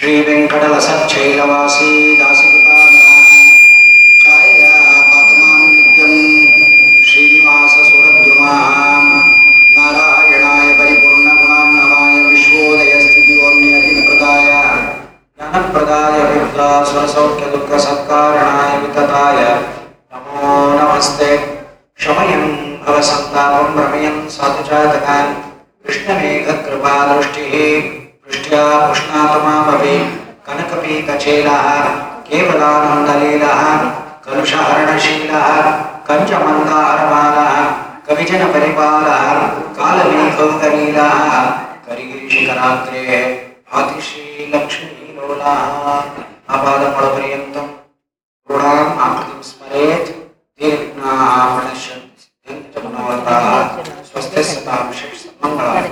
श्रीवेङ्कटलसच्चैलवासी दासिकृतामराः छायया पातमां नित्यं श्रीनिवाससुरद्रुमाः नारायणाय परिपूर्णगुणार्णवाय विश्वोदयस्थितियोन्नियतिप्रदाय ज्ञानप्रदाय विद्यासुरसौख्यदुःखसत्कारणाय वितताय नमो नमस्ते। क्षमयं भवसन्तापं प्रमेयं साधुजातकान् कृष्णमेघकृपादृष्टिः पृष्ट्या पुष्णातमा भवे कनकपीकचेलः केवलानन्दलीलः कलुषहरणशीलः कञ्चमन्दारमालः कविजनपरिपालः कालमेघौकलीलः करिगिरिशिखराग्रे भातिश्रीलक्ष्मीलोलः आपादमूलपर्यन्तं गुणाम् आकृतिं स्मरेत् दीर्घ्नाः प्रणश्यन्ति सिद्ध्यन्ति च मनोरथाः स्वस्ति सतां ಶ್ರೀಮಂಗಳಾಯ।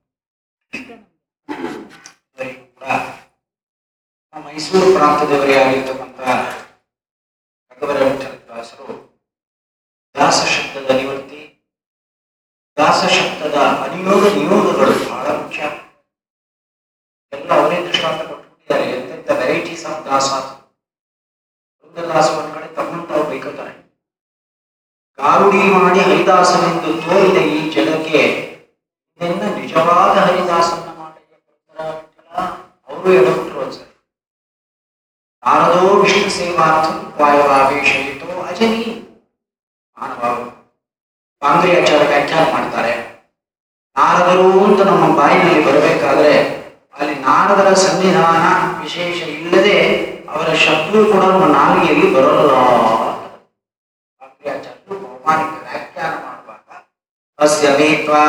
ಮೈಸೂರು ಪ್ರಾಂತದವರೇ ಆಗಿರ್ತಕ್ಕಂಥ ರಘುವರ ವಿಠಲದಾಸರು ದಾಸ ಶಬ್ದದ ನಿವೃತ್ತಿ, ದಾಸ ಶಬ್ದದ ಅನಿಯೋಗ ನಿಯೋಗಗಳು ಬಹಳ ಮುಖ್ಯ. ಎಲ್ಲ ಅವರೇ ದೃಷ್ಟಾಂತ ಕೊಟ್ಬಿಟ್ಟಿದ್ದಾರೆ. ಎಂತೆಂಥ ವೆರೈಟೀಸ್ ಆಫ್ ದಾಸ. ವೃಂದದಾಸ ಒಂದ್ ಕಡೆ ತಮ್ಮನ್ನು ತಾವು ಬೈಕೋತಾರೆ. ಗಾರುಡಿ ಮಾಡಿ ಹರಿದಾಸನೆಂದು ತೋರಿದ ಈ ಜಗಕ್ಕೆ ಇದನ್ನ ನಿಜವಾದ ಹರಿದಾಸನ್ನ ಮಾಡಿ ಅವರು ಎಡಬಿಟ್ರು ಅನ್ಸರಿ. ನಾರದೋ ವಿಷ್ಣು ಸೇವಾರ್ಥಂ ವಾಯುವಾವೇಶಯಿತೋ ಅಜನಿ ಮಾನವ. ಕಾಂಗ್ರಿಯಾಚಾರ್ಯ ವ್ಯಾಖ್ಯಾನ ಮಾಡ್ತಾರೆ. ನಾರದರು ಅಂತ ನಮ್ಮ ಬಾಯಿನಲ್ಲಿ ಬರಬೇಕಾದ್ರೆ ಅಲ್ಲಿ ನಾರದರ ಸನ್ನಿಧಾನ ವಿಶೇಷ ಇಲ್ಲದೆ ಅವರ ಶಬ್ದವೂ ಕೂಡ ನಮ್ಮ ನಾಲಿಗೆಯಲ್ಲಿ ಬರೋಲ್ಲ. ಕಾಂಗ್ರಿಯಾಚಾರ್ಯರು ಬಹುಮಾನಿಕ ವ್ಯಾಖ್ಯಾನ ಮಾಡುವಾಗ ಅಸ್ಯ ಮೇತ್ವಾ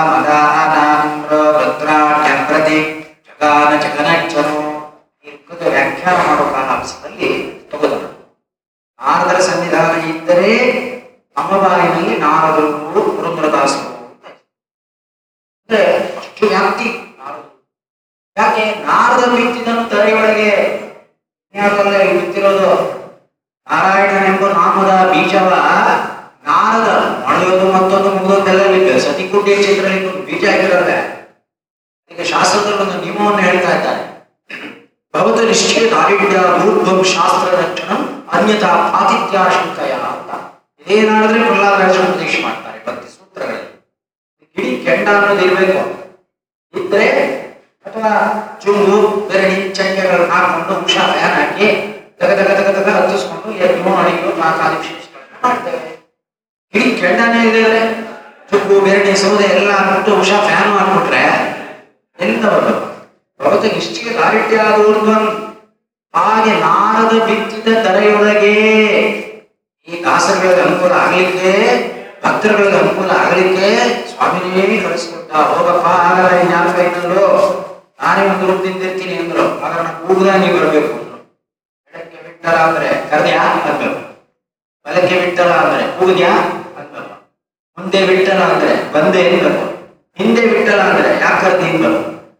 ಮದಾನಾಮ್ರಭದ್ರಾಢ್ಯಂ ಪ್ರತಿ ಜಗಾನ ಜಗನಚ್ಚನೋ ಈ ವ್ಯಾಖ್ಯಾನ ಮಾಡೋ ಕಾಲಾಂಶದಲ್ಲಿ ತಗೋದರು. ನಾರದರ ಸನ್ನಿಧಾನ ಇದ್ದರೆ ನಮ್ಮ ಬಾರಿನಲ್ಲಿ ನಾರದರು ಪುರಂದರದಾಸರು ಅಂತ. ಅಂದ್ರೆ ಅಷ್ಟು ವ್ಯಾಪ್ತಿ ನಾರದರು. ಯಾಕೆ ನಾರದರು ಬಿತ್ತಿದನು ತಲೆಯೊಳಗೆ, ಯಾರಲ್ಲ ಬಿತ್ತಿರೋದು ನಾರಾಯಣನೆಂಬ ನಾಮದ ಬೀಜವ ನಾರದ ಮೊಳೆಯೋದು ಮತ್ತೊಂದು ಮುಗಿದೊಂದೆಲ್ಲ ಸತಿಕುಂಡಿ ಚಿತ್ರದಲ್ಲಿ ಬೀಜ ಆಗಿರೋದೆ. ಅದಕ್ಕೆ ಶಾಸ್ತ್ರದಲ್ಲಿ ಒಂದು ನಿಯಮವನ್ನು ಹೇಳ್ತಾ ಇದ್ದಾರೆ. ಭವತ ನಿಶ್ಚಯ ದಾರಿಢ್ಯ ಊರ್ಧ್ವಂ ಶಾಸ್ತ್ರ ರಕ್ಷಣಂ ಅನ್ಯಥಾ ಪಾತಿತ್ಯಾಶಂಕಯ ಅಂತ ಇದೇನಾಡಿದ್ರೆ ಪ್ರಹ್ಲಾದರಾಜ ಉಪದೇಶ ಮಾಡ್ತಾರೆ ಭಕ್ತಿ ಸೂತ್ರಗಳಲ್ಲಿ. ಇಡೀ ಕೆಂಡ ಅನ್ನೋದು ಇರಬೇಕು. ಇದ್ರೆ ಅಥವಾ ಚುಂಗು ಬೆರಣಿ ಚಂಕೆಗಳನ್ನು ಹಾಕೊಂಡು ಉಷಾ ಫ್ಯಾನ್ ಹಾಕಿ ತಗ ತಗ ತಗ ತಗ ಹತ್ತಿಸ್ಕೊಂಡು ಎದ್ದು ಅಡಿಗೆ ನಾಲ್ಕಾದಿ ವಿಶೇಷಗಳನ್ನ ಮಾಡ್ತೇವೆ. ಇಡೀ ಕೆಂಡನೇ ಇದೆ. ಚುಂಗು ಬೆರಣಿ ಸೌದೆ ಎಲ್ಲ ಹಾಕ್ಬಿಟ್ಟು ಉಷಾ ಫ್ಯಾನ್ ಹಾಕ್ಬಿಟ್ರೆ ಎಂತ ಬರಬೇಕು. ಭಗವತ ನಿಶ್ಚಯ ದಾರಿಢ್ಯ ಊರ್ಧ್ವಂ. ಹಾಗೆ ನಾರದ ಬಿತ್ತಿದ ತಲೆಯೊಳಗೆ ಈ ದಾಸರುಗಳಿಗೆ ಅನುಕೂಲ ಆಗ್ಲಿಕ್ಕೆ, ಭಕ್ತರುಗಳಿಗೆ ಅನುಕೂಲ ಆಗ್ಲಿಕ್ಕೆ ಸ್ವಾಮಿನೇ ಕಳಿಸ್ಕೊಟ್ಟ. ಹೋಗಪ್ಪ ಆಗಲ್ಲ ಇನ್ಯಾಕ ಇನ್ನೊಂದು ನಾನೇ ಒಂದು ರೂಪದಿಂದ ಇರ್ತೀನಿ ಅಂದ್ರು. ಆಗ ನಾನು ಕೂಗುದ ನೀವು ಬರಬೇಕು ಅಂದ್ರು. ಎಡಕ್ಕೆ ಬಿಟ್ಟಲ್ಲ ಅಂದ್ರೆ ಕರ್ದ್ಯಾ ಅನ್ಬೇಕು, ಬಲಕ್ಕೆ ಬಿಟ್ಟಲ್ಲ ಅಂದ್ರೆ ಕೂಗ್ದ್ಯಾ ಅನ್ಬೇಕು, ಮುಂದೆ ಬಿಟ್ಟಲ್ಲ ಅಂದ್ರೆ ಬಂದೆ ಅನ್ಬೇಕು, ಹಿಂದೆ ಬಿಟ್ಟಲ್ಲ ಅಂದ್ರೆ ಯಾಕೆ ಕರ್ದಿ ಅನ್ಬೇಕು.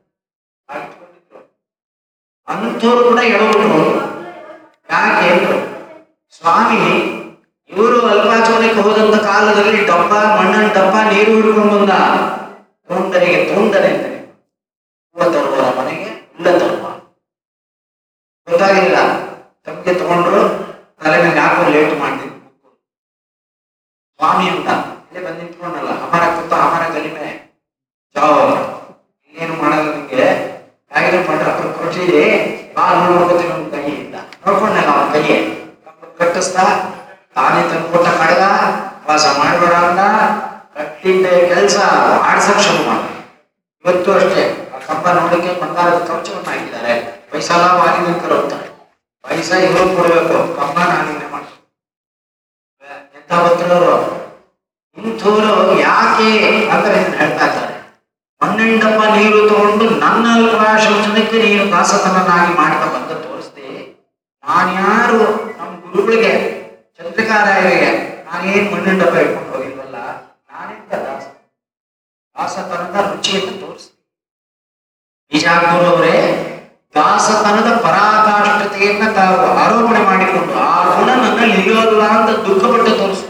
ಅಂಥವ್ರು ಕೂಡ ಎಡಬಿಟ್ರು. ಯಾಕೆ ಅಂದ್ರು ಸ್ವಾಮಿ ಇವರು ಅಲ್ಪಾಚರಣೆಗೆ ಹೋದಂತ ಕಾಲದಲ್ಲಿ ಡಬ್ಬ ಮಣ್ಣನ್ ಡಬ್ಬ ನೀರು ಹಿಡ್ಕೊಂಡು ಬಂದ. ತೊಂದರೆಗೆ ತೊಂದರೆ ಅಂತಾರೆ. ಹೂವ ತರುವವರ ಮನೆಗೆ ಹುಲ್ಲ ತರುವ ಗೊತ್ತಾಗಿಲ್ಲ. ತಮಗೆ ತಗೊಂಡ್ರು ತಲೆ ಮೇಲೆ ಯಾಕೋ ಲೇಟ್ ಮಾಡ್ತೀನಿ ಸ್ವಾಮಿ ಅಂತ ಇಲ್ಲೇ ಬಂದು ನಿಂತ್ಕೊಂಡಲ್ಲ. ಅಮರ ಕುತ್ತ ಅಮರ ಕಲಿಮೆ ಜಾವ ಇನ್ನೇನು ಮಾಡಲ್ಲ. ನಿಮ್ಗೆ ಕಾಯಿಲೆ ಪಟ್ರ ಕೊಟ್ಟಿದೆ ಬಾ ನೋಡ್ಕೊತೀನಿ ಒಂದು ಕೈ ಇದ್ದ ನೋಡ್ಕೊಂಡಲ್ಲ. ಅವನ ಕೈಯೇ ಕಟ್ಟಿಸ್ತಾ ತಾನೇ ತಂದ್ಕೊಟ್ಟ ಕಡಗ ವಾಸ ಮಾಡಬೇಡ ಅಂದ. ಕಟ್ಟಿದ್ದ ಕೆಲಸ ಆಡ್ಸಕ್ ಶುರು ಮಾಡ. ಇವತ್ತು ಅಷ್ಟೇ ಆ ಕಂಬ ನೋಡಕ್ಕೆ ಬಂಗಾರದ ಕವಚವನ್ನು ಹಾಕಿದ್ದಾರೆ. ಪೈಸಾ ವಾಲಿನಂಕರ್ ಹೋಗ್ತಾರೆ. ಪೈಸಾ ಇವರು ಕೊಡ್ಬೇಕು, ಕಂಬ ನಾನಿನ್ನೆ ಮಾಡ್ತಾರೆ. ಎಂತ ಭಕ್ತರವರು ಇಂಥವ್ರು ಯಾಕೆ ಅಂದ್ರೆ ಹೇಳ್ತಾ ಇದ್ದಾರೆ. ಮಣ್ಣೆಂಡಪ್ಪ ನೀರು ತಗೊಂಡು ನನ್ನ ಅಲ್ಪಾಶೋಚನಕ್ಕೆ ನೀನು ದಾಸತನನ್ನಾಗಿ ಮಾಡ್ತಾ ಬಂದ ತೋರಿಸ್ದೆ. ನಾನ್ಯಾರು ನಮ್ಮ ಗುರುಗಳಿಗೆ ಚಂದ್ರಿಕಾರಾಯರಿಗೆ ನಾನೇನ್ ಮಣ್ಣೆಂಡಪ್ಪ ಇಟ್ಕೊಂಡು ಹೋಗಿಲ್ವಲ್ಲ. ನಾನೆಂತ ದಾಸತನದ ರುಚಿಯನ್ನು ತೋರಿಸ್ದೆ. ನಿಜಾಗ್ರವರೇ ದಾಸತನದ ಪರಾಕಾಷ್ಠತೆಯನ್ನ ತಾವು ಆರೋಪಣೆ ಮಾಡಿಕೊಂಡು ಆ ಗುಣ ನನ್ನಲ್ಲಿ ಇರೋಲ್ಲ ಅಂತ ದುಃಖಪಟ್ಟು ತೋರಿಸಿದ್ರು.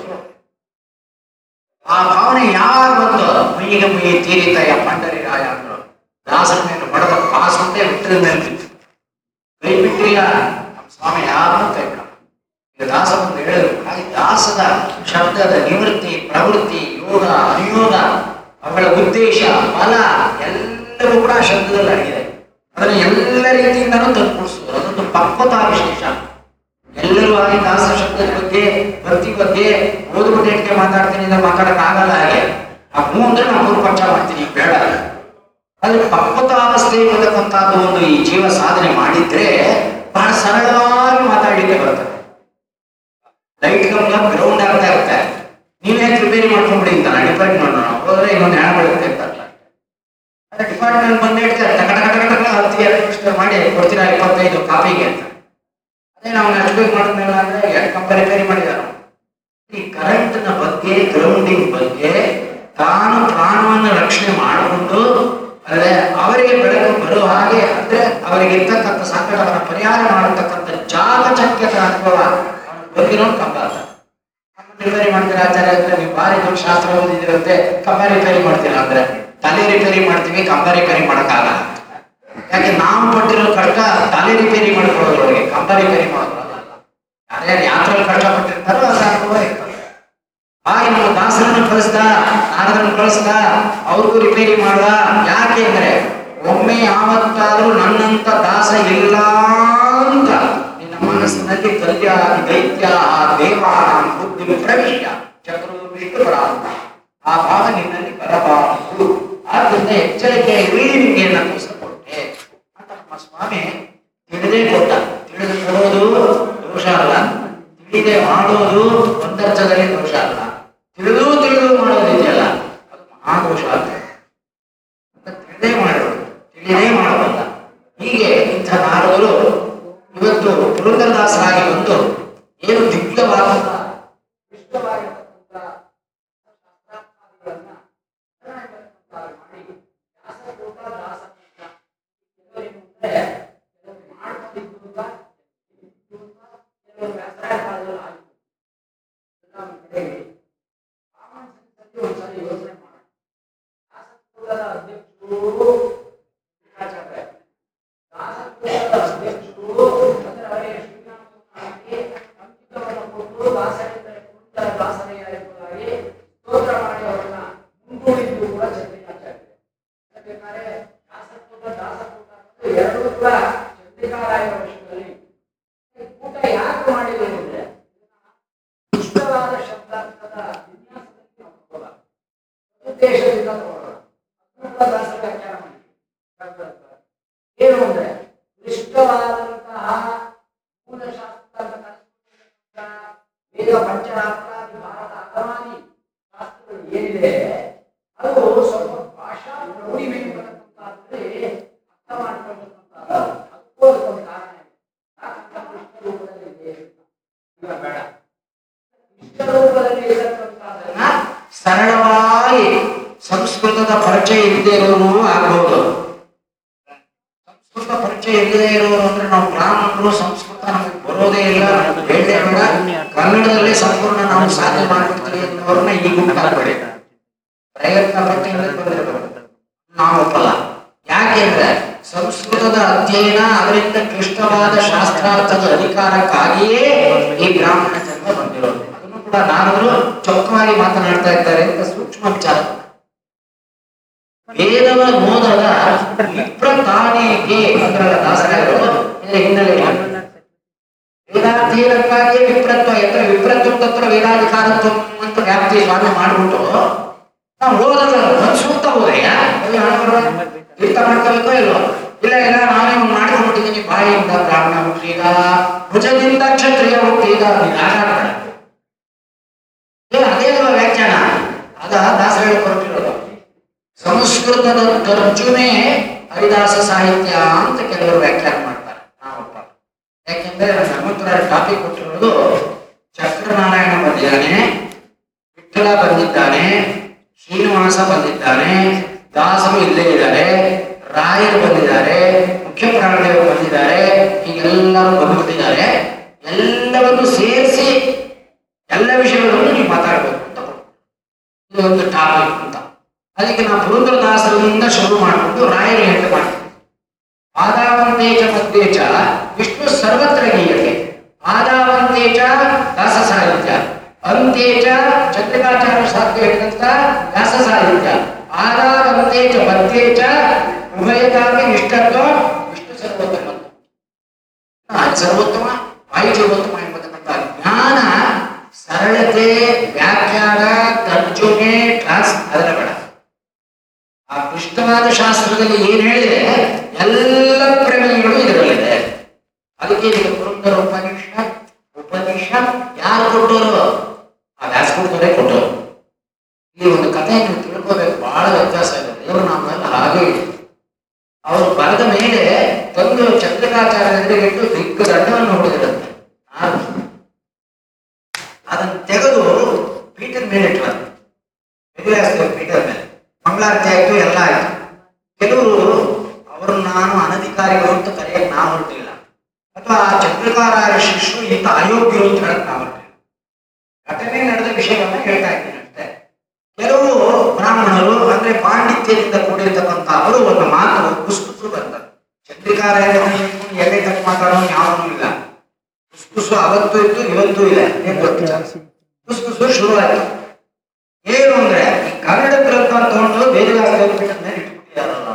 ಆ ಭಾವನೆ ಯಾರು ಬಂದು ಮೈಗೆ ಮೈ ತೀರಿತಾಯ ಪಂಡರಿ ರಾಯ ಅಂದ್ರು. ದಾಸರ ಮೇಲೆ ಹೊಡೆದ ಪಾಸಂತೆ ಬಿಟ್ಟರೆ ಮೇಲೆ ಬಿಟ್ಟಿಲ್ಲ ನಮ್ಮ ಸ್ವಾಮಿ ಯಾರನ್ನೂ ಕೈ ಬಿಡಲ್ಲ. ಈಗ ದಾಸ ಬಂದು ಹೇಳಿದ್ರು, ಹಾಗೆ ದಾಸದ ಶಬ್ದದ ನಿವೃತ್ತಿ, ಪ್ರವೃತ್ತಿ, ಯೋಗ, ಅನುಯೋಗ, ಅವುಗಳ ಉದ್ದೇಶ, ಫಲ ಎಲ್ಲವೂ ಕೂಡ ಶಬ್ದದಲ್ಲಿ ಅಡಗಿದೆ. ಅದನ್ನು ಎಲ್ಲ ರೀತಿಯಿಂದನೂ ತಂದುಕೊಡಿಸುವುದು ಅದೊಂದು ಪಕ್ವತಾ ವಿಶೇಷ. ಎಲ್ಲರೂ ಆಗಿ ದಾಸ ಶಬ್ದದ ಬಗ್ಗೆ, ಭಕ್ತಿ ಬಗ್ಗೆ, ಓದುಗುಟ್ಟೆ ಮಾತಾಡ್ತೀನಿ ಅಂದ್ರೆ ಮಾತಾಡಕ್ಕಾಗಲ್ಲ. ಹಾಗೆ ಆ ಹೂ ಅಂದ್ರೆ ನಾನು ಮೂರು ಪಕ್ಷ ಮಾಡ್ತೀನಿ, ಬೇಡ. ಆದ್ರೆ ಪಕ್ವತಾವಸ್ಥೆ ಇರತಕ್ಕಂಥದ್ದು ಒಂದು ಈ ಜೀವ ಸಾಧನೆ ಮಾಡಿದ್ರೆ ಬಹಳ ಸರಳವಾಗಿ ಮಾತಾಡಲಿಕ್ಕೆ ಬರ್ತದೆ. ಲೈಟ್ ಕಂಬ ಗ್ರೌಂಡ್ ಆಗ್ತಾ ಇರುತ್ತೆ, ನೀವೇ ರಿಪೇರಿ ಮಾಡ್ಕೊಂಡ್ಬಿಡಿ ಅಂತ ಡಿಪಾರ್ಟ್ಮೆಂಟ್ ಹೋದ್ರೆ ಇನ್ನೊಂದು ಹಣ ಬೀಳುತ್ತೆ ಅಂತ. ಅದೇ ಡಿಪಾರ್ಟ್ಮೆಂಟ್ ಬಂದು ಹೇಳ್ತಾರೆ ಟಕ ಟಕ ಟಕ ಟಕ 10 ರಿಜಿಸ್ಟರ್ ಮಾಡಿ ಕೊಡ್ತೀರಾ 25 ಕಾಪಿಗೆ ಅಂತ. ಅದೇ ನಾವು ಅಷ್ಟು ಮಾಡಿದ್ಮೇಲೆ ಅಂದ್ರೆ 2 ಕಂಬ ರಿಪೇರಿ ಮಾಡಿದಾರ. ಈ ಕರೆಂಟ್ ನ ಬಗ್ಗೆ, ಗ್ರೌಂಡಿಂಗ್ ಬಗ್ಗೆ ತಾನು ಪ್ರಾಣವನ್ನು ರಕ್ಷಣೆ ಮಾಡಿಕೊಂಡು ಅಂದ್ರೆ ಅವರಿಗೆ ಬೆಳಕು ಬರುವ ಹಾಗೆ, ಅಂದ್ರೆ ಅವರಿಗೆ ಇರ್ತಕ್ಕಂಥ ಸಂಕಟವನ್ನು ಪರಿಹಾರ ಮಾಡತಕ್ಕಂಥ ಚಾಕಚಕ್ಯದ ಅನುಭವ ಬಂದಿರೋ ಕಂಬ ಅಂತ. ರಿಪೇರಿ ಮಾಡ್ತೀರಾ ಆಚಾರ್ಯ ಅಂದ್ರೆ ನೀವು ಭಾರಿ ದೊಡ್ಡ ಶಾಸ್ತ್ರ ಓದಿದಿರಂತೆ ಕಂಬ ರಿಪೇರಿ ಮಾಡ್ತೀರಾ ಅಂದ್ರೆ, ತಲೆ ರಿಪೇರಿ ಮಾಡ್ತೀವಿ, ಕಂಬ ರಿಪೇರಿ ಮಾಡಕ್ಕಾಗಲ್ಲ. ಯಾಕೆ ನಾವು ಪಟ್ಟಿರೋ ಕಷ್ಟ ತಲೆ ರಿಪೇರಿ ಮಾಡ್ಕೊಳ್ಳೋದ್ರೊಳಗೆ, ಕಂಬ ರಿಪೇರಿ ಮಾಡೋದ್ರಲ್ಲ. ಯಾರ್ಯಾರು ಯಾತ್ರೆಯಲ್ಲಿ ಕಷ್ಟಪಟ್ಟಿರ್ತಾರೋ ಅದ್ರ ಅನುಭವ ಇರ್ತದೆ. ಹಾಗೆ ನಮ್ಮ ದಾಸರನ್ನು ಕಳಿಸ್ದ, ನಾರದನ್ನು ಕಳಿಸ್ದ, ಅವ್ರಿಗೂ ರಿಪೇರಿ ಮಾಡ್ದ. ಯಾಕೆ ಅಂದ್ರೆ ಒಮ್ಮೆ ಯಾವತ್ತಾದ್ರೂ ನನ್ನಂತ ದಾಸ ಇಲ್ಲ ಅಂತ ನಿನ್ನ ಮನಸ್ಸಿನಲ್ಲಿ ಕಲ್ಯಾಣ ದೈತ್ಯ ದೇವಾನ ಬುದ್ಧಿ ಪ್ರವೇಶ ಚಕ್ರು ವಿಷ್ಣುಪರ ಆ ಭಾವ ನಿನ್ನಲ್ಲಿ ಬರಬಾರದು. ಆದ್ದರಿಂದ ಎಚ್ಚರಿಕೆ ಇಳಿ ನಿಮಗೆ ನಾನು ಕೊಟ್ಟೆ ಅಂತ ನಮ್ಮ ಸ್ವಾಮಿ ತಿಳಿದೇ ಕೊಟ್ಟ. ತಿಳಿದು ಕೊಡೋದು ದೋಷ ಅಲ್ಲ, ತಿಳಿದೇ ಮಾಡೋದು ಒಂದರ್ಥದಲ್ಲಿ ದೋಷ ಅಲ್ಲ. ತಿಳಿದು ಮಾಡೋದಿದೆಯಲ್ಲ ಅದು ಮಹಾದೋಷ ಆಗ್ತದೆ. ತಿಳಿದೇ ಮಾಡೋದು, ತಿಳಿದೇ ಮಾಡೋದಲ್ಲ. ಹೀಗೆ ಇಂಥ ನಾರದರು ಇವತ್ತು ಪುರಂದರದಾಸರಾಗಿ ಬಂದು ಏನು ದಿವ್ಯವಾದ ಏನು ಅಂದ್ರೆ ಕ್ಲಿಷ್ಟವಾದಂತಹ ಮೂಲಶಾಸ್ತ್ರ ವೇದ ಪಂಚರಾತ್ರಾದಿ ಭಾರತ ಅಗಮಾನಿ ಶಾಸ್ತ್ರಗಳು ಏನಿದೆ ಅದು ಸ್ವಲ್ಪ ಭಾಷಾ ಪ್ರೌಢಿಮೆ ಬರತಕ್ಕಂತಾದ್ರೆ ಅರ್ಥ ಮಾಡ್ಕೊಳ್ತಕ್ಕಂಥ ಅದಕ್ಕೋಸ್ಕರ ಕಾರಣ ಕೃಷ್ಣ ರೂಪದಲ್ಲಿ ಇದೆ. ಬೇಡ, ಕೃಷ್ಣ ರೂಪದಲ್ಲಿ ಇರತಕ್ಕಂಥದ್ದನ್ನ ಸರಳವಾಗಿ ಸಂಸ್ಕೃತದ ಪರಿಚಯ ಇಲ್ಲದೆ ಇರೋರು ಆಗ್ಬಹುದು. ಸಂಸ್ಕೃತ ಪರಿಚಯ ಇಲ್ಲದೆ ಇರೋರು ಅಂದ್ರೆ ನಾವು ಬ್ರಾಹ್ಮಣರು, ಸಂಸ್ಕೃತ ನಮಗೆ ಬರೋದೇ ಇಲ್ಲ, ಹೇಳೇ ಬೇಡ, ಕನ್ನಡದಲ್ಲೇ ಸಂಪೂರ್ಣ ನಾವು ಸಾಧನೆ ಮಾಡ್ಬಿಡ್ತೀವಿ ಅನ್ನೋರನ್ನ ಈ ಗುಂಪಾಗಬೇಡಿ. ಪ್ರಯತ್ನ ಪಟ್ಟು ಬಂದಿರಬಹುದು, ನಾವು ಒಪ್ಪಲ್ಲ. ಯಾಕೆಂದ್ರೆ ಸಂಸ್ಕೃತದ ಅಧ್ಯಯನ, ಅದರಿಂದ ಕ್ಲಿಷ್ಟವಾದ ಶಾಸ್ತ್ರಾರ್ಥದ ಅಧಿಕಾರಕ್ಕಾಗಿಯೇ ಈ ಬ್ರಾಹ್ಮಣ ಜನ್ಮ ಬಂದಿರೋದು. ಅದನ್ನು ಕೂಡ ನಾರದರು ಚೊಕ್ಕವಾಗಿ ಮಾತನಾಡ್ತಾ ಇದ್ದಾರೆ ಅಂತ ಸೂಕ್ಷ್ಮ ವಿಚಾರ. ವೇದವ ಮೋದದ ವಿಪ್ರತಾನೇಗೆ ಅಂದ್ರಲ್ಲ ದಾಸರಾಯರು, ಇದರ ಹಿನ್ನೆಲೆ ವೇದಾಧ್ಯಯನಕ್ಕಾಗಿ ವಿಪ್ರತ್ವ ಎತ್ತರ ವಿಪ್ರತ್ವ ತತ್ರ ವೇದಾಧಿಕಾರತ್ವ ಅಂತ ವ್ಯಾಪ್ತಿ ಸ್ವಾಮಿ ಮಾಡ್ಬಿಟ್ಟು ನಾವು ಓದಲ್ಲ ಒಂದು ಸೂಕ್ತ ಹೋದೆಯಾ ತೀರ್ಥ ಮಾಡ್ಕೋಬೇಕೋ ಇಲ್ವೋ? ಇಲ್ಲ ಇಲ್ಲ ನಾನೇ ಒಂದು ಮಾಡ್ಕೊಂಡ್ಬಿಟ್ಟಿದ್ದೀನಿ, ಬಾಯಿಯಿಂದ ಬ್ರಾಹ್ಮಣ ಹುಟ್ಟಿದ, ಭುಜದಿಂದ ಕ್ಷತ್ರಿಯ ಹುಟ್ಟಿದ, ಅದೇ ಅಲ್ವಾ ವ್ಯಾಖ್ಯಾನ? ಅದ ದಾಸರಾಯರು ಕೊಟ್ಟಿರೋದು. ಸಂಸ್ಕೃತದ ತರ್ಜುಮೆ ಹರಿದಾಸ ಸಾಹಿತ್ಯ ಅಂತ ಕೆಲವರು ವ್ಯಾಖ್ಯಾನ ಮಾಡ್ತಾರೆ, ನಾವಪ್ಪ. ಯಾಕೆಂದ್ರೆ ಹನುಮಂತರ ಟಾಪಿಕ್ ಕೊಟ್ಟಿರೋದು ಚಕ್ರನಾರಾಯಣ ಬಂದಿದ್ದಾನೆ, ವಿಠ್ಠಲ ಬಂದಿದ್ದಾನೆ, ಶ್ರೀನಿವಾಸ ಬಂದಿದ್ದಾನೆ, ದಾಸರು ಇಲ್ಲೇ ಇದ್ದಾರೆ, ರಾಯರು ಬಂದಿದ್ದಾರೆ, ಮುಖ್ಯ ಪ್ರಾಣದೇವರು ಬಂದಿದ್ದಾರೆ, ಹೀಗೆಲ್ಲರೂ ಬಂದುಬಿಟ್ಟಿದ್ದಾರೆ. ಎಲ್ಲವನ್ನು ಸೇರಿಸಿ ಎಲ್ಲ ವಿಷಯಗಳನ್ನು ನೀವು ಮಾತಾಡಬೇಕು ಅಂತ ಇದು ಒಂದು ಟಾಪಿಕ್ ಅಂತ. ಅದಕ್ಕೆ ನಾವು ಪುರಂದರದಾಸರಿಂದ ಶುರು ಮಾಡಿಕೊಂಡು ರಾಯರು ಎಂಟು ಮಾಡ್ತೀವಿ. ಆದಾವಂತೆ ಚ ಮಧ್ಯೆ ಚ ವಿಷ್ಣು ಸರ್ವತ್ರ ಗೀಯತೆ. ಆದಾವಂತೆ ಚ ದಾಸ ಸಾಹಿತ್ಯ, ಅಂತೆ ಚ ಚಂದ್ರಿಕಾಚಾರ್ಯ ಸಾಧ್ಯ ಹೇಳಿದಂತ ವ್ಯಾಸ ಸಾಹಿತ್ಯ, ಆದಾವಂತೆ ಚ ಮಧ್ಯೆ ಚ ಉಭಯತಾಪಿ ನಿಷ್ಠತ್ವ ವಿಷ್ಣು ಸರ್ವೋತ್ತಮ. ಸರ್ವೋತ್ತಮ ವಾಯು ಸರ್ವೋತ್ತಮ ಎಂಬತಕ್ಕಂಥ ಜ್ಞಾನ, ಸರಳತೆ, ವ್ಯಾಖ್ಯಾನ, ತರ್ಜುಮೆ, ಕ್ಲಾಸ್ ಅದರ ಬೇಡ. ಆ ಕ್ಲಿಷ್ಟವಾದ ಶಾಸ್ತ್ರದಲ್ಲಿ ಏನ್ ಹೇಳಿದೆ ಎಲ್ಲ ಪ್ರಮೇಯಗಳು ಇದರಲ್ಲಿದೆ. ಅದಕ್ಕೆ ಈಗ ಪುರಂದರ ಉಪನಿಷತ್ ಯಾರು ಕೊಟ್ಟರು? ಆ ವ್ಯಾಸಕೂಟರೇ ಕೊಟ್ಟರು. ಇಲ್ಲಿ ಒಂದು ಕಥೆಯನ್ನು ತಿಳ್ಕೋಬೇಕು, ಬಹಳ ವ್ಯತ್ಯಾಸ ಇದೆ. ದೇವರು ನಮ್ಮಲ್ಲಿ ಹಾಗೆ ಇದೆ. ಅವರು ಬರೆದ ಮೇಲೆ ತಂದು ಚಂದ್ರಿಕಾಚಾರ್ಯ ಎದುರಿಗಿಟ್ಟು ದಿಗ್ಗ ದಂಡವನ್ನು ಹೊಡೆದಿರುತ್ತೆ. ಅದನ್ನು ತೆಗೆದು ಪೀಠದ ಮೇಲೆ ಇಟ್ಟರು. ಪೀಠದ ಮೇಲೆ ಮಂಗಳಾರತಿ ಆಯ್ತು, ಎಲ್ಲ ಆಯ್ತು. ಕೆಲವರು ಅವರು ನಾನು ಅನಧಿಕಾರಿಗಳು ಅಂತ ಕರೆಯಕ್ಕೆ ನಾವು ಹೊರಟಿಲ್ಲ, ಅಥವಾ ಆ ಚಂದ್ರಿಕಾಚಾರ್ಯ ಶಿಷ್ಯರು ಇಂಥ ಅಯೋಗ್ಯರು ಅಂತ ಹೇಳಕ್ ನಾವು ಹೊರಟಿಲ್ಲ. ಘಟನೆ ನಡೆದ ವಿಷಯವನ್ನ ಹೇಳ್ತಾ ಇದ್ದೀನಿ ಅಷ್ಟೇ. ಕೆಲವು ಬ್ರಾಹ್ಮಣರು ಅಂದ್ರೆ ಪಾಂಡಿತ್ಯದಿಂದ ಕೂಡಿರ್ತಕ್ಕಂಥ ಅವರು ಒಂದು ಮಾತು ಕುಸ್ಕುಸು ಬರ್ತಾರೆ. ಚಂದ್ರಿಕಾಚಾರ್ಯ ಎಲೆ ತಕ್ಕ ಮಾತಾಡೋನು ಯಾವನೂ ಇಲ್ಲ. ಕುಸ್ಕುಸು ಅವತ್ತು ಇತ್ತು, ಇವತ್ತು ಇದೆ. ಕುಸ್ಕುಸು ಶುರು ಆಯ್ತು. ಏನು ಅಂದ್ರೆ ಈ ಕನ್ನಡ ಗ್ರಂಥ ತಗೊಂಡು ವೇದವ್ಯಾಸರ ಪೀಠದ ಮೇಲೆ ಇಟ್ಬಿಟ್ಟಿದಾರಲ್ಲ.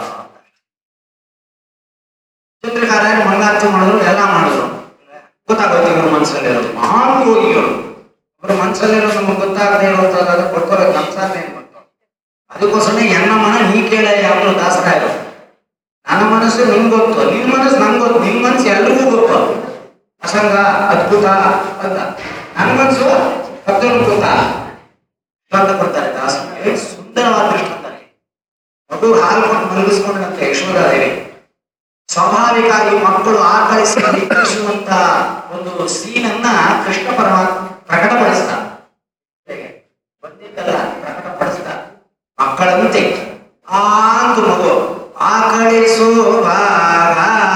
ಚಂದ್ರಿಕಾಚಾರ್ಯ ಮಂಗಳಾರತಿ ಮಾಡಿದ್ರು, ಎಲ್ಲ ಮಾಡಿದ್ರು. ಗೊತ್ತಾಗುತ್ತೆ ಇವ್ರ ಮನಸ್ಸಲ್ಲಿರೋದು. ಮಹಾನ್ ಯೋಗಿಗಳು ಅವ್ರ ಮನಸ್ಸಲ್ಲಿರೋ ನಮಗೆ ಗೊತ್ತಾಗದೆ ಇರೋದಾದ್ರೆ ಕೊಡ್ಕೋರ ಸಂಸಾರ ಏನ್ ಬರ್ತಾವ. ಅದಕ್ಕೋಸ್ಕರ ಎನ್ನ ಮನ ನೀ ಕೇಳ ಯಾವ್ದು ದಾಸರಾಯರು. ನನ್ನ ಮನಸ್ಸು ನಿಮ್ಗೆ ಗೊತ್ತು, ನಿಮ್ ಮನಸ್ಸು ನಂಗೆ ಗೊತ್ತು, ನಿಮ್ ಮನಸ್ಸು ಎಲ್ರಿಗೂ ಗೊತ್ತು. ಅಸಂಗ ಅದ್ಭುತ ಅಂತ ನನ್ನ ಮನಸ್ಸು ಭಕ್ತನಿಗೆ ಗೊತ್ತಾ ಅಂತ ಕೊಡ್ತಾರೆ ದಾಸರಿಗೆ. ಸುಂದರವಾದ ದೃಷ್ಟಾಂತ. ಮಗು ಹಾಲು ಕೊಂಡು ಮಲಗಿಸ್ಕೊಂಡಂತೆ ಯಶೋಧಾದೇವಿ ಸ್ವಾಭಾವಿಕವಾಗಿ ಮಕ್ಕಳು ಆಕಳಿಸಿ ಕಳಿಸುವಂತ ಒಂದು ಸೀನನ್ನ ಕೃಷ್ಣ ಪರಮಾತ್ಮ ಪ್ರಕಟಪಡಿಸ್ತ ಬಂದಿದ್ದಲ್ಲ, ಪ್ರಕಟಪಡಿಸ್ತ. ಮಕ್ಕಳಂತೆ ಆಂದು ಮಗು ಆಕಳಿಸುವಾಗ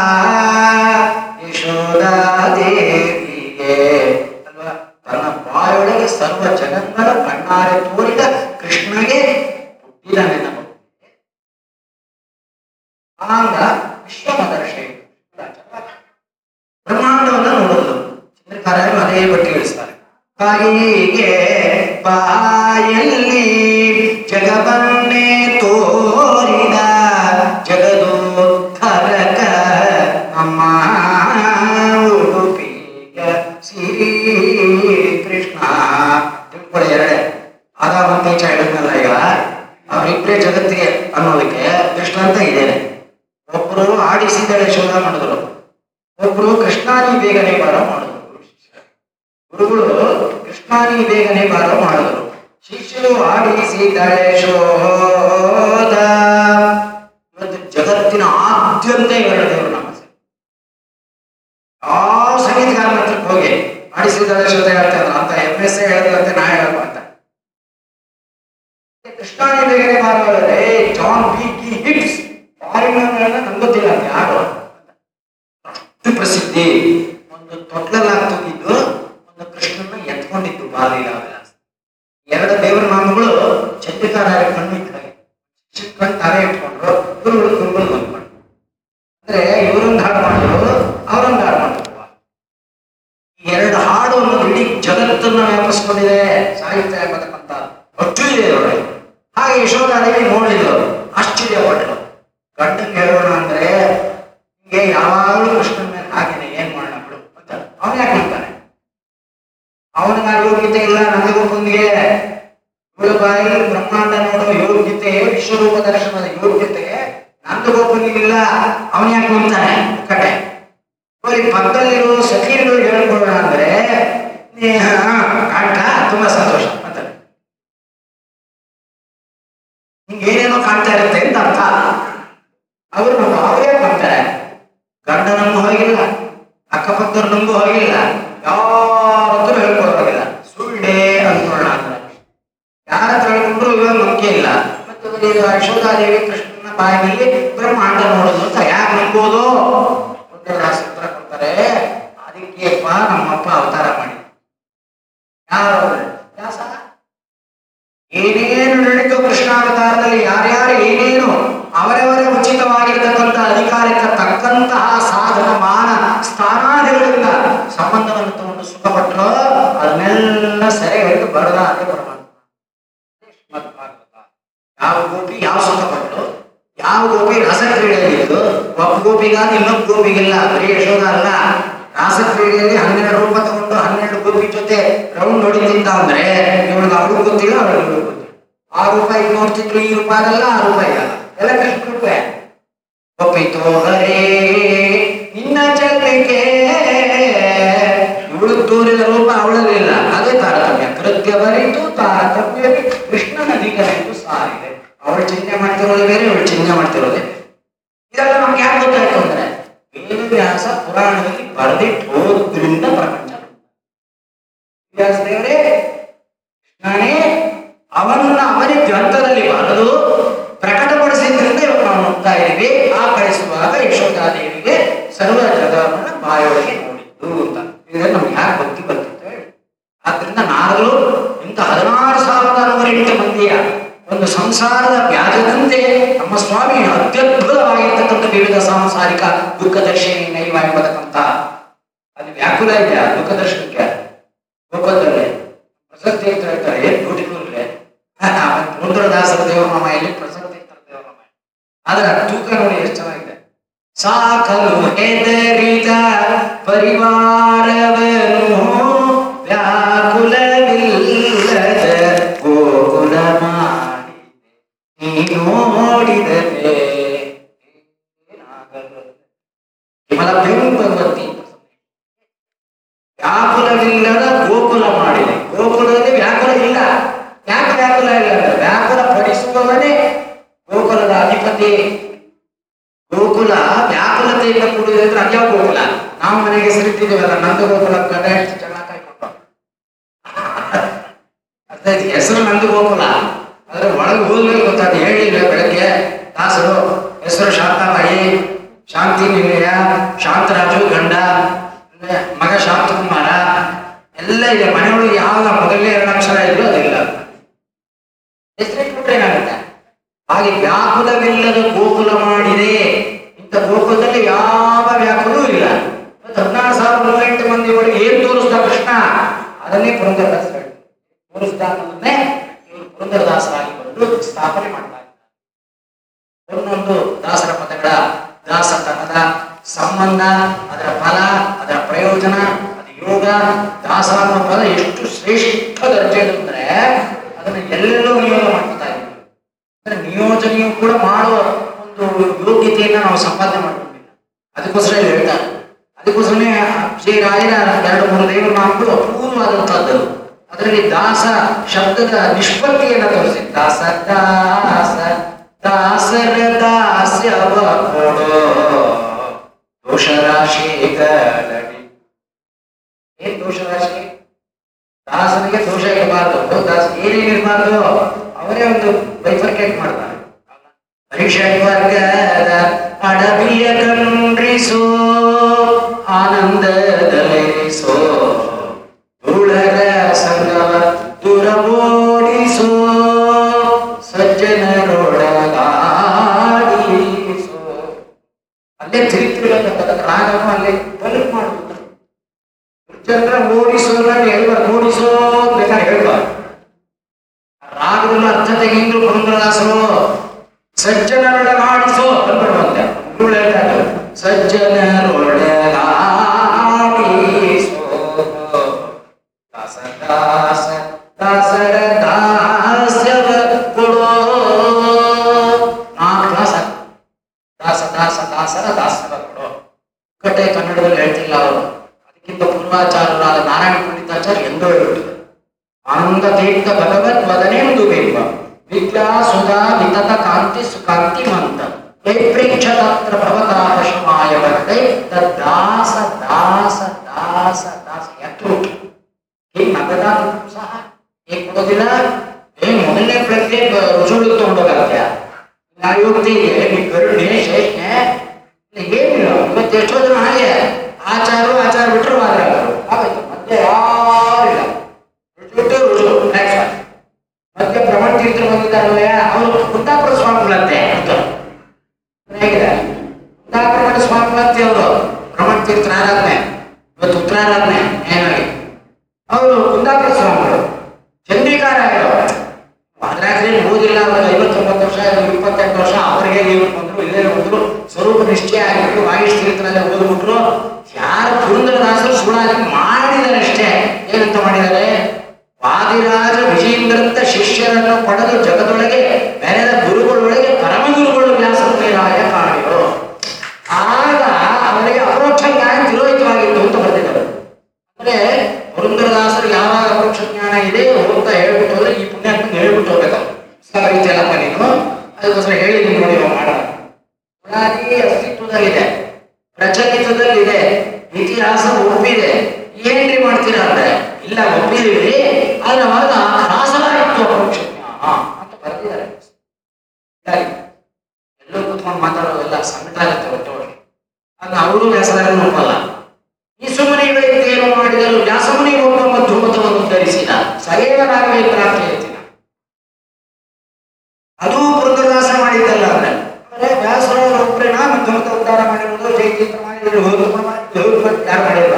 ಯಶೋಧಾದೇವಿಗೆ ಅಲ್ವಾ ತನ್ನ ಬಾಯೊಳಗೆ ಸರ್ವ ಜಗನ್ಗಳ ಕಣ್ಣಾರೆ ತೋರಿದ ಕೃಷ್ಣಗೆ ಹುಟ್ಟಿದಾನೆ ನಮ್ಮ ಆಂಗ ವಿಶ್ವಮದರ್ಶಿ ಬ್ರಹ್ಮಾಂಡವನ್ನ ನೋಡೋದು. ಚಂದ್ರಕಾರ್ಯರು ಅದೇ ಬಗ್ಗೆ ತಿಳಿಸ್ತಾರೆ. ಹೀಗೆ ಬಾಯಲ್ಲಿ ಜಗವನ್ನೇ ತೋರಿದ ಜಗದೋದ್ಧಾರಕ ನಮ್ಮ ಉಡುಪಿಯ ಶ್ರೀ ಕೃಷ್ಣ. ತಿಳ್ಕೊಳ್ಳಿ ಎರಡೇ. ಆದಾವಂತೆ ಚ ಹೇಳಿದ್ನಲ್ಲ ಈಗ, ಅವರಿಬ್ಬರೇ ಜಗತ್ತಿಗೆ ಅನ್ನೋದಕ್ಕೆ ದೃಷ್ಟಾಂತ ಇದೇನೆ. ಒಬ್ರು ಆಡಿಸಿದಳೆ ಶೋಧ ಮಾಡಿದ್ರು, ಒಬ್ರು ಕೃಷ್ಣಾನಿ ಬೇಗನೆ ಬಾರ ಮಾಡಿದ್ರು. ಗುರುಗಳು ಕೃಷ್ಣಾನಿ ಬೇಗನೆ ಬಾರ ಮಾಡಿದ್ರು, ಶಿಷ್ಯರು ಆಡಿಸಿದಳೆ ಶೋಧ. ಇವತ್ತು ಜಗತ್ತಿನ ಆದ್ಯಂತ ಇವರು ದೇವರು ನಮ್ಮ ಆ ಸಂಗೀತಗಾರ ಹತ್ರಕ್ಕೆ ಹೋಗಿ ಆಡಿಸಿದಳೆ ಶೋಧ ಹೇಳ್ತಾರೆ ಅಂತ MS ಹೇಳಿದ್ರಂತೆ ನಾ ಹೇಳಪ್ಪ ಅಂತ. ಕೃಷ್ಣಾನಿ ಬೇಗನೆ ಬಾರ ಹೇಳಿದ್ರೆ ಜಾನ್ ಬಿ ಕಿ ಹಿಟ್ಸ್ ನಂಗೆ ಗೊತ್ತಿಲ್ಲ ಅಂತ ಯಾರು ಅಷ್ಟು ಪ್ರಸಿದ್ಧಿ. ಒಂದು ತೊಟ್ಲಲ್ಲಾಗ್ತಿದ್ದು ಒಂದು ಕೃಷ್ಣನ ಎತ್ಕೊಂಡಿದ್ದು ಬಾಲಲೀಲಾ ವಿಲಾಸ. ಎರಡು ದೇವರ ನಾಮಗಳು ಚಂದ್ರಿಕಾಚಾರ್ಯ ಕಣ್ಣಿಟ್ಟಾಗೆ ಕಣ್ ತಾವೇ ಇಟ್ಕೊಂಡ್ರು. ಗುರುಗಳು ಬಂದ್ಕೊಂಡು ಅಂದ್ರೆ ಇವರೊಂದು ಹಾಡು ಮಾಡಿದ್ರು, ಅವರೊಂದು ಹಾಡು ಮಾಡಿದ್ರು. ಈ ಎರಡು ಹಾಡು ಅನ್ನೋದು ಇಡೀ ಜಗತ್ತನ್ನ ವ್ಯಾಪಿಸ್ಕೊಂಡಿದೆ. ಸಾಹಿತ್ಯ ಎಂಬತಕ್ಕಂಥ ಅಷ್ಟು ಇದೆ ಅವರೊಳಗೆ. ಹಾಗೆ ಯಶೋಧಾದೇವಿ ನೋಡಿದ್ರು, ಆಶ್ಚರ್ಯಪಟ್ಟರು. ಗಂಡಂಗೆ ಹೇಳೋಣ ಅಂದ್ರೆ ಹಿಂಗೆ ಯಾವಾಗಲೂ ಕೃಷ್ಣನ ಮೇಲೆ ಹಾಗೇನೆ, ಏನ್ ಮಾಡೋಣ ಬಿಡು ಅಂತ ಅವನ್ ಯಾಕೆ ಹೇಳ್ತಾನೆ. ಅವನಿಗೆ ಆ ಯೋಗ್ಯತೆ ಇಲ್ಲ, ನನಗೊಬ್ಬನಿಗೆ ಇವಳು ಬಾಯಲ್ಲಿ ಬ್ರಹ್ಮಾಂಡ ನೋಡೋ ಯೋಗ್ಯತೆ, ವಿಶ್ವರೂಪ ದರ್ಶನದ ಯೋಗ್ಯತೆ ನಂದಗೊಬ್ಬನಿಗಿಲ್ಲ. ಅವನ್ ಯಾಕೆ ಹೋಗ್ತಾನೆ ಕಡೆ. ಪಕ್ಕದಲ್ಲಿರೋ ಸಖೀರ್ಗಳು ಹೇಳ್ಕೊಳ್ಳೋಣ ಅಂದ್ರೆ ಕಾಣ್ತಾ ತುಂಬಾ ಸಂತೋಷ ಅಂತಾರೆ. ಹಿಂಗೇನೇನೋ ಕಾಣ್ತಾ ಇರುತ್ತೆ ಅಂತ ಅರ್ಥ. ಅವರು ನಮ್ಮ ಅವರೇ ಬರ್ತಾರೆ. ಗಂಡ ನಮ್ಗೂ ಹೋಗಿಲ್ಲ, ಅಕ್ಕಪಕ್ಕದವ್ರು ನಮ್ಗೂ ಹೋಗಿಲ್ಲ, ಯಾರತ್ರ ಹೇಳ್ಕೊಡೋಗಿಲ್ಲ. ಸುಳ್ಳೆ ಅನ್ಕೊಳ್ಳೋಣ ಅಂದ್ರೆ ಯಾರ ಹತ್ರ ಹೇಳ್ಕೊಂಡ್ರು ಇವಾಗ ನಂಬಿಕೆ ಇಲ್ಲ. ಮತ್ತೆ ಯಶೋಧಾದೇವಿ ಕೃಷ್ಣನ ಬಾಯಿನಲ್ಲಿ ಬ್ರಹ್ಮಾಂಡ ನೋಡೋದು ಅಂತ ಯಾಕೆ ನಂಬೋದು? ಸೂತ್ರ ಕೊಡ್ತಾರೆ. ಅದಕ್ಕೆಪ್ಪ ನಮ್ಮಪ್ಪ ಅವತಾರ ಮಾಡಿ ಯಾರು ವ್ಯಾಸ ಏನೇನು ನಡೀತು ಕೃಷ್ಣಾವತಾರದಲ್ಲಿ, ಯಾರ್ಯಾರು ಏನೇನು ಅವರವರೇ ಉಚಿತವಾಗಿರ್ತಕ್ಕಂಥ ಅಧಿಕಾರಕ್ಕೆ ತಕ್ಕಂತೆ ಯಾವ ಸುಖ ಪಟ್ಲು, ಯಾವ ಗೋಪಿ ರಸಕ್ರೀಡೆಯಲ್ಲಿದ್ದು, ಒಬ್ಬ ಗೋಪಿಗಾದ ಇನ್ನೊಬ್ಬ ಗೋಪಿಗಿಲ್ಲ. ಬರೀ ಯಶೋಧ ಅಲ್ಲ, ರಾಸಕ್ರೀಡೆಯಲ್ಲಿ 12 ರೂಪ ತಗೊಂಡು 12 ಗೋಪಿ ಜೊತೆ ರೌಂಡ್ ಹೊಡಿತಿದ್ದ ಅಂದ್ರೆ ಇವಳಿಗೆ ಅವ್ರಿಗೂ ಗೊತ್ತಿಲ್ಲ, ಅವ್ರಿಗೂ ಗೊತ್ತಿಲ್ಲ. ಆ ರೂಪ ಈಗ ನೋಡ್ತಿದ್ರು, ಈ ರೂಪ ಆಗಲ್ಲ, ಆ ರೂಪ ಇಲ್ಲ, ಎಲ್ಲ ಕೃಷ್ಣ ರೂಪೇ. ಒಪ್ಪಿತು ಹರೇ ನಿನ್ನ ಚಲಿಕೆ, ಇವಳು ತೋರಿದ ರೂಪ ಅವಳಲ್ಲಿಲ್ಲ, ಅದೇ ತಾರತಮ್ಯ. ಕೃತ್ಯ ಬರಿತು ತಾರತಮ್ಯ ಕೃಷ್ಣನ ದಿಗನೆಂದು ಸಾರಿದೆ. ಅವಳು ಚಿಂತೆ ಮಾಡ್ತಿರೋದು ಬೇರೆ, ಇವಳು ಚಿಂತೆ ಮಾಡ್ತಿರೋದೇ. ಇದೆಲ್ಲ ನಮ್ಗೆ ಯಾಕೆ ಗೊತ್ತಾಯ್ತು ಅಂದ್ರೆ ವೇದವ್ಯಾಸ ಪುರಾಣದಲ್ಲಿ ಬರೆದಿಟ್ಟು ಹೋದ್ರಿಂದ ಪ್ರಪಂಚ. ವ್ಯಾಸ ದೇವರೇ ಕೃಷ್ಣನೇ ಅವನನ್ನ ಅವನೇ ಗ್ರಂಥದಲ್ಲಿ ಬರೆದು ಪ್ರಕಟಪಡಿಸಿದ್ರಿಂದ ಇವಾಗ ನಾವು ನೋಡ್ತಾ ಇದ್ದೀವಿ. ಆ ಕಳಿಸುವಾಗ ಯಶೋಧಾದೇವಿಗೆ ಸರ್ವ ಜಗವನ್ನ ಬಾಯೊಳಗೆ ನೋಡಿದ್ದು ಅಂತ. ಇದರಲ್ಲಿ ನಮ್ಗೆ ಯಾಕೆ ಭಕ್ತಿ ಬರ್ತಿತ್ತು ಹೇಳಿ. ಆದ್ರಿಂದ ನಾರದರು ಇಂಥ 16,908 ಮಂದಿಯ ಒಂದು ಸಂಸಾರದ ವ್ಯಾಜದಂತೆ ನಮ್ಮ ಸ್ವಾಮಿ ಅತ್ಯದ್ಭುತವಾಗಿರ್ತಕ್ಕಂಥ ವಿವಿಧ ಸಾಂಸಾರಿಕ ದುಃಖ ದರ್ಶಿನಿ ನೈವ ಎಂಬತಕ್ಕಂಥ ಅಲ್ಲಿ ವ್ಯಾಕುಲ ಇದೆ. ಆ ದುಃಖ ದರ್ಶನಕ್ಕೆ ಗೋಪದಲ್ಲೇ ಪ್ರಸಕ್ತಿ ಅಂತ ಹೇಳ್ತಾರೆ. ಏನ್ ಬ್ಯೂಟಿಫುಲ್ ಪುರಂದರದಾಸರ ದೇವರನಾಮೆಯಲ್ಲಿ ಪ್ರಸಕ್ತಿ ಇರ್ತಾರೆ ದೇವರನಾಮ. ಆದ್ರೆ ತೂಕ ನೋಡಿ ಎಷ್ಟು ಚೆನ್ನಾಗಿದೆ. ಸಾಕಲು ಹೆದರಿದ ಪರಿವಾರವನು ವ್ಯಾಕುಲವಿಲ್ಲದ ಗೋಕುಲ ಮಾಡಿ ನೋಡಿದರೆ ಕೇವಲ ಭಗವತಿ ವ್ಯಾಕುಲವಿಲ್ಲದ ಗೋಕುಲ ಮಾಡಿದೆ. ಗೋಕುಲದಲ್ಲಿ ವ್ಯಾಕುಲ ಇಲ್ಲ. ಯಾಕೆ ವ್ಯಾಕುಲ ಇಲ್ಲ ಅಂದ್ರೆ ವ್ಯಾಕುಲ ಪಡಿಸುವವನೇ ಗೋಕುಲದ ಅಧಿಪತಿ. ಗೋಕುಲ ವ್ಯಾಕುಲತೆಯಿಂದ ಕೂಡಿದೆ ಅಂದ್ರೆ ಅದ್ಯಾವ ಗೋಕುಲ? ನಾವು ಮನೆಗೆ ಹೆಸರಿಟ್ಟಿದ್ದೇವಲ್ಲ, ನಂದ ಗೋಕುಲ ಗಂಡ ಎಷ್ಟು ಚೆನ್ನಾಗಿ ಕಾಯ್ಕೊಂಡು ಅರ್ಥ ಆಯ್ತು. ಹೆಸರು ನಂದು ಗೋಕುಲ, ಅದ್ರ ಒಳಗೆ ಹೋದ್ಮೇಲೆ ಗೊತ್ತಾದ. ಹೇಳಿಲ್ಲ ಬೆಳಗ್ಗೆ ದಾಸರು ಹೆಸರು ಶಾಂತಾಬಾಯಿ, ಶಾಂತಿ ನಿಲಯ, ಶಾಂತರಾಜು ಗಂಡ, ಮಗ ಶಾಂತಕುಮಾರ ಎಲ್ಲ ಇದೆ. ಮನೆಯೊಳಗೆ ಯಾವ ಮೊದಲನೇ 2 ಅಕ್ಷರ ಇದ್ರು ಅದಿಲ್ಲ, ಹೆಸರಿಟ್ಬಿಟ್ರೆ ಏನಾಗುತ್ತೆ. ಹಾಗೆ ವ್ಯಾಕುಲವಿಲ್ಲದ ಗೋಕುಲ ಮಾಡಿದೆ. ಇಂಥ ಗೋಕುಲದಲ್ಲಿ ಯಾವ ವ್ಯಾಕುಲೂ ಇಲ್ಲ. 16,908 ಮಂದಿ ಒಳಗೆ ಏನ್ ತೋರಿಸ್ದ ಕೃಷ್ಣ, ಅದನ್ನೇ ಪುರಂದರದಾಸ ತೋರಿಸ್ದ ಅನ್ನೋದನ್ನೇ ಇವರು ಪುರಂದರದಾಸರಾಗಿ ಬಂದು ಸ್ಥಾಪನೆ ಮಾಡ್ತಾರೆ. ಒಂದೊಂದು ದಾಸರ ಪದಗಳ ದಾಸತನದ ಸಂಬಂಧ, ಅದರ ಫಲ, ಅದರ ಪ್ರಯೋಜನ, ಅದು ಯೋಗ ದಾಸ ಅನ್ನೋ ಪದ ಎಷ್ಟು ಶ್ರೇಷ್ಠ ದರ್ಜೆದು ಅಂದ್ರೆ ಅದನ್ನ ಎಲ್ಲೆಲ್ಲೋ ನಿಯೋಗ ಮಾಡ್ತಾ ಇದ್ದೀವಿ. ಅಂದ್ರೆ ನಿಯೋಜನೆಯು ಕೂಡ ಮಾಡುವ ಒಂದು ಯೋಗ್ಯತೆಯನ್ನ ನಾವು ಸಂಪಾದನೆ ಮಾಡ್ಕೊಂಡಿಲ್ಲ. ಅದಕ್ಕೋಸ್ಕರ ಹೇಳ್ತಾರೆ. ಅದಕ್ಕೋಸ್ಕರನೇ ಶ್ರೀರಾಯರ 2-3 ದೇವರ ನಾಮಗಳು ಅಪೂರ್ವವಾದಂತಹದ್ದು. ಅದರಲ್ಲಿ ದಾಸ ಶಬ್ದದ ನಿಷ್ಪತ್ತಿಯನ್ನ ತೋರಿಸಿ ದಾಸ ದಾಸ ದಾಸರ ದಾಸ್ಯವ ಕೊಡೋ ದೋಷರಾಶಿಗಳಡಿ. ಏನ್ ದೋಷರಾಶಿ? ದಾಸನಿಗೆ ದೋಷ ಇರಬಾರ್ದು, ದಾಸ ಏನೇನಿರಬಾರ್ದು ಅವರೇ ಒಂದು ಬೈಫರ್ಕೇಟ್ ಮಾಡ್ತಾರೆ. ಪರಿಷಡ್ವರ್ಗದ ಅಡವಿಯ ಕಂಡ್ರಿಸೋ ಆನಂದದಲ್ಲಿರಿಸೋ ಧೂಳರ ಸಂಗವ ದೂರಬೋಡಿಸೋ ಸಜ್ಜನರೊಡಗಾಡಿಸೋ. ಅಲ್ಲೇ ತಿರುಗಿದ ರಾಗನು ಅಲ್ಲೇ ಬಲಕ್ ಮಾಡುದು. ದುರ್ಜನರ ಓಡಿಸೋ ಹೇಳ್ಬಾರ್ದು, ಓಡಿಸೋ ಬೇಕಾದ್ರೆ ಹೇಳ್ಬಾರ್ದು. ರಾಗದಲ್ಲಿ ಅರ್ಥ ತೆಗೆದು ಪುರಂದರದಾಸರು ಸಜ್ಜನರೊಡಗಾಡಿಸೋ ಅಂದ್ಬಿಡುವಂತೆ. ಹೇಳ್ತಾರೆ ಸಜ್ಜನರೊಡಗಾಡಿಸೋ ದಾಸ ದಾಸ ದಾಸರ ದಾಸ್ಯವ ಕೊಡೋ. 4 ದಾಸ ದಾಸ ದಾಸ ದಾಸರ ದಾಸ್ಯವ ಕೊಡೋ. ಕಟ್ಟೆ ಕನ್ನಡದಲ್ಲಿ ಹೇಳ್ತಿಲ್ಲ ಅವರು. ಅದಕ್ಕಿಂತ ಪೂರ್ವಾಚಾರ್ಯರಾದ ನಾರಾಯಣ ಪಂಡಿತಾಚಾರ್ಯ ಎಂದೋ ಹೇಳುತ್ತದೆ. ಆನಂದ ತೀರ್ಥ ಭಗವತ್ ವದನೆಂದು ಬೇಕ ವಿದ್ಯಾ ಸುಧಾ ವಿತತ ಕಾಂತಿ ಸುಕಾಂತಿ ಮಂತ ವೈಪ್ರೇಕ್ಷ ತತ್ರ ಭವತಾಪಶಮಾಯ ಭಕ್ತೈ ದಾಸ ದಾಸ ದಾಸ ದಾಸ ಎತ್ತು ಹೀಗೆ ನಗದ ಸಹ ಹೇಗೆ ಕೊಡೋದಿಲ್ಲ. ಏನ್ ಮೊದಲನೇ ಪ್ರಜ್ಞೆ ರುಜುಳು ತಗೊಂಡೋಗತ್ಯ ನಾವು ಹೋಗ್ತೀವಿ ಗರುಡೆ ಶೇಷನೆ ಏನಿಲ್ಲ. ಇವತ್ತು ಎಷ್ಟೋ ಜನ ಹಾಗೆ ಆಚಾರ ಬಿಟ್ಟರು ಮಾತಾಡೋರು ಆಗೋಯ್ತು. ಮತ್ತೆ ಯಾರಿಲ್ಲ, ರುಜು ರುಜು ಮತ್ತೆ ಪ್ರಮಾಣ ತೀರ್ಥರು ಬಂದಿದ್ದಾರಲ್ಲ ಅವರು ಕುಂದಾಪುರ ಸ್ವಾಮಿಗಳಂತೆ ಹೇಗಿದೆ. ಕುಂದಾಪುರ ಸ್ವಾಮಿಗಳಂತೆ ಅವರು ಪ್ರಮಾಣ ತೀರ್ಥರ ಆರಾಧನೆ ಇವತ್ತು ಉತ್ತರಾರಾಧನೆ ಏನಾಗಿ ಅವರು ಕುಂದಾಪುರ ಸ್ವಾಮಿಗಳು ಚಂದ್ರಿಕಾರಾಯರು. ಮದ್ರಾಸ್ಲಿ ಓದಿಲ್ಲ, 59 ವರ್ಷ 20 ಮನೆಯಲ್ಲಿ ಇವ್ರು ಬಂದ್ರು, ಇಲ್ಲೇ ಬಂದ್ರು, ಸ್ವರೂಪ ನಿಶ್ಚಯ ಆಗಿಬಿಟ್ಟು ವಾಯುಷ್ ತೀರ್ಥನಲ್ಲೇ ಓದ್ಬಿಟ್ರು. ಯಾರು ಪುರಂದರದಾಸರು ಸುಳ್ಳಾಗಿ ಮಾಡಿದಾರಷ್ಟೇ. ಏನಂತ ಮಾಡಿದ್ದಾರೆ? ವಾದಿರಾಜ ವಿಜೇಂದ್ರಂತ ಶಿಷ್ಯರನ್ನು ಪಡೆದು ಜಗದೊಳಗೆ ಬೆರೆದ ಗುರುಗಳೊಳಗೆ ಪರಮಗುರುಗಳು ವ್ಯಾಸರಾಯ ಕಾಣಿರು. ಆಗ ಅವರಿಗೆ ಅಪರೋಕ್ಷ ಜ್ಞಾನ ತಿರೋಹಿತವಾಗಿತ್ತು ಅಂತ ಬರೆದಿದ್ದಾರೆ. ಅಂದ್ರೆ ಪುರಂದರದಾಸರು ಯಾವಾಗ ಅಪರೋಕ್ಷ ಜ್ಞಾನ ಇದೆ ಹೋಗ್ತಾ ಹೇಳ್ಬಿಟ್ಟು ಹೋದ್ರೆ ಈ ಪುಣ್ಯಾತ್ಮ ಹೇಳ್ಬಿಟ್ಟು ಹೋಗ್ಬೇಕು. ರೀತಿ ಅಲ್ಲಪ್ಪ ನೀನು, ಅದಕ್ಕೋಸ್ಕರ ಹೇಳಿದ್ದೀನಿ ನೋಡಿ ಮಾಡೋಣ. ಪುರಾಣಿ ಅಸ್ತಿತ್ವದಲ್ಲಿದೆ, ಪ್ರಚಲಿತದಲ್ಲಿದೆ, ಇತಿಹಾಸ ಒಪ್ಪಿದೆ. ಏನ್ರಿ ಮಾಡ್ತೀರಾ ಅಂದ್ರೆ ಇಲ್ಲ ಒಪ್ಪಿದೀವಿ, ಆದ್ರೆ ಅವಾಗ ರಾಸರಾಯಿತು ಅಪರೋಕ್ಷ ಜ್ಞಾನ ಅಂತ ಬರೆದಿದ್ದಾರೆ. ಎಲ್ಲೋ ಕೂತ್ಕೊಂಡು ಮಾತಾಡೋದೆಲ್ಲ ಸಂಕಟ ಆಗುತ್ತೆ ಒಟ್ಟೊಳಗೆ. ಆಗ ಅವರು ವ್ಯಾಸರಾಯರನ್ನು ಒಪ್ಪಲ್ಲ. ಈ ಸುಮನಿಗಳೇನು ಮಾಡಿದರು? ವ್ಯಾಸಮುನಿ ಒಬ್ಬ ಮಧುಮತವನ್ನು ಧರಿಸಿದ ಸರೇವನಾಗವೇ ಪ್ರಾಪ್ತಿ ಹೇಳ್ತೀನಿ. ಅದು ಪುರಂದರದಾಸ ಮಾಡಿದ್ದಲ್ಲ. ಅಂದ್ರೆ ವ್ಯಾಸರಾಯರು ಒಬ್ಬರೇನ ಮಧುಮತ ಉದ್ಧಾರ ಮಾಡಿರೋದು, ಜಯತೀರ್ಥ ಮಾಡಿದ್ರು, ಯಾರು ಮಾಡಿಲ್ಲ.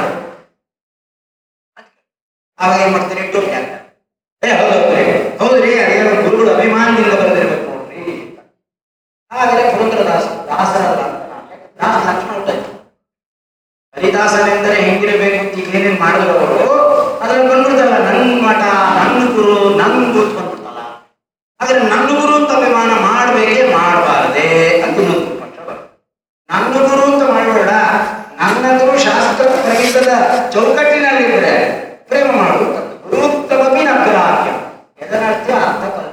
ಆವಾಗ ಏನ್ ಮಾಡ್ತಾರೆ? ಟೋಪಿ ಆಗ್ತಾರೆ. ಹೌದೌದ್ರಿ ಹೌದ್ರಿ, ಅದೇನೋ ಗುರುಗಳು ಅಭಿಮಾನದಿಂದ ಬರೆದಿರ್ಬೇಕು ನೋಡ್ರಿ. ಆದರೆ ಪುರಂದರದಾಸ ದಾಸರಲ್ಲ ಅಂತ ದಾಸ ಲಕ್ಷಣ ಉಂಟಾಯ್ತು. ಹರಿದಾಸನೆಂದರೆ ಹೆಂಗಿರಬೇಕು ಅಂತ ಈಗ ಏನೇನ್ ಮಾಡಿದ್ರು ಅವರು, ಅದ್ರಲ್ಲಿ ಬಂದ್ಬಿಡ್ತಲ್ಲ ನನ್ನ ಮಠ, ನನ್ನ ಗುರು, ನನ್ನ ಗುರು ಬಂದ್ಬಿಡ್ತಲ್ಲ. ಆದ್ರೆ ನನ್ನ ಗುರು ಅಂತ ಅಭಿಮಾನ ಮಾಡ್ಬೇಕೇ ಮಾಡಬಾರದೆ ಅಂತ ಇನ್ನೊಂದು ಪಕ್ಷ ಬರುತ್ತೆ. ನನ್ನ ಗುರು ಅಂತ ಮಾಡಬೇಡ, ನನ್ನ ಗುರು ಶಾಸ್ತ್ರ ಪ್ರಗೀತದ ಚೌಕಟ್ಟಿನಲ್ಲಿದ್ರೆ ಪ್ರೇಮ ಮಾಡುವುದು. ಗುರುತ್ತಮಿ ನಗ್ರಾಹ್ಯ ಎದನರ್ಥ ಅರ್ಥಕಲ್ಪ.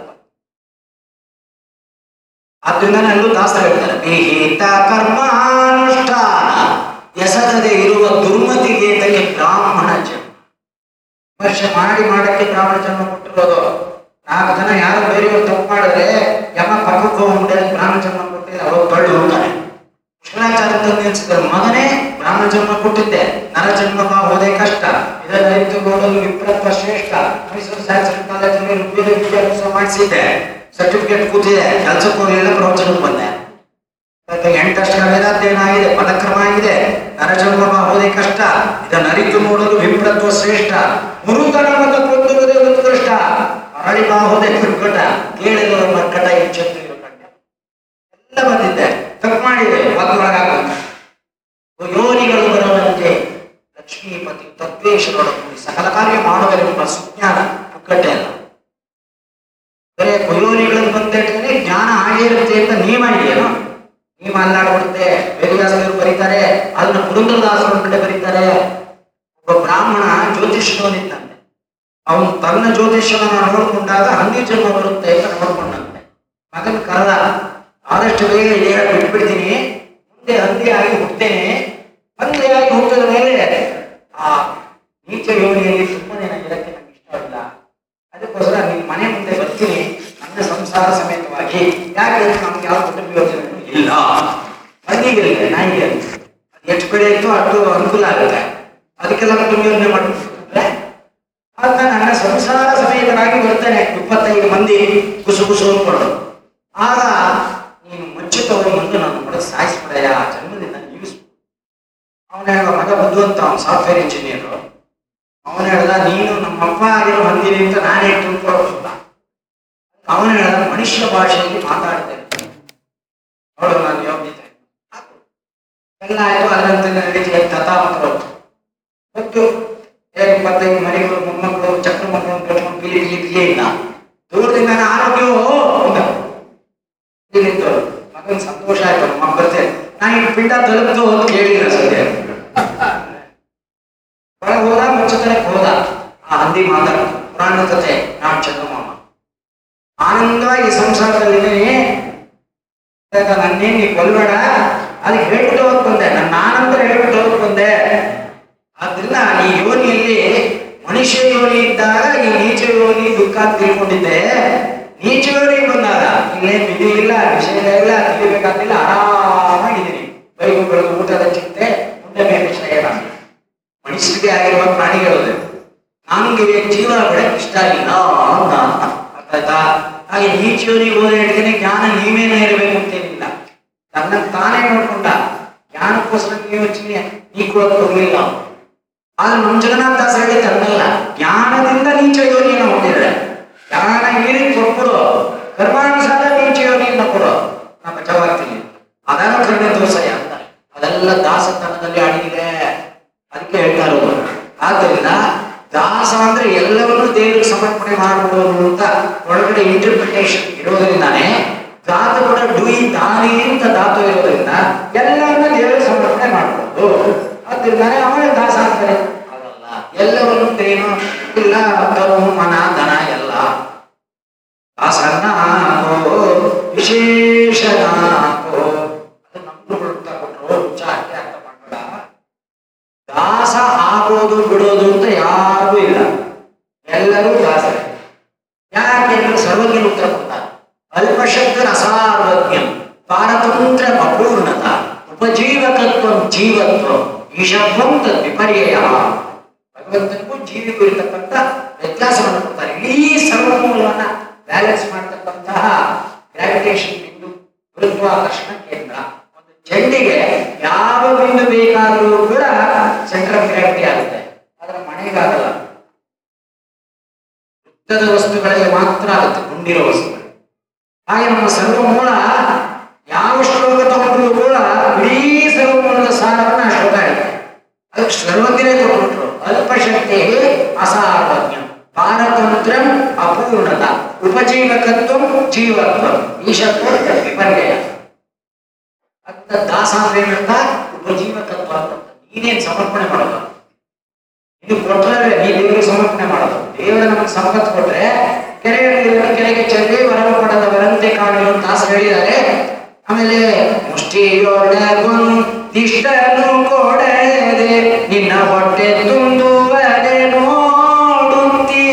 ಆದ್ದರಿಂದ ನನ್ನೂ ದಾಸ ಹೇಳ್ತಾರೆ, ವಿಹಿತ ಕರ್ಮಾನುಷ್ಠಾನ ಎಸಗದೆ ಇರುವ ದುರ್ಮತಿಗೆ ತಲೆ ಬ್ರಾಹ್ಮಣ ಜನ್ಮ. ವರ್ಷ ಮಾಡಕ್ಕೆ ಬ್ರಾಹ್ಮಣ ಜನ್ಮ ಕೊಟ್ಟಿರೋದು. 4 ಜನ ಯಾರು ಬೇರೆಯವರು ತಪ್ಪು ಮಾಡಿದ್ರೆ ಯಮ ಪಕ್ಕಕ್ಕೆ ಹೋಗ್ಬಿಟ್ಟೆ ಬ್ರಾಹ್ಮಣ ಜನ್ಮ ಕೊಟ್ಟಿದ್ರೆ ಅವಾಗ ತೊಳ್ಳು ಹೋಗ್ತಾನೆ. ಕೃಷ್ಣಾಚಾರ್ಯ ನಿಲ್ಸಿದ್ರು, ಮಗನೇ ಬ್ರಾಹ್ಮಣ ಜನ್ಮ ಕೊಟ್ಟಿದ್ದೆ, ನರ ಜನ್ಮ ಹೋದೇ ಕಷ್ಟ, ಇದರ ನೋಡಲು ವಿಪ್ರತ್ವ ಶ್ರೇಷ್ಠ. ಮೈಸೂರು ಸೈನ್ಸ್ ಕಾಲೇಜಲ್ಲಿ ವಿದ್ಯಾಭ್ಯಾಸ ಮಾಡಿಸಿದ್ದೆ, ಸರ್ಟಿಫಿಕೇಟ್ ಕೂತಿದೆ, ಕೆಲಸಕ್ಕೆ ಹೋಗಲಿಲ್ಲ, ಪ್ರವಚನಕ್ಕೆ ಬಂದೆ. 8 ವರ್ಷಗಳ ವೇದಾಧ್ಯಯನ ಆಗಿದೆ, ಪದಕ್ರಮ ಆಗಿದೆ, ನರಜನ್ಮ ಹೋದೇ ಕಷ್ಟ, ಇದನ್ನು ಅರಿತು ನೋಡಲು ವಿಪ್ರತ್ವ ಶ್ರೇಷ್ಠ. ಮುರುತನ ಮತ್ತು ಕೊಂದುವುದೇ ಉತ್ಕೃಷ್ಟ, ಅರಳಿ ಬಾಹುದೇ ದುರ್ಘಟ, ಕೇಳಿದ ಮರ್ಕಟ ಇಚ್ಛತ್ತು ಎಲ್ಲ ಬಂದಿದ್ದೆ. ತಪ್ಪು ಮಾಡಿದೆ, ಒಳಗಾಗ ಯೋನಿಗಳು ಬರುವಂತೆ ಲಕ್ಷ್ಮೀಪತಿ ತತ್ವೇಶ್ವರೊಡಗೂಡಿ ಸಕಲ ಕಾರ್ಯ ಮಾಡುವುದರೆಂಬ ಸುಜ್ಞಾನ ಪುಕ್ಕಟ್ಟೆ ಅಲ್ಲ. ಬರೇ ಯೋನಿಗಳನ್ನು ಬಂದಿಟ್ಟರೆ ಜ್ಞಾನ ಹಾಗೆ ಇರುತ್ತೆ ಅಂತ ನಿಯಮ ಇದೆಯೇನೋ? ನಿಯಮ ಅಲ್ಲಾಡ್ಬಿಡುತ್ತೆ. ವೇದವ್ಯಾಸರು ಬರೀತಾರೆ, ಅದನ್ನ ಪುರಂದರದಾಸರ ಕಡೆ ಬರೀತಾರೆ. ಒಬ್ಬ ಬ್ರಾಹ್ಮಣ ಜ್ಯೋತಿಷ್ಯನಿದ್ದಂತೆ, ಅವನು ತನ್ನ ಜ್ಯೋತಿಷ್ಯವನ್ನು ನೋಡಿಕೊಂಡಾಗ ಹಂದಿ ಜನ್ಮ ಬರುತ್ತೆ ಅಂತ ನೋಡ್ಕೊಂಡಂತೆ. ಮಗನ ಕರೆದ, ಆದಷ್ಟು ಬೇಗ ದೇಹ ಬಿಟ್ಬಿಡ್ತೀನಿ, ಮುಂದೆ ಹಂದಿಯಾಗಿ ಹುಟ್ಟೇನೆ. ಹಂದಿಯಾಗಿ ಹುಟ್ಟಿದ ಮೇಲೆ ಆ ನೀಚ ಯೋನಿಯಲ್ಲಿ ಸುಮ್ಮನೆ ಇರಕ್ಕೆ ನಂಗೆ ಇಷ್ಟವಿಲ್ಲ, ಅದಕ್ಕೋಸ್ಕರ ನಿನ್ನ ಮನೆ ಮುಂದೆ ಬರ್ತೀನಿ ನನ್ನ ಸಂಸಾರ ಸಮೇತವಾಗಿ. ಯಾಕೆ ನಮ್ಗೆ ಯಾವ ಕುಟುಂಬ ಯೋಜನೆ ಇಲ್ಲ, ಹಂದಿಗಿರಲಿ ನಾಯಿಗೆ ಅದು ಎಷ್ಟು ಕಡೆ ಇತ್ತು ಅಷ್ಟು ಅನುಕೂಲ ಆಗುತ್ತೆ. ಅದಕ್ಕೆಲ್ಲ ಕುಟುಂಬ ಯೋಜನೆ ಮಾಡ್ಬಿಟ್ರೆ ಆಗ ನನ್ನ ಸಂಸಾರ ಸಮೇತನಾಗಿ ಬರ್ತೇನೆ. 25 ಮಂದಿ ಕುಸು ಕುಸು ಅಂದ್ಕೊಂಡು. ಆಗ ನೀನು ಮಚ್ಚು ತಗೊಂಡ್ಬಂದು ನಾನು ಹೊಡೆದು ಸಾಯಿಸ್ಬಿಡೆಯ, ಜನ್ಮದಿಂದ ನಿಲ್ಲಿಸ್ಬಿಡು. ಅವನ ಹೇಳುವ ಮಗ ಬುದ್ಧಿವಂತ, ಅವನು ಸಾಫ್ಟ್ವೇರ್ ಇಂಜಿನಿಯರು. ಅವನು ಹೇಳ್ದ, ನೀನು ನಮ್ಮಪ್ಪ ಆಗಿರೋ ಹಂದಿನಿ ಅಂತ ನಾನೇ ತಿಳ್ಕೊಳ್ಳೋದಿಲ್ಲ. ಅವನು ಹೇಳ್ದ, ಮನುಷ್ಯ ಭಾಷೆಯಲ್ಲಿ ಮಾತಾಡ್ತೇನೆ ನೋಡು, ನಾನು ಯೋಗ್ಯತೆ ಎಲ್ಲ ಆಯ್ತು. ಅದರಂತೆ ನಡೀತಿಯ ತಥಾಪತ್ರ ಮತ್ತು 25 ಮನೆಗಳು, ಮೊಮ್ಮಕ್ಕಳು, ಚಕ್ರ ಮಕ್ಕಳು ಕಟ್ಕೊಂಡು ಪಿಲಿ ಪಿಲಿ ಪಿಲಿಯೇ ಇಲ್ಲ. ದೂರದಿಂದ ಆರೋಗ್ಯವೋ ಇಲ್ಲಿತ್ತು. ಮಗನ್ ಸಂತೋಷ ಆಯ್ತು, ನಮ್ಮ ಬರ್ತೇನೆ ನಾನು ಈ ಪಿಂಡ ತಲುಪ್ತು ಅಂತ ಕೇಳಿಲ್ಲ ಸದ್ಯ. ಒಳಗೆ ಹೋದ, ಮುಚ್ಚತನಕ್ಕೆ ಹೋದ. ಆ ಹಂದಿ ಮಾತಾಡ್ತು, ಪುರಾಣ ಕಥೆ, ನಾನ್ ಚಂದ್ರಮಾಮ ಆನಂದವಾಗಿ ಸಂಸಾರದಲ್ಲಿ ನನ್ನೇನು ನೀ ಕೊಲ್ಬೇಡ, ಅದಕ್ಕೆ ಹೇಳ್ಬಿಟ್ಟು ಹೋಗ್ ಬಂದೆ, ನಾನಂತರ ಹೇಳ್ಬಿಟ್ಟು ಹೋಗ್ ಬಂದೆ. ಆದ್ರಿಂದ ಈ ಯೋನಿಯಲ್ಲಿ ಮನುಷ್ಯ ಯೋನಿ ಇದ್ದಾಗ ಈ ನೀಚ ಯೋನಿ ದುಃಖ ಅಂತ ತಿಳ್ಕೊಂಡಿದ್ದೆ. ನೀಚ ಯೋನಿ ಬಂದಾಗ ಇಲ್ಲೇನು ವಿಧಿ ಇಲ್ಲ, ವಿಷಯ ಇಲ್ಲ, ತಿಳಿಬೇಕಾಗಿಲ್ಲ, ಆರಾಮಾಗಿದ್ದೀನಿ. ಬೆಳಗು ಬೆಳಗು ಊಟದ ಚಿಂತೆ, ಮುಂದೆ ಮೇಲೆ ಶ್ರೇಯನ. ಮನುಷ್ಯರಿಗೆ ಆಗಿರುವ ಪ್ರಾಣಿಗಳು ನನ್ಗೆ ಜೀವ ಬಿಡಕ್ಕೆ ಇಷ್ಟ ಇಲ್ಲ ಅಂತ ಅರ್ಥ ಆಯ್ತಾ? ಹಾಗೆ ನೀಚ ಯೋನಿಗೆ ಹೋದ ಹಿಡಿದೇನೆ ಜ್ಞಾನ ನೀವೇನೇ ಇರಬೇಕು ಅಂತೇನಿಲ್ಲ. ತನ್ನ ತಾನೇ ನೋಡ್ಕೊಂಡ ಜ್ಞಾನಕ್ಕೋಸ್ಕರ ಯೋಚನೆ ನೀ ಕೂಡ ಹೋಗ್ಲಿಲ್ಲ. ಆದ್ರೆ ನಮ್ಮ ಜಗನ್ನಾಥ ದಾಸ ಹೇಳಿ ತನ್ನಲ್ಲ, ಜ್ಞಾನದಿಂದ ನೀಚ ಯೋನಿಯನ್ನು ಹೊಂದಿದ್ರೆ ಜ್ಞಾನ ಏನಿಗೆ ಕೊಟ್ಬಿಡು, ಕರ್ಮಾನುಸಾರ ನೀಚ ಯೋನಿಯನ್ನು ಕೊಡು. ನಮ್ಮ ಮಜವಾಗ್ತೀನಿ ಅದನ್ನು ಕರುಣೆ ತೋರ್ಸಯ್ಯ ಅಂತ. ಅದೆಲ್ಲ ದಾಸತನದಲ್ಲಿ ಅಡಗಿದೆ. ಅದಕ್ಕೆ ಹೇಳ್ತಾ ಇರೋದು. ಆದ್ದರಿಂದ ದಾಸ ಅಂದ್ರೆ ಎಲ್ಲವನ್ನೂ ದೇವರಿಗೆ ಸಮರ್ಪಣೆ ಮಾಡಬಹುದು ಅಂತ ಒಳಗಡೆ ಇಂಟರ್ಪ್ರಿಟೇಷನ್ ಇರೋದ್ರಿಂದಾನೇ ಧಾತು ಕೂಡ ಡುಯಿ ದಾನಿ ಅಂತ ಧಾತು ಇರೋದ್ರಿಂದ ಎಲ್ಲವನ್ನ ದೇವರಿಗೆ ಸಮರ್ಪಣೆ ಮಾಡಬಹುದು. ಅದರಿಂದಾನೇ ಅವನೇ ದಾಸ ಅಂತಾರೆ. ಅದಲ್ಲ, ಎಲ್ಲವನ್ನೂ ಏನು ಇಲ್ಲ ಕರು ಮನ ಧನ ಎಲ್ಲ ದಾಸನ ವಿಶೇಷನಾಕೋ. ಅದು ನಮ್ಗಳು ಕೊಟ್ಟರು ಉಚ್ಚಾರಕ್ಕೆ ಅರ್ಥ ಮಾಡಬೇಡ. ದಾಸ ಆಗೋದು ಬಿಡೋದು ಅಂತ ಯಾರಿಗೂ ಇಲ್ಲ, ಎಲ್ಲರೂ ದಾಸರೇ. ಯಾಕೆಂದ್ರೆ ಸರ್ವಜ್ಞರು ಉತ್ತರ ಕೊಡ್ತಾರೆ. ಅಲ್ಪಶಬ್ದ ಅಸಾರ್ವಜ್ಞಂ ಪಾರತಂತ್ರ ಅಪೂರ್ಣತ ಉಪಜೀವಕತ್ವ ಜೀವತ್ವ ಈಶತ್ವಂ ತದ್ ವಿಪರ್ಯಯ. ಭಗವಂತನಿಗೂ ಜೀವಿಗೂ ಇರತಕ್ಕಂಥ ವ್ಯತ್ಯಾಸವನ್ನು ಕೊಡ್ತಾರೆ. ಇಡೀ ಸರ್ವಮೂಲವನ್ನ ಬ್ಯಾಲೆನ್ಸ್ ಮಾಡತಕ್ಕಂತಹ ಗ್ರಾವಿಟೇಷನ್ ಬಿಂದು, ಗುರುತ್ವಾಕರ್ಷಣ ಕೇಂದ್ರ. ಒಂದು ಚೆಂಡಿಗೆ ಯಾವ ಬಿಂದು ಬೇಕಾದರೂ ಕೂಡ ಸೆಂಟರ್ ಆಫ್ ಗ್ರಾವಿಟಿ ಆಗುತ್ತೆ, ಅದರ ಮನೆಗಾಗಲ್ಲ. ವೃತ್ತದ ವಸ್ತುಗಳಿಗೆ ಮಾತ್ರ ಆಗುತ್ತೆ, ಗುಂಡಿರೋ ವಸ್ತುಗಳು. ಹಾಗೆ ನಮ್ಮ ಸರ್ವಮೂಲ ಯಾವ ಶ್ಲೋಕ ತಗೊಂಡ್ರು ಕೂಡ ಇಡೀ ಸರ್ವಮೂಲದ ಸಾರವನ್ನು ಆ ಶ್ಲೋಕ ಹೇಳುತ್ತೆ. ಅದಕ್ಕೆ ಸರ್ವಜ್ಞರೇ ಕೊಟ್ಬಿಟ್ರು. ಅಲ್ಪಶಕ್ತಿ ಅಸಾರ್ವಜ್ಞ ಪಾರತಂತ್ರ ಅಪೂರ್ಣತ ಉಪಜೀವಕತ್ವ ಜೀವತ್ವ ಈಶತ್ವ ವಿಪರ್ಯಯ. ಅಂತ ದಾಸ ಅಂದ್ರೆ ಏನಂತ ಉಪಜೀವಕತ್ವ ಅಂತ. ನೀನೇನ್ ಸಮರ್ಪಣೆ ಮಾಡೋದು, ಇದು ಕೊಟ್ಟರೆ ನೀ ದೇವರಿಗೆ ಸಮರ್ಪಣೆ ಮಾಡೋದು. ದೇವರು ನಮಗೆ ಸಂಪತ್ತು ಕೊಟ್ರೆ ಕೆರೆಗೆ ಚೆಲ್ಲಿ ವರವ ಪಡೆದವರಂತೆ ಕಾಣಲು ದಾಸ ಹೇಳಿದ್ದಾರೆ. ಆಮೇಲೆ ಮುಷ್ಟಿಯೊಳಗೊಂದಿಷ್ಟನು ಕೊಡದೆ ನಿನ್ನ ಹೊಟ್ಟೆ ತುಂಬುವದೆ ನೋಡುತ್ತೀ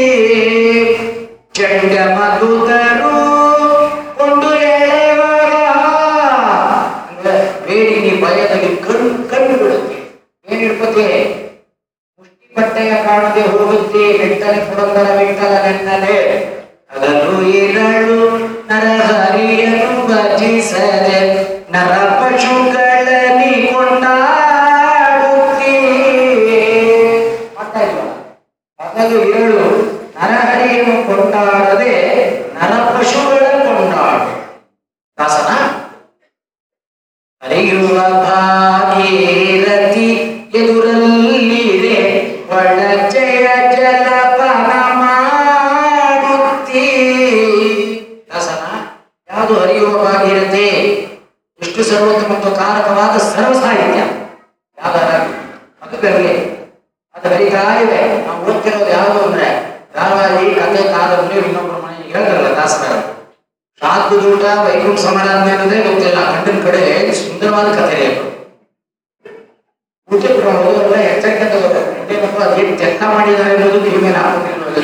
ಚಂಡ ಮಧುತರು ಕೊಂಡು ಎಳೆವಾಗ ಅಂದ್ರೆ ಬೇಡಿ ನೀ ಭಯದಲ್ಲಿ ಕಣ್ಣು ಬಿಡುತ್ತೆ. ಏನಿಡ್ಕೋತಿ ಮುಷ್ಟಿ ಬಟ್ಟೆಯ ಕಾಣದೆ ಹೋಗುತ್ತೆ. ಬೆಟ್ಟನೆ ಪುರಂದರ ಬಿಟ್ಟಲನೆನ್ನಲೆ ಅದನ್ನು ಇರಳು ನರಹರಿಯನು ಭಜಿಸದೆ ನರ ಪಶುಗಳಲ್ಲಿ ಕೊಂಡಾಡುತ್ತೀ. ಹಗಲು ಇರಳು ನರಹರಿಯನ್ನು ಕೊಂಡಾಡದೆ ನರ ಪಶುಗಳ ಕೊಂಡಾಡು. ದಾಸನ ಹರಿಯುವ ಭಾಗೀರಥಿ ಎದುರಲ್ಲಿದೆ ಒಳಜಯ ಜಲಪಾನ ಮಾಡುತ್ತೀ. ದಾಸನ ಯಾವುದು ಹರಿಯುವ ಭಾಗೀರಥಿ, ಎಷ್ಟು ಸರ್ವೋತ್ತಮ ಮತ್ತು ಕಾರಕವಾದ ಸರ್ವ ಸಾಹಿತ್ಯ ಯಾವ್ದಾರ ಅದು ಬರಲಿ. ಅದು ಹರಿತಾ ಇದೆ. ನಾವು ಓದ್ತಿರೋದು ಯಾವುದು ಅಂದ್ರೆ ಧಾರಾವಾಹಿ, ಕಥೆ, ಕಾದಂಬರಿ. ಇನ್ನೊಬ್ಬರ ಮನೆಗೆ ಹೇಳ್ತಾರಲ್ಲ ದಾಸರ ಶಾದ್ಭೂತ ವೈಕುಂಠ ಸಮಾರಾಧನೆ ಅನ್ನೋದೇ ಗೊತ್ತಿಲ್ಲ. ಗಂಡನ ಕಡೆ ಸುಂದರವಾದ ಕಥೆ ಊಟಕ್ಕೆ ಹೋಗೋರೆಲ್ಲ ಎಚ್ಚರಿಕೆ ತಗೋಬೇಕು. ಅದೇನು ತೆಕ್ಕ ಮಾಡಿದ್ದಾರೆ ಅನ್ನೋದು ಕಿವಿ ಮೇಲೆ ಹಾಕೋದಿಲ್ಲ.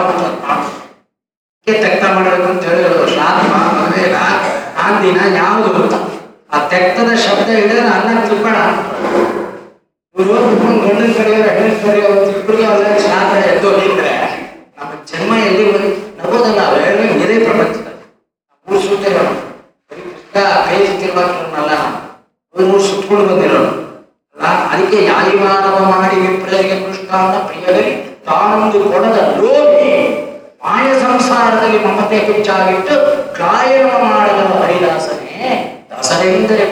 ತೆಕ್ಕ ಮಾಡಬೇಕು ಅಂತ ಹೇಳಿರೋದು ಶ್ರಾದ್ದ ಮದುವೆಗ ಆ ದಿನ ಯಾವುದು ಗೊತ್ತ. ಆ ತೆಕ್ಕದ ಶಬ್ದ ಹಿಡಿದ್ರೆ ಅನ್ನ ತಿಳ್ಬೇಡ. ಇವರು ಗಂಡನ ಕಡೆಯವರು ಹೆಣ್ಣಿನ ಕಡೆಯವರು ಇಬ್ಬರಿಗೆ ಅವರ ಶ್ರಾದ್ದ ಎದ್ದು ಹೋಗಿದ್ರೆ ನಮ್ಮ ಜನ್ಮ ಎಲ್ಲಿ ನಗೋದಲ್ಲ. ಅವೆರಡು ಇದೇ ಪ್ರಪಂಚದಲ್ಲಿ ಮೂರು ಸುತ್ತಿರೋಣ. ಕೈ ಸುತ್ತಿರ್ಬಾರ್ದಲ್ಲ, ನಾವು ಮೂರು ಸುತ್ತಕೊಂಡು ಬಂದಿರೋಣ ಅಲ್ಲ. ಅದಕ್ಕೆ ಯಾರಿವಾರವ ಮಾಡಿ ವಿಪ್ರರಿಗೆ ಕೃಷ್ಣನ ಪ್ರಿಯದಲ್ಲಿ ತಾನೊಂದು ಕೊಡದ ಲೋಭಿ ಮಾಯ ಸಂಸಾರದಲ್ಲಿ ಮಮತೆ ಹೆಚ್ಚಾಗಿಟ್ಟು ಗಾಯನ ಮಾಡದ ಹರಿದಾಸನೇ ದಾಸರೆಂದರೆ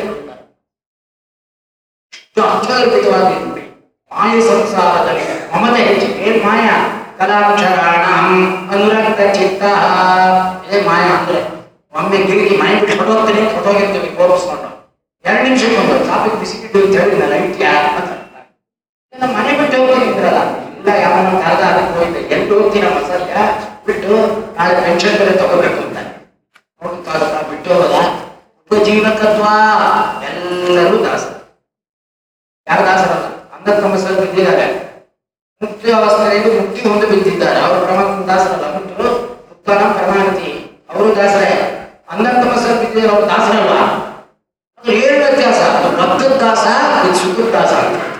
ಇಷ್ಟು ಅರ್ಥಗರ್ಭಿತವಾಗಿರುತ್ತೆ. ಮಾಯ ಸಂಸಾರದಲ್ಲಿ ಮಮತೆ ಹೆಚ್ಚು. ಏನ್ ಮಾಯ? ಕಲಾಕ್ಷರಾಣ ಅನುರಕ್ತ ಚಿತ್ತ. ಇದೇ ಮಾಯ ಅಂದ್ರೆ ಒಮ್ಮೆ ಗಿರಿಕಿ ಮನೆ ಬಿಟ್ಟು ಹೊಟ್ಟೋಗ್ತೀನಿ, ಹೊಟ್ಟೋಗಿರ್ತೀವಿ ಕೋಪಿಸ್ಕೊಂಡು 2 ನಿಮಿಷಕ್ಕೊಂದು ಟಾಪಿಕ್ ಬಿಸಿಕಿಟ್ಟು ಅಂತ ಹೇಳಿದ್ನಲ್ಲ ಇಟ್ಟಿ ನಮ್ಮ ಮನೆ ಬಿಟ್ಟು ಹೋಗ್ತೀನಿ ಇದ್ರಲ್ಲ. ಇಲ್ಲ ಯಾವನ ಕರೆದ ಅದಕ್ಕೆ ಹೋಗಿದ್ದೆ. ಎಲ್ಲಿ ಹೋಗ್ತೀನಮ್ಮ ಸದ್ಯ ಬಿಟ್ಟು ನಾಳೆ ಪೆನ್ಷನ್ ಬೇರೆ ತಗೋಬೇಕು ಅಂತ ನೋಡ್ತಾ ಬಿಟ್ಟು ಹೋದ. ಉಪಜೀವಕತ್ವ ಎಲ್ಲರೂ ದಾಸ. ಯಾರು ದಾಸರಲ್ಲ? ಅಂಧಕ್ರಮಸ್ಥರು ಬಿದ್ದಿದ್ದಾರೆ. ಮುಕ್ತಿ ಅವಸ್ಥೆಯಲ್ಲಿ ಮುಕ್ತಿ ಹೊಂದು ಬಿದ್ದಿದ್ದಾರೆ. ಅವರು ಪ್ರಮಾಣ ದಾಸರಲ್ಲ. ಮುಕ್ತರು ಮುಕ್ತನ ಪ್ರಮಾಣತಿ ಅವರು ದಾಸರೇ. ಅಂಧಕ್ರಮಸ್ಥರು ಬಿದ್ದಿದ್ದಾರೆ, ಅವರು ದಾಸರಲ್ಲ. ಅದು ಏನು ವ್ಯತ್ಯಾಸ? ಅದು ಭಕ್ತದ ದಾಸ, ಇದು ಸುಖದ ದಾಸ.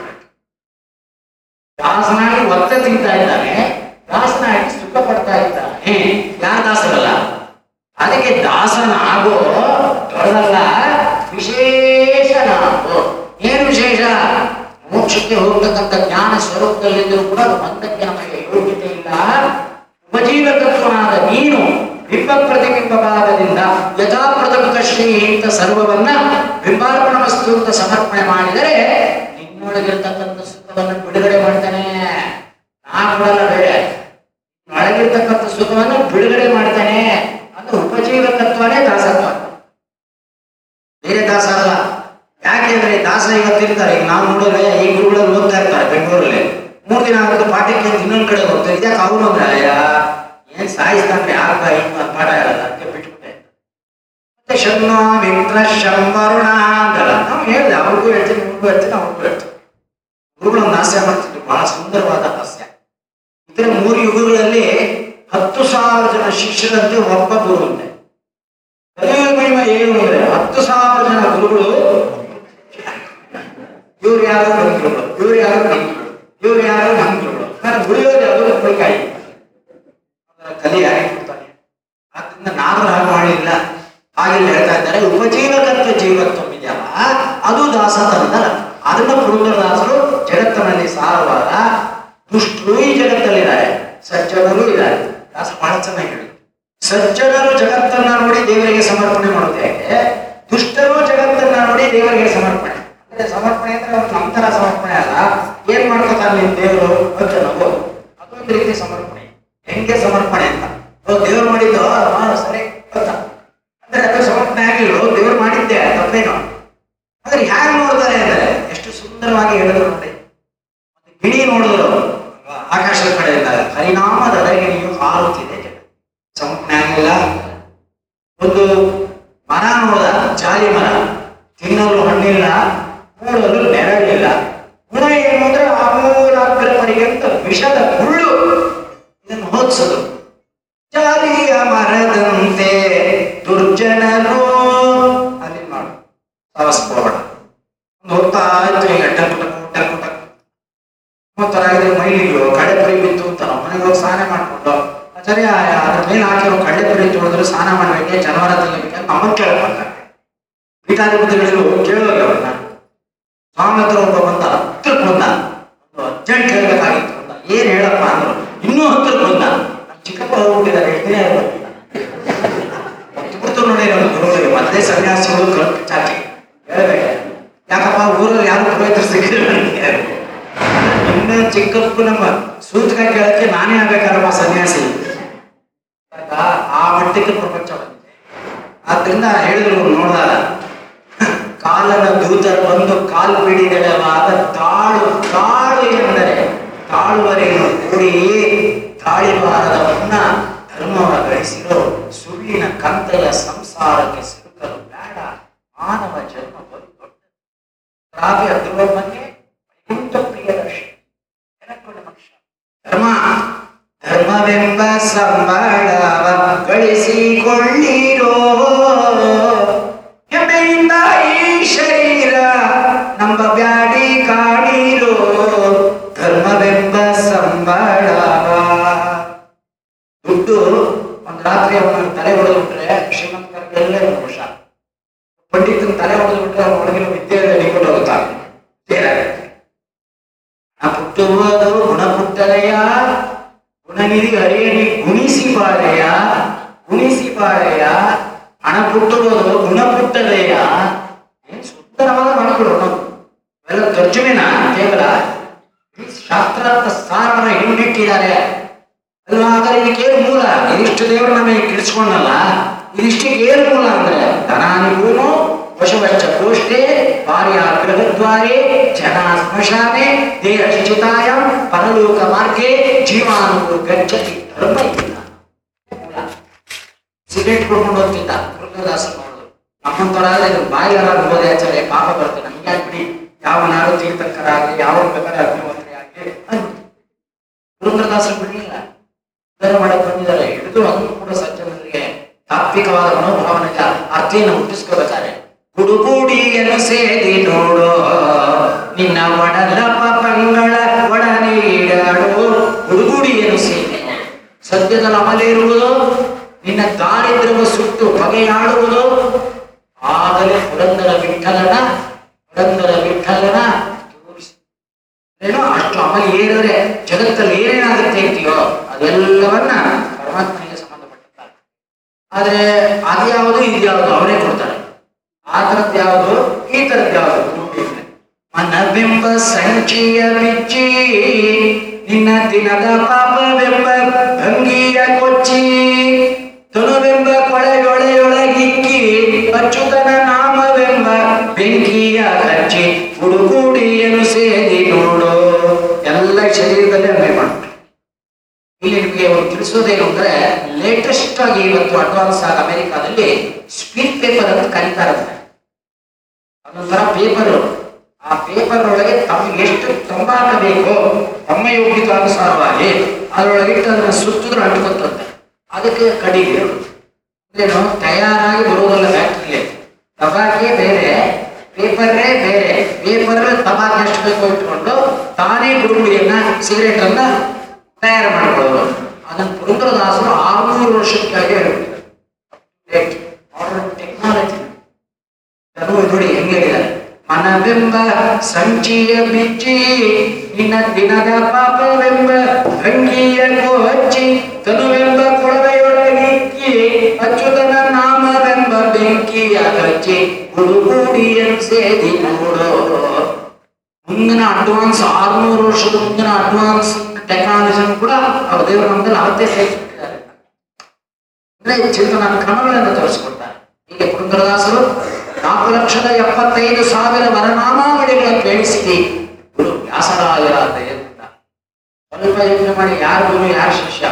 ದಾಸನಾಗಿ ಒತ್ತ ತಿಂತಾ ಇದ್ದಾನೆ, ದಾಸನಾಗಿ ಸುಖ ಪಡ್ತಾ ಇದ್ದಾನೆ. ಯಾರು ದಾಸರಲ್ಲ? ಅದಕ್ಕೆ ದಾಸನಾಗೋ ದೊಡ್ಡದಲ್ಲ, ವಿಶೇಷನಾಗೋ. ಏನು ವಿಶೇಷ? ಮೋಕ್ಷಕ್ಕೆ ಹೋಗ್ತಕ್ಕಂಥ ಜ್ಞಾನ ಸ್ವರೂಪದಲ್ಲಿದ್ದರೂ ಕೂಡ ಅದು ಬಂಧಕ್ಕೆ ನಮಗೆ ಯೋಗ್ಯತೆ ಇಲ್ಲ. ಉಪಜೀವಕತ್ವನಾದ ನೀನು ಬಿಂಬ ಪ್ರತಿಬಿಂಬ ಭಾಗದಿಂದ ಯಥಾ ಪ್ರಥಮಿತ ಶ್ರೀ ಗೀತ ಸರ್ವವನ್ನ ಬಿಂಬಾರ್ಪಣಮಸ್ತು ಅಂತ ಸಮರ್ಪಣೆ ಮಾಡಿದರೆ ನಿನ್ನೊಳಗಿರ್ತಕ್ಕಂಥ ಸುಖವನ್ನು ಬಿಡುಗಡೆ ಮಾಡ್ತಾನೆ. ನಾ ಕೊಡಲ್ಲ ಬೇರೆ, ಒಳಗಿರ್ತಕ್ಕಂಥ ಸುಖವನ್ನು ಬಿಡುಗಡೆ ಮಾಡ್ತಾನೆ. ಅದು ಉಪಜೀವಕತ್ವನೇ ದಾಸತ್ವ, ಬೇರೆ ದಾಸ ಅಲ್ಲ. ಯಾಕೆಂದ್ರೆ ದಾಸ ಇವತ್ತಿರ್ತಾರೆ, ಈಗ ನಾವು ನೋಡಿದ್ರೆ ಈ ಗುರುಗಳಲ್ಲಿ ಓದ್ತಾ ಇರ್ತಾರೆ ಬೆಂಗಳೂರಲ್ಲಿ, 3 ದಿನ ಆಗುತ್ತೆ ಪಾಠಕ್ಕೆ ಅಂತ ಇನ್ನೊಂದ್ ಕಡೆ ಹೋಗ್ತಾರೆ. ಇದ್ಯಾಕೆ ಅವನು ಅಂದ್ರೆ ಏನ್ ಸಾಯಿಸ್ತಾನ್ರಿ ಆಗ ಇನ್ನು ಪಾಠ ಇರಲ್ಲ ಅಂತ ಬಿಟ್ಬಿಟ್ಟೆ. ಮತ್ತೆ ಶರ್ಮ ಮಿತ್ರ ಶಂವರುಣ ಅಂತಲ್ಲ ನಾವು ಹೇಳಿದೆ, ಅವ್ರಿಗೂ ಹೇಳ್ತೀನಿ, ನಿಮಗೂ ಹೇಳ್ತೀನಿ, ಅವ್ರಿಗೂ ಹೇಳ್ತೀನಿ. ಗುರುಗಳೊಂದು ಹಾಸ್ಯ ಮಾಡ್ತಿದ್ರು, ಬಹಳ ಸುಂದರವಾದ ಹಾಸ್ಯ. ಇತರ 3 ಯುಗಗಳಲ್ಲಿ 10,000 ಜನ ಶಿಷ್ಯರಂತೆ ಒಬ್ಬ ಗುರು ಅಂತೆ. ಏನು ಅಂದ್ರೆ 10,000 ಜನ ಗುರುಗಳು, ಇವ್ರು ಯಾರು ನನ್ನ ಗುರುಗಳು, ಇವ್ರು ಯಾರು ನನ್ನ ಗುರುಗಳು, ಇವ್ರು ಯಾರು ನನ್ನ ಗುರುಗಳು, ನಾನು ಗುಳಿಯೋದು ಯಾವುದು ಕುಳಿಕಾಯಿ ಕಲಿ ಯಾರಿಗೆ ಕೊಡ್ತಾನೆ. ಆದ್ರಿಂದ ನಾನು ಹಾಗೆ ಮಾಡಿಲ್ಲ. ಹಾಗೆಲ್ಲ ಹೇಳ್ತಾ ಇದ್ದಾರೆ. ಉಪಜೀವಕತ್ವ ಜೀವತ್ವ ಇದೆಯಲ್ಲ, ಅದು ದಾಸತನದ. ಅದನ್ನ ಪುರಂದರದಾಸರು ಜಗತ್ತಿನಲ್ಲಿ ಸಾರುವಾಗ ದುಷ್ಟರು ಈ ಜಗತ್ತಲ್ಲಿದ್ದಾರೆ, ಸಜ್ಜನರು ಇದ್ದಾರೆ. ದಾಸ ಬಹಳ ಚೆನ್ನಾಗಿ ಹೇಳಿ, ಸಜ್ಜನರು ಜಗತ್ತನ್ನ ನೋಡಿ ದೇವರಿಗೆ ಸಮರ್ಪಣೆ ಮಾಡೋದು ಹೇಗೆ, ದುಷ್ಟರು ಜಗತ್ತನ್ನ ನೋಡಿ ದೇವರಿಗೆ ಸಮರ್ಪಣೆ. ಅಂದ್ರೆ ಸಮರ್ಪಣೆ ಅಂದ್ರೆ ಅವ್ರು ನಮ್ಮ ತರ ಸಮರ್ಪಣೆ ಅಲ್ಲ, ಏನ್ ಮಾಡ್ಕೊತಾರೆ ನಿಮ್ ದೇವರು ಅಂತ ನಾವು, ಅದೊಂದು ರೀತಿ ಸಮರ್ಪಣೆ. ಹೆಂಗೆ ಸಮರ್ಪಣೆ ಅಂತ, ದೇವ್ರು ಮಾಡಿದ್ದು ಸರಿ ಗೊತ್ತಾ ಅಂದ್ರೆ ಅದು ಸಮರ್ಪಣೆ ಆಗಿಲ್ಲ, ದೇವ್ರು ಮಾಡಿದ್ದೆ ತಪ್ಪೇನು. ಆದ್ರೆ ಹ್ಯಾಂಗ್ ನೋಡ್ತಾರೆ ಅಂದ್ರೆ ಎಷ್ಟು ಸುಂದರವಾಗಿ ಹೇಳಿದ್ರು ನೋಡಿ. ಮತ್ತೆ ಗಿಣಿ ನೋಡಿದ್ರು ಆಕಾಶದ ಕಡೆಯಿಂದ, ಹರಿನಾಮದ ಅಡಗಿಣಿಯು ಹಾರುತ್ತಿದೆ. ಸಮರ್ಪಣೆ ಆಗಿಲ್ಲ. ಒಂದು ಮರ ನೋಡ, ಜಾಲಿ ಮರ, ತಿನ್ನಲು ಹಣ್ಣಿಲ್ಲ, ನೋಡಲು ನೆರಳಿಲ್ಲ, ಗುಣ ಏನು ಅಂದ್ರೆ ಆಮೂಲಾಗ್ರ ಪರ್ಯಂತ ವಿಷದ ಮುಳ್ಳು. ಇದನ್ನು ಹೋಲಿಸೋದು. ಜಾಲಿಯ ಮರದಂತೆ ದುರ್ಜನರು ಅಲ್ಲಿ ಮಾಡು ಸವಸ್ಕೋಬೇಡ. ಒಂದು ಹೋಗ್ತಾ ಇತ್ತು, ಈಗ ಟಕ್ ತರ ಇದ್ರೆ ಮೈಲಿಗಳು ಕಡೆಪುರಿ ಬಿತ್ತು ಅಂತ ನಮ್ಮ ಮನೆಗೆ ಹೋಗಿ ಸ್ನಾನ ಮಾಡ್ಕೊಂಡು ಸರಿ ಅದ್ರ ಮೇಲೆ ಹಾಕಿರೋ ಕಡೆಪುರಿ ತೊಳೆದ್ರೆ ಸ್ನಾನ ಮಾಡ್ಬೇಕೆ, ಜನವರ ತೆಗಿಬೇಕೆ ಅಂತ ಅಮ್ಮನ್ ಕೇಳ್ಕೊಂತಾರೆ. ಪೀಠಾಧಿಪತಿಗಳು ಕೇಳೋಲ್ಲ ಅವ್ರನ್ನ. ಸ್ವಾಮಿ ಹತ್ರ ಒಬ್ಬ ಬಂದ, ಹತ್ರಕ್ಕೆ ಬಂದ, ಒಂದು ಅರ್ಜೆಂಟ್ ಹೇಳ್ಬೇಕಾಗಿತ್ತು ಅಂತ. ಏನ್ ಹೇಳಪ್ಪ ಅಂದ್ರು, ಇನ್ನೂ ಹತ್ರಕ್ಕೆ ಬಂದ. ನಮ್ಮ ಚಿಕ್ಕಪ್ಪ ಹೋಗ್ಬಿಟ್ಟಿದ್ದಾರೆ, ಎಷ್ಟೇ ಬಂದಿಲ್ಲ ಬಿಡ್ತು ನೋಡಿ. ನಮ್ಮ ಗುರುಗಳಿಗೆ ಮೊದಲೇ ಸನ್ಯಾಸಿಗಳು ಚಾಚಿ ಹೇಳ್ಬೇಕ, ಯಾಕಪ್ಪ ಊರಲ್ಲಿ ಯಾರು ಪುರೋಹಿತರು ಸಿಕ್ಕಿಲ್ಲ. ಇನ್ನ ಚಿಕ್ಕಪ್ಪ ನಮ್ಮ ಸೂಚಕ ಕೇಳಕ್ಕೆ ನಾನೇ ಆಗ್ಬೇಕಾರಪ್ಪ ಸನ್ಯಾಸಿ. ಆ ಮಟ್ಟಕ್ಕೆ ಪ್ರಪಂಚ ಬಂದಿದೆ. ಆದ್ರಿಂದ ಹೇಳಿದ್ರು ನೋಡಿದಾಗ, ಕಾಲನ ದೂತರು ಬಂದು ಕಾಲು ಪಿಡಿದೆಳವಾದ ತಾಳು ತಾಳು ಎಂದರೆ ತಾಳುವರೇನು ಕೂಡಿ ತಾಳಿಬಾರದವನ್ನ ಧರ್ಮವ ಗಳಿಸಿರೋ ಸುಳ್ಳಿನ ಕಂತೆಯ ಸಂಸಾರಕ್ಕೆ ಸಿಲುಕಲು ಬೇಡ. ಮಾನವ ಜನ್ಮ ಬಲು ದೊಡ್ಡ ರಾವಿ ಅದ್ರುವ ಬಗ್ಗೆ ವೈಕುಂಠ ಪ್ರಿಯದರ್ಶಿ ಧರ್ಮ ಧರ್ಮವೆಂಬ ಸಂಬಳವ ಗಳಿಸಿಕೊಳ್ಳಿರೋ, ಹೆಮ್ಮೆಯಿಂದ ಈ ಶರೀರ ನಮ್ಮ ಬ್ಯಾಡಿ ಕಾಡಿರೋ. ಧರ್ಮವೆಂಬ ಸಂಬಳವ, ದುಡ್ಡು ಒಂದ್ ರಾತ್ರಿ ಅವನ ತಲೆ ಹೊಡೆದು ಬಿಟ್ರೆ ಶ್ರೀಮಂತರಿಗೆಲ್ಲ 1 ವರ್ಷ, ಪಂಡಿತನ ತಲೆ ಹೊಡೆದು ಬಿಟ್ರೆ ಅವನ ಒಳಗಿನ ವಿದ್ಯೆ ಹಿಡಿಕೊಂಡು ಹೋಗುತ್ತಾನೆ. ಪುಟ್ಟುವುದು ಗುಣ ಪುಟ್ಟಲೆಯ, ಗುಣನಿಧಿ ಹರಿಯನಿ ಗುಣಿಸಿ ಬಾಳೆಯ, ಗುಣಿಸಿ ಬಾಳೆಯ. ಹಣ ಪುಟ್ಟುವುದು ಗುಣ ಪುಟ್ಟಲೆಯ. ಏನ್ ಸುಂದರವಾದ ಮಕ್ಕಳು ಇವೆಲ್ಲ ತರ್ಜುಮೆನ ಕೇವಲ ಶಾಸ್ತ್ರಾರ್ಥ ಸಾರನ ಹಿಡಿದಿಟ್ಟಿದ್ದಾರೆ ಅಲ್ವಾ. ಆದರೆ ಇದಕ್ಕೇನು ಮೂಲ? ಇದಿಷ್ಟು ದೇವರು ನಮಗೆ ಕಿಡಿಸ್ಕೊಂಡಲ್ಲ, ಇದಿಷ್ಟಕ್ಕೆ ಏನು ಮೂಲ ಅಂದ್ರೆ ಧನಾನಿಗೂನು ಪಶುವಚ್ಚ ಗೋಷ್ಠೆ ಭಾರ್ಯ ಗೃಹದ್ವಾರೆ ಜನ ಸ್ಮಶಾನೆ ದೇಹಶ್ಚಿತಾಯ ಪರಲೋಕ ಮಾರ್ಗೆ ಜೀವಾನು ಗಚ್ಚತಿ. ಧರ್ಮ ಇಲ್ಲ. ಸಿಗರೇಟ್ ಕೊಡ್ಕೊಂಡು ಹೋಗ್ತಿದ್ದ ಪುರಂದರದಾಸರು ನೋಡಿದ್ರು. ನಮ್ಮಂತವರಾದ್ರೆ ಇದು ಬಾಯಿಲಾರ ಬೋಧಾಚಾರ್ಯ ಪಾಪ ಬರ್ತದೆ ನಮ್ಗೆ ಆಗ್ಬಿಡಿ, ಯಾವನಾರು ತೀರ್ಥಕರಾಗಲಿ ಯಾವ ಬೇಕಾದ್ರೆ ಅಗ್ನಿಹೋತ್ರಿ ಆಗಲಿ. ಪುರಂದರದಾಸರು ಬಿಡಲಿಲ್ಲ, ಉದ್ಧಾರ ಮಾಡಕ್ ಬಂದಿದ್ದಾರೆ. ಹಿಡಿದು ಅದನ್ನು ಕೂಡ ಸಜ್ಜನರಿಗೆ ತಾತ್ವಿಕವಾದ ಮನೋಭಾವನೆಯ ಅರ್ಥೆಯನ್ನು ಹುಟ್ಟಿಸ್ಕೋಬೇಕಾದ್ರೆ ಗುಡುಗೂಡಿಯನ್ನು ಸೇರಿ ನೋಡು, ನಿನ್ನ ಒಡಲ ಪಾಪಗಳ ಒಡನೆ ಈಡಾಡು. ಗುಡುಗೂಡಿಯನ್ನು ಸೇರಿ ನೋಡು, ಸದ್ಯದಲ್ಲಿ ಅಮಲೆ ಇರುವುದು, ನಿನ್ನ ದಾರಿದ್ರ್ಯವ ಸುಟ್ಟು ಬಗೆಯಾಡುವುದು. ಆಗಲೇ ಪುರಂದರ ವಿಠಲನ ಏನೋ ಅಷ್ಟು ಅಮಲಿ ಏರಿದ್ರೆ ಜಗತ್ತಲ್ಲಿ ಏನೇನಾಗುತ್ತೆ ಅಂತೀಯೋ ಅದೆಲ್ಲವನ್ನ ಪರಮಾತ್ಮನಿಗೆ ಸಂಬಂಧಪಟ್ಟಿದ್ದಾರೆ. ಆದ್ರೆ ಅದ್ಯಾವುದು ಇದ್ಯಾವುದು ಅವರೇ ಕೊಡ್ತಾರೆ. ತರದ್ ಯಾವುದು, ಈ ತರದ್ ಯಾವುದು? ಮನವೆಂಬ ಸಂಚಿಯ ಬಿಚ್ಚಿ ನಿನ್ನ ದಿನದ ಪಾಪವೆಂಬ ಭಂಗಿಯ ಕೊಚ್ಚಿ ತನುವೆಂಬ ಕೊಳೆಯೊಳೆಯೊಳಗಿಕ್ಕಿ ಅಚ್ಯುತನ ನಾಮವೆಂಬ ಬೆಂಕಿಯ ಹಚ್ಚಿ ಹುಡುಗುಡಿಯನ್ನು ಸೇದಿ ನೋಡು. ಎಲ್ಲ ಶರೀರದಲ್ಲಿ ಅನ್ವಯ ಮಾಡ್ತಾರೆ. ಇಲ್ಲಿ ನಿಮಗೆ ಒಂದು ತಿಳಿಸೋದೇನು ಅಂದ್ರೆ, ಲೇಟೆಸ್ಟ್ ಆಗಿ ಇವತ್ತು ಅಡ್ವಾನ್ಸ್ ಆಗಿ ಅಮೆರಿಕಾದಲ್ಲಿ ಸ್ಪೀಡ್ ಪೇಪರ್ ಅಂತ ಕರೀತಾರಂತೆ. ಅದೊಂಥರ ಪೇಪರ್. ಆ ಪೇಪರ್ ಒಳಗೆ ತಮಗೆ ಎಷ್ಟು ತಂಬಾಕು ಬೇಕೋ ತಮ್ಮ ಯೋಗ್ಯತಾನುಸಾರವಾಗಿ ಅದರೊಳಗಿಟ್ಟು ಅದನ್ನ ಸುತ್ತಿದ್ರು ಅಂಟ್ಕೊತಂತೆ. ಅದಕ್ಕೆ ಕಡಿಗೆ ಏನು ತಯಾರಾಗಿ ಬರುವುದಲ್ಲ ಫ್ಯಾಕ್ಟ್ರಿಲಿ. ತಬಾಕೆ ಬೇರೆ, ಪೇಪರೇ ಬೇರೆ. ಪೇಪರ್ ತಬಾಕೆ ಎಷ್ಟು ಬೇಕೋ ಇಟ್ಕೊಂಡು ತಾನೇ ಗುರುಗುಡಿಯನ್ನ, ಸಿಗರೇಟ್ ಅನ್ನ ತಯಾರು ಮಾಡಿಕೊಳ್ಳೋದು. ಅದನ್ನು ಪುರಂದರದಾಸರು 600 ವರ್ಷಕ್ಕಾಗಿ ಹೇಳ್ಬಿಟ್ಟಿದ್ದಾರೆ. ಟೆಕ್ನಾಲಜಿ ನೋಡಿ ಹೆಂಗೆ ಹೇಳಿದ್ದಾರೆ. ಮನವೆಂಬ ಸಂಚಿಯ ಬಿಚ್ಚಿ ನಿನ್ನ ದಿನದ ಪಾಪವೆಂಬ ಭಂಗಿಯ ಕೊಚ್ಚಿ ತನುವೆಂಬ ಕೊಳವೆಯೊಳಗಿಕ್ಕಿ ಅಚ್ಯುತನ ನಾಮವೆಂಬ ಬೆಂಕಿಯ ಹಚ್ಚಿ ಗುಡುಗುಡಿಯನ್ನು ಸೇದಿ ನೋಡೋ. ಮುಂದಿನ ಅಡ್ವಾನ್ಸ್ 600 ವರ್ಷದ ಮುಂದಿನ ಅಡ್ವಾನ್ಸ್ ಟೆಕ್ನಾಲಜಿ ಕೂಡ ಅವ್ರ ದೇವರ ನಮ್ಮದಲ್ಲಿ ಅವತ್ತೇ ಸೇರಿಸ್ಬಿಟ್ಟಿದ್ದಾರೆ. ಅಂದ್ರೆ ಚಿಂತನ ಕ್ರಮಗಳನ್ನು ತೋರಿಸ್ಕೊಡ್ತಾರೆ. ಹೀಗೆ ಪುರಂದರದಾಸರು 4,75,000 ವರನಾಮಾವಳಿಗಳನ್ನು ಕೇಳಿಸಿ ಗುರು ವ್ಯಾಸರಾಯರ ದಯದಿಂದ. ಸ್ವಲ್ಪ ಯೋಚನೆ ಮಾಡಿ, ಯಾರು ಗುರು ಯಾರು ಶಿಷ್ಯ?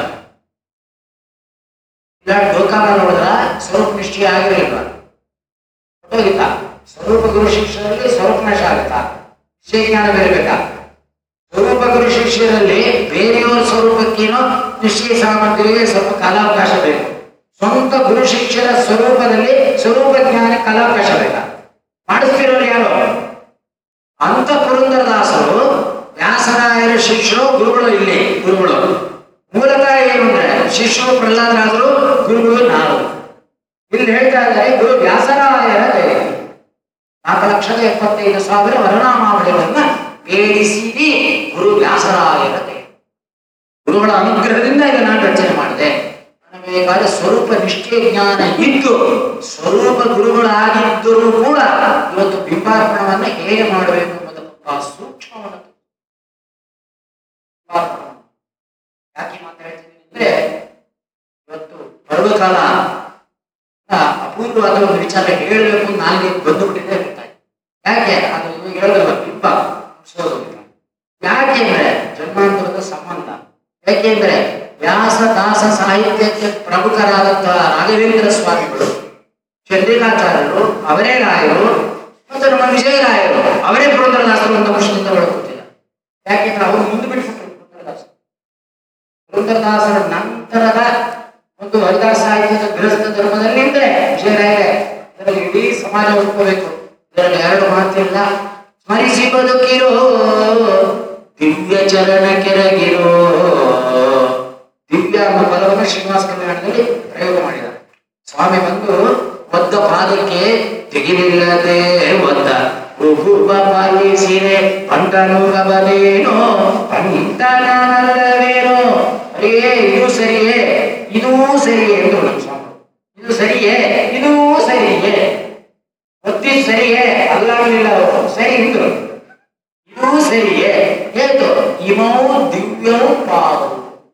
ಇಲ್ಲ ಡೋಕಾಮ ನೋಡಿದ್ರ ಸ್ವರೂಪ ನಿಷ್ಠೆ ಆಗಿರಲಿಲ್ಲ, ಹೊಟ್ಟೋಗಿತ್ತ. ಸ್ವರೂಪ ಗುರು ಶಿಷ್ಯರಲ್ಲಿ ಸ್ವರೂಪ ನಾಶ ಆಗುತ್ತಾ? ವಿಷಯಜ್ಞಾನ ಬೇರಬೇಕಾ? ಸ್ವರೂಪ ಗುರು ಶಿಷ್ಯರಲ್ಲಿ ಬೇರೆಯವರ ಸ್ವರೂಪಕ್ಕೇನೋ ನಿಶ್ಚಯ ಸಾಮಗ್ರಿಗೆ ಸ್ವಲ್ಪ ಕಾಲಾವಕಾಶ ಬೇಕು. ಸ್ವಂತ ಗುರು ಶಿಷ್ಯರ ಸ್ವರೂಪದಲ್ಲಿ ಸ್ವರೂಪ ಜ್ಞಾನ ಕಾಲಾವಕಾಶ ಬೇಕಾ? ಮಾಡಿಸ್ತಿರೋರು ಯಾರು? ಅಂತ ಪುರಂದರದಾಸರು ವ್ಯಾಸರಾಯರ ಶಿಷ್ಯರು, ಗುರುಗಳು. ಇಲ್ಲಿ ಗುರುಗಳು ಮೂಲತಃ ಏನು ಅಂದ್ರೆ ಶಿಷ್ಯರು ಪ್ರಹ್ಲಾದರಾದರು, ಗುರುಗಳು ನಾವು. ಇಲ್ಲಿ ಹೇಳ್ತಾ ಇದ್ದಾರೆ ಗುರು ವ್ಯಾಸರಾಯರ ದಯೆ. 4,75,000 ವರನಾಮಾವಳಿಗಳನ್ನ ಬೇಡಿಸಿದಿ ಗುರು ವ್ಯಾಸರಾಯರ ದಯೆ. ಗುರುಗಳ ಅನುಗ್ರಹದಿಂದ ಇದನ್ನ ರಚನೆ ಮಾಡಿದೆ. ಬೇಕಾದ ಸ್ವರೂಪ ನಿಷ್ಠೆ ಜ್ಞಾನ ಇದ್ದು ಸ್ವರೂಪ ಗುರುಗಳಾಗಿದ್ದರೂ ಕೂಡ ಇವತ್ತು ಬಿಂಬಾರ್ಪಣವನ್ನ ಹೇಗೆ ಮಾಡಬೇಕು ಎಂಬುದಕ್ಕೆ ಸೂಕ್ಷ್ಮವನ್ನು ಯಾಕೆ ಮಾತಾಡ್ತೀನಿ ಅಂದ್ರೆ, ಇವತ್ತು ಪರ್ವಕಾಲ ಅಪೂರ್ವವಾದ ಒಂದು ವಿಚಾರ ಹೇಳಬೇಕು ನಾಲ್ಗೆ ಬಂದುಬಿಟ್ಟಿದೆ ಗೊತ್ತಾಯ್ತು. ಯಾಕೆ ಅದು ಹೇಳಿದ್ರಲ್ಲ, ಬಿಂಬ ಯಾಕೆಂದ್ರೆ ಜನ್ಮಾಂತರದ ಸಂಬಂಧ. ಯಾಕೆಂದ್ರೆ ವ್ಯಾಸ ದಾಸ ಸಾಹಿತ್ಯಕ್ಕೆ ಪ್ರಮುಖರಾದಂತಹ ರಾಘವೇಂದ್ರ ಸ್ವಾಮಿಗಳು, ಚಂದ್ರಿಕಾಚಾರ್ಯರು, ಅವರೇ ರಾಯರು ಮತ್ತು ನಮ್ಮ ವಿಜಯರಾಯರು ಅವರೇ ಪುರಂದರದಾಸರು ಅಂತ ವರ್ಷದಿಂದ ಒಳಗೊತ್ತಿಲ್ಲ. ಯಾಕೆಂದ್ರೆ ಅವರು ಮುಂದೆ ಬಿಟ್ಬಿಟ್ರು. ಪುರಂದರದಾಸರ ನಂತರದ ಒಂದು ಹರಿದಾಸ ಸಾಹಿತ್ಯದ ಗೃಹಸ್ಥ ಧರ್ಮದಲ್ಲಿ ಅಂದ್ರೆ ವಿಜಯರಾಯರೇ. ಇದರಲ್ಲಿ ಇಡೀ ಸಮಾಜ ಒಪ್ಕೋಬೇಕು. ಇದರಲ್ಲಿ ಎರಡು ಮಾತಿಲ್ಲ. ಸ್ಮರಿಸಿ ಬದುಕಿರೋ ದಿವ್ಯ ಚರಣ ಕೆರಗಿರೋ. ದಿವ್ಯ ಅನ್ನೋ ಪದವನ್ನು ಶ್ರೀನಿವಾಸ ಕಲ್ಯಾಣದಲ್ಲಿ ಪ್ರಯೋಗ ಮಾಡಿದ್ದಾರೆ. ಸ್ವಾಮಿ ಬಂದು ಒದ್ದ ಪಾದಕ್ಕೆ ತೆಗಿಲಿಲ್ಲದೆ ಒದ್ದ ರುಹುವ ಪಾಲಿಸಿರೆ ಪಂಟನುಗಬಲೇನೋ ಪಂಟನಲ್ಲವೇನೋ. ಅರಿಯೇ ಇದು ಸರಿಯೇ, ಇದೂ ಸರಿಯೇ ಎಂದು ನಮ್ಮ ಸ್ವಾಮಿ. ಇದು ಸರಿಯೇ, ಇದೂ ಸರಿಯೇ, ಒತ್ತಿ ಸರಿಯೇ ಅಲ್ಲಾಗಲಿಲ್ಲ ಸರಿ ಎಂದು ಇದೂ ಸರಿಯೇ ಏತು ಇಮೌ ದಿವ್ಯೌ ಪಾವು.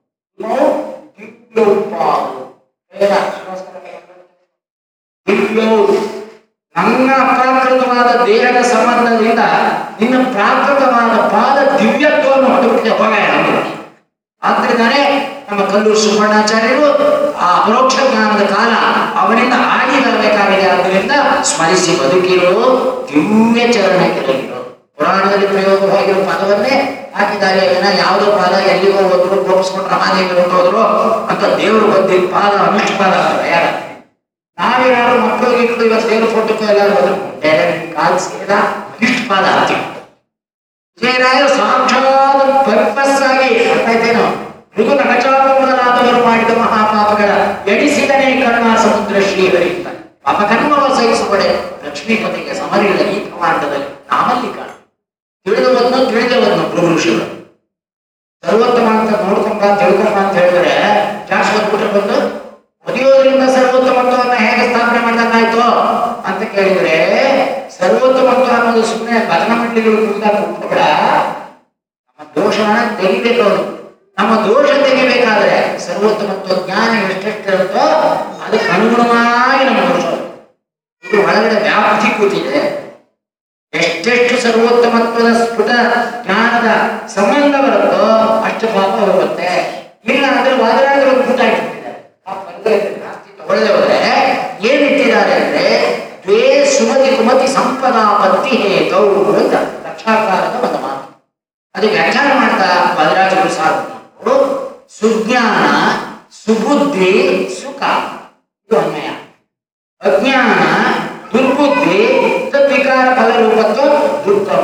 ನನ್ನ ಅಪ್ರಾಕೃತವಾದ ದೇಹದ ಸಂಬಂಧದಿಂದ ನಿನ್ನ ಪ್ರಾಕೃತವಾದ ಪಾದ ದಿವ್ಯತ್ವವನ್ನು ಹೊಂದಿಬಿಟ್ಟಿದೆ ಹೊಗಾಯ. ಆದ್ರಿಂದಾನೇ ನಮ್ಮ ಕಲ್ಲೂರು ಸುಬ್ಬಣ್ಣಾಚಾರ್ಯರು ಆ ಅಪರೋಕ್ಷ ಜ್ಞಾನದ ಕಾಲ ಅವನಿಂದ ಆಗಿ ಬರಬೇಕಾಗಿದೆ. ಆದ್ದರಿಂದ ಸ್ಮರಿಸಿ ಬದುಕಿರೋ ದಿವ್ಯ ಚರಣ ಕೆಳಗಿರೋ. ಪುರಾಣದಲ್ಲಿ ಪ್ರಯೋಗವಾಗಿರೋ ಪದವನ್ನೇ ಹಾಕಿದ್ದಾರೆ. ಯಾವುದೋ ಪಾದ ಎಲ್ಲಿಗೋ ಹೋದ್ರು, ಗೋಪಿಸ್ಕೊಂಡು ರಮಾದೇವಿ ಹೋದ್ರು ಅಂತ ದೇವರು ಬಂದಿದ್ದ ಪಾದ ಅನುಷ್ಠ ಪಾದ ಯಾರ ನಾವ್ಯಾರು ಮಕ್ಕಳಿಗೆ ಇವತ್ತು ದೇವ್ರ ಫೋಟೋಕ್ಕೂ ಎಲ್ಲರೂ ಹೋದ್ರು ಕಾಲ್ ಸೇರಿದ ಅನಿಷ್ಠ ಪಾದ ಹಾಕ್ತೀವಿ. ವಿಜಯರಾಯರು ಸಾಕ್ಷಾತ್ ಪರ್ಪಸ್ ಆಗಿ ಅರ್ಥಾಯ್ತೇನೋ ಮೃದು ನಗಚಾಪ ಮೊದಲಾದವರು ಮಾಡಿದ ಮಹಾಪಾಪಗಳ ಎಣಿಸಿದನೇ ಕರುಣಾ ಸಮುದ್ರ ಶ್ರೀಹರಿ ಅಂತ ಪಾಪಕರ್ಮವ ಸಹಿಸಿಕೊಡೆ ಲಕ್ಷ್ಮೀಪತಿಗೆ ಸಮರಿಲ್ಲ ಈ ಪ್ರಮಾಣದಲ್ಲಿ ನಾಮಲ್ಲಿ ಕಾಣ. ತಿಳಿದವನ್ನ ಗುರು ಋಷಿಗಳು ಸರ್ವೋತ್ತಮ ಅಂತ ನೋಡ್ಕೊಂಬ ತಿಳ್ಕೊಂಬ ಅಂತ ಹೇಳಿದ್ರೆ ಶಾಶ್ವತ ಬಿಟ್ರೆ ಬಂದು ಮದುವೆಯೋದ್ರಿಂದ ಸರ್ವೋತ್ತಮತ್ವವನ್ನು ಹೇಗೆ ಸ್ಥಾಪನೆ ಮಾಡಿದಂಗಾಯ್ತು ಅಂತ ಕೇಳಿದ್ರೆ ಸರ್ವೋತ್ತಮತ್ವ ಅನ್ನೋದು ಸುಮ್ಮನೆ ಭಜನ ಮಂಡಳಿಗಳು ಕೂತಾಗ ಕೂತ್ಬೇಡ. ನಮ್ಮ ದೋಷವನ್ನ ತೆಗಿಬೇಕು. ಅವರು ನಮ್ಮ ದೋಷ ತೆಗಿಬೇಕಾದ್ರೆ ಸರ್ವೋತ್ತಮತ್ವ ಜ್ಞಾನ ಎಷ್ಟೆಷ್ಟಿರುತ್ತೋ ಅದಕ್ಕೆ ಅನುಗುಣವಾಗಿ ನಮ್ಮ ದೋಷ ಇದು ಒಳಗಡೆ ವ್ಯಾಪ್ತಿ ಕೂತಿದೆ. ಎಷ್ಟೆಷ್ಟು ಸರ್ವೋತ್ತಮತ್ವದ ಸ್ಫುಟ ಜ್ಞಾನದ ಸಂಬಂಧ ಬರುತ್ತೋ ಅಷ್ಟು ಪಾಪ ಹೋಗುತ್ತೆ. ಇಲ್ಲ ಅಂದ್ರೆ ವಾದರಾಜರು ಕೂತಾಗಿಟ್ಟಿದ್ದಾರೆ. ಆ ಪರದೆ ಜಾಸ್ತಿ ತಗೊಳ್ಳದೆ ಹೋದ್ರೆ ಏನಿಟ್ಟಿದ್ದಾರೆ ಅಂದ್ರೆ ದ್ವೇ ಸುಮತಿ ಕುಮತಿ ಸಂಪದಾಪತ್ತಿ ಹೇತೌ ಅಂತ ರಕ್ಷಾಕಾರದ ಒಂದು ಮಾತು. ಅದು ವ್ಯಾಖ್ಯಾನ ಮಾಡ್ತಾ ವಾದರಾಜರು ಸಾಧು ಸುಜ್ಞಾನ ಸುಬುದ್ಧಿ ಸುಖ ಇದು ಅನ್ವಯ. ಅಜ್ಞಾನ ದುರ್ಬುದ್ಧಿ ತದ್ವಿಕಾರ ಫಲ ರೂಪತ್ವ ದುಃಖಂ.